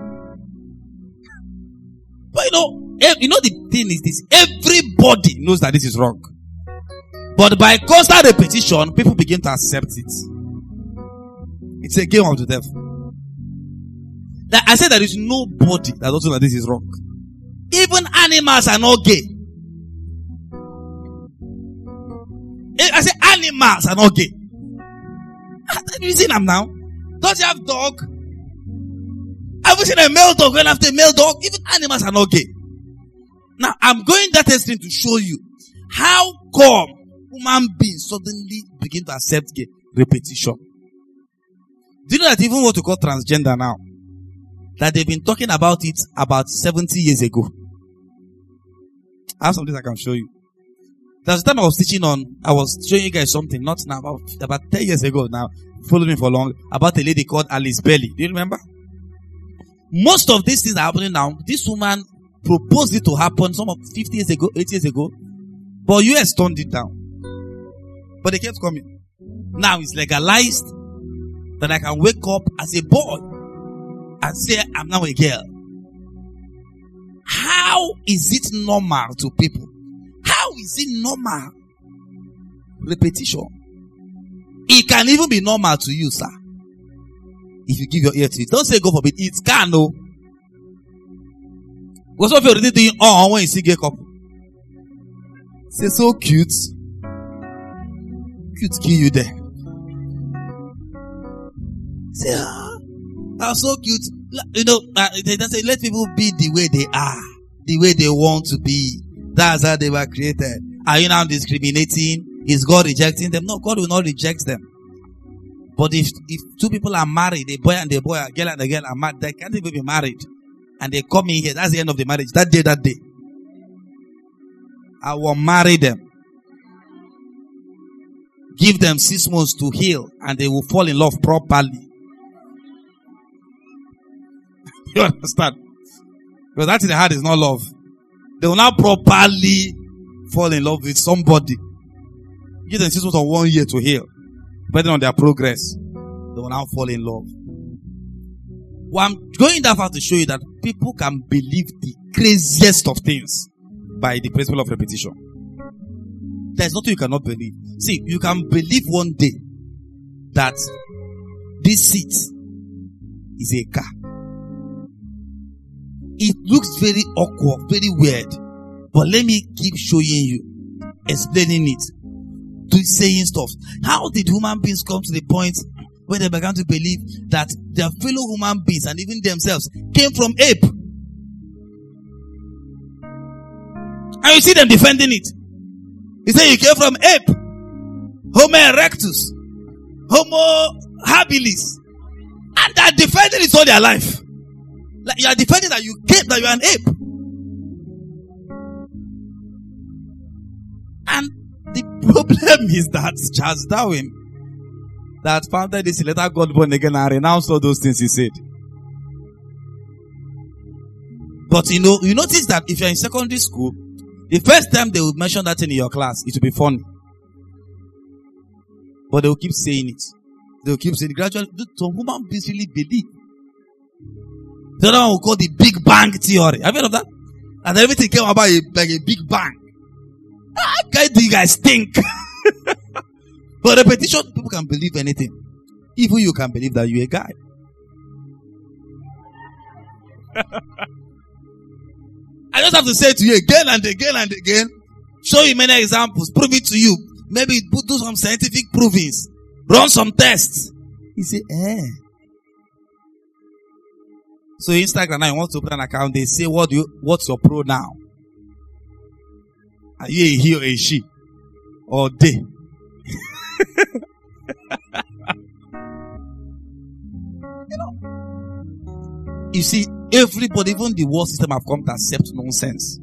But you know the thing is this. Everybody knows that this is wrong. But by constant repetition, people begin to accept it. It's a game of the devil. I said there is nobody that doesn't know that this is wrong. Even animals are not gay. I say animals are not gay. Have you seen them now? Don't you have dog? Have you seen a male dog going after a male dog? Even animals are not gay. Now, I'm going that extreme to show you how come human beings suddenly begin to accept gay repetition. Do you know that even what we call transgender now, that they've been talking about it about 70 years ago? I have something I can show you. There's a time I was teaching I was showing you guys something, not now, about 10 years ago now, followed me for long, about a lady called Alice Bailey. Do you remember? Most of these things are happening now. This woman proposed it to happen some of 50 years ago, 8 years ago, but US turned it down. But they kept coming. Now it's legalized that I can wake up as a boy and say I'm now a girl. How is it normal to people? How is it normal? Repetition. It can even be normal to you, sir. If you give your ear to it. Don't say go forbid. It can, no. Because what if you're already doing when you see gay couple? Say so cute. Cute kill you there. Say, that's so cute. You know, they say let people be the way they are. The way they want to be. That's how they were created. Are you now discriminating? Is God rejecting them? No, God will not reject them. But if two people are married, a boy and a boy, a girl and a girl are married, they can't even be married. And they come in here, that's the end of the marriage. That day. I will marry them. Give them 6 months to heal and they will fall in love properly. You understand? Because that in the heart is not love. They will now properly fall in love with somebody. Give them 6 months or 1 year to heal. Depending on their progress, they will now fall in love. Well, I'm going that far to show you that people can believe the craziest of things by the principle of repetition. There's nothing you cannot believe. See, you can believe one day that this seat is a car. It looks very awkward, very weird. But let me keep showing you, explaining it, saying stuff. How did human beings come to the point where they began to believe that their fellow human beings and even themselves came from ape? And you see them defending it. He said you came from ape. Homo erectus. Homo habilis. And they're defending it all their life. Like you are defending that you came, that you are an ape. And the problem is that Charles Darwin, that founded this, later got born again and renounced all those things he said. But you notice that if you're in secondary school, the first time they will mention that thing in your class, it will be funny. But they will keep saying it. They will keep saying it. Gradually, some human beings really believe. The other one will call the Big Bang Theory. Have you heard of that? And everything came about like a Big Bang. Why do you guys think? But repetition, people can believe anything. Even you can believe that you're a guy. I just have to say to you again and again and again, show you many examples, prove it to you. Maybe do some scientific provings, run some tests. You say, So Instagram now, you want to open an account, they say, what's your pronoun? Are you a he or a she? Or they? You see, everybody, even the world system, have come to accept nonsense.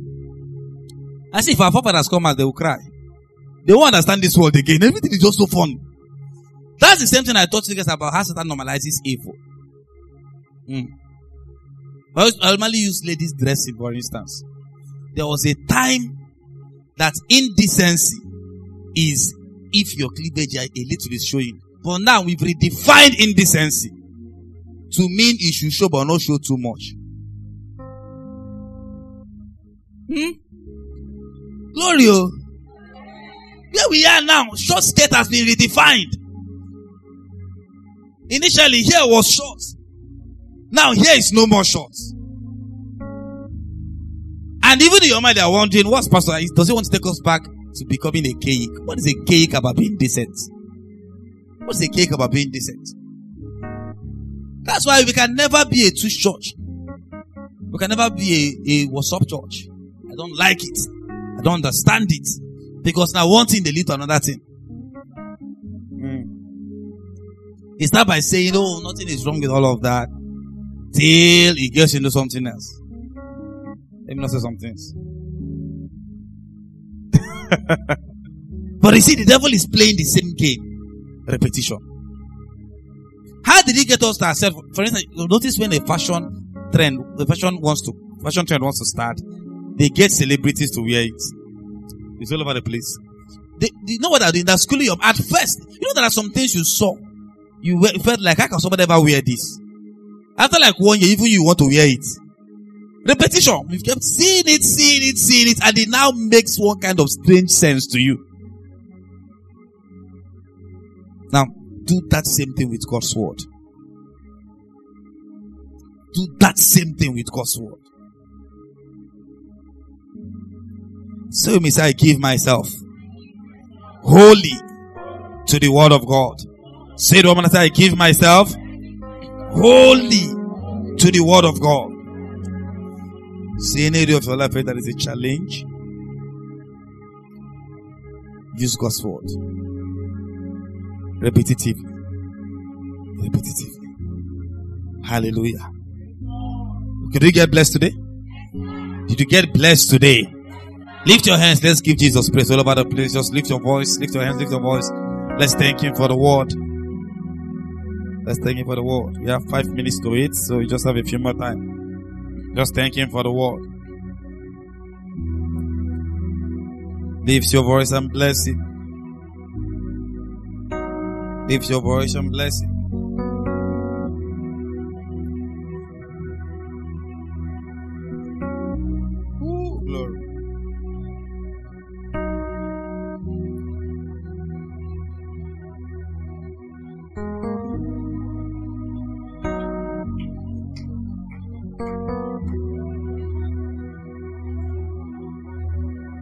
I see if our forefathers come out, they will cry. They won't understand this world again. Everything is just so fun. That's the same thing I taught you guys about how Satan normalizes evil. I normally use ladies' dressing, for instance. There was a time that indecency is if your cleavage a little is showing. But now we've redefined indecency to mean it should show but not show too much. Glory. Where we are now, short skirt has been redefined. Initially, here was short. Now, here is no more short. And even in your mind, they are wondering, what's Pastor? Does he want to take us back to becoming a cake? What is a cake about being decent? What's a cake about being decent? That's why we can never be a Twitch church. We can never be a WhatsApp church. I don't like it. I don't understand it. Because now one thing they lead to another thing. They start by saying, oh, nothing is wrong with all of that. Till it gets into something else. Let me not say some things. But you see, the devil is playing the same game. Repetition. How did he get us to accept? For instance, notice when a fashion trend wants to start, they get celebrities to wear it. It's all over the place. You know what they're doing? They're schooling you up. At first, you know there are some things you saw. You felt like, how can somebody ever wear this? After like 1 year, even you want to wear it. Repetition. You've kept seeing it, and it now makes one kind of strange sense to you. Now, do that same thing with God's word. Do that same thing with God's word. So, Miss, I give myself wholly to the word of God. Say the woman, I give myself wholly to the word of God. See any area of your life that is a challenge, use God's word. Repetitively. Hallelujah. Did you get blessed today? Did you get blessed today? Lift your hands. Let's give Jesus praise all over the place. Just lift your voice. Lift your hands. Lift your voice. Let's thank him for the word. Let's thank him for the word. We have 5 minutes to it, so we just have a few more time. Just thank him for the word. Lift your voice and bless it. Lift your voice and bless it. Ooh, glory.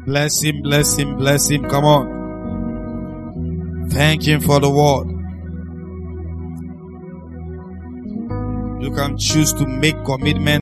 Bless him, bless him, bless him. Come on. Thank him for the word. You can choose to make commitment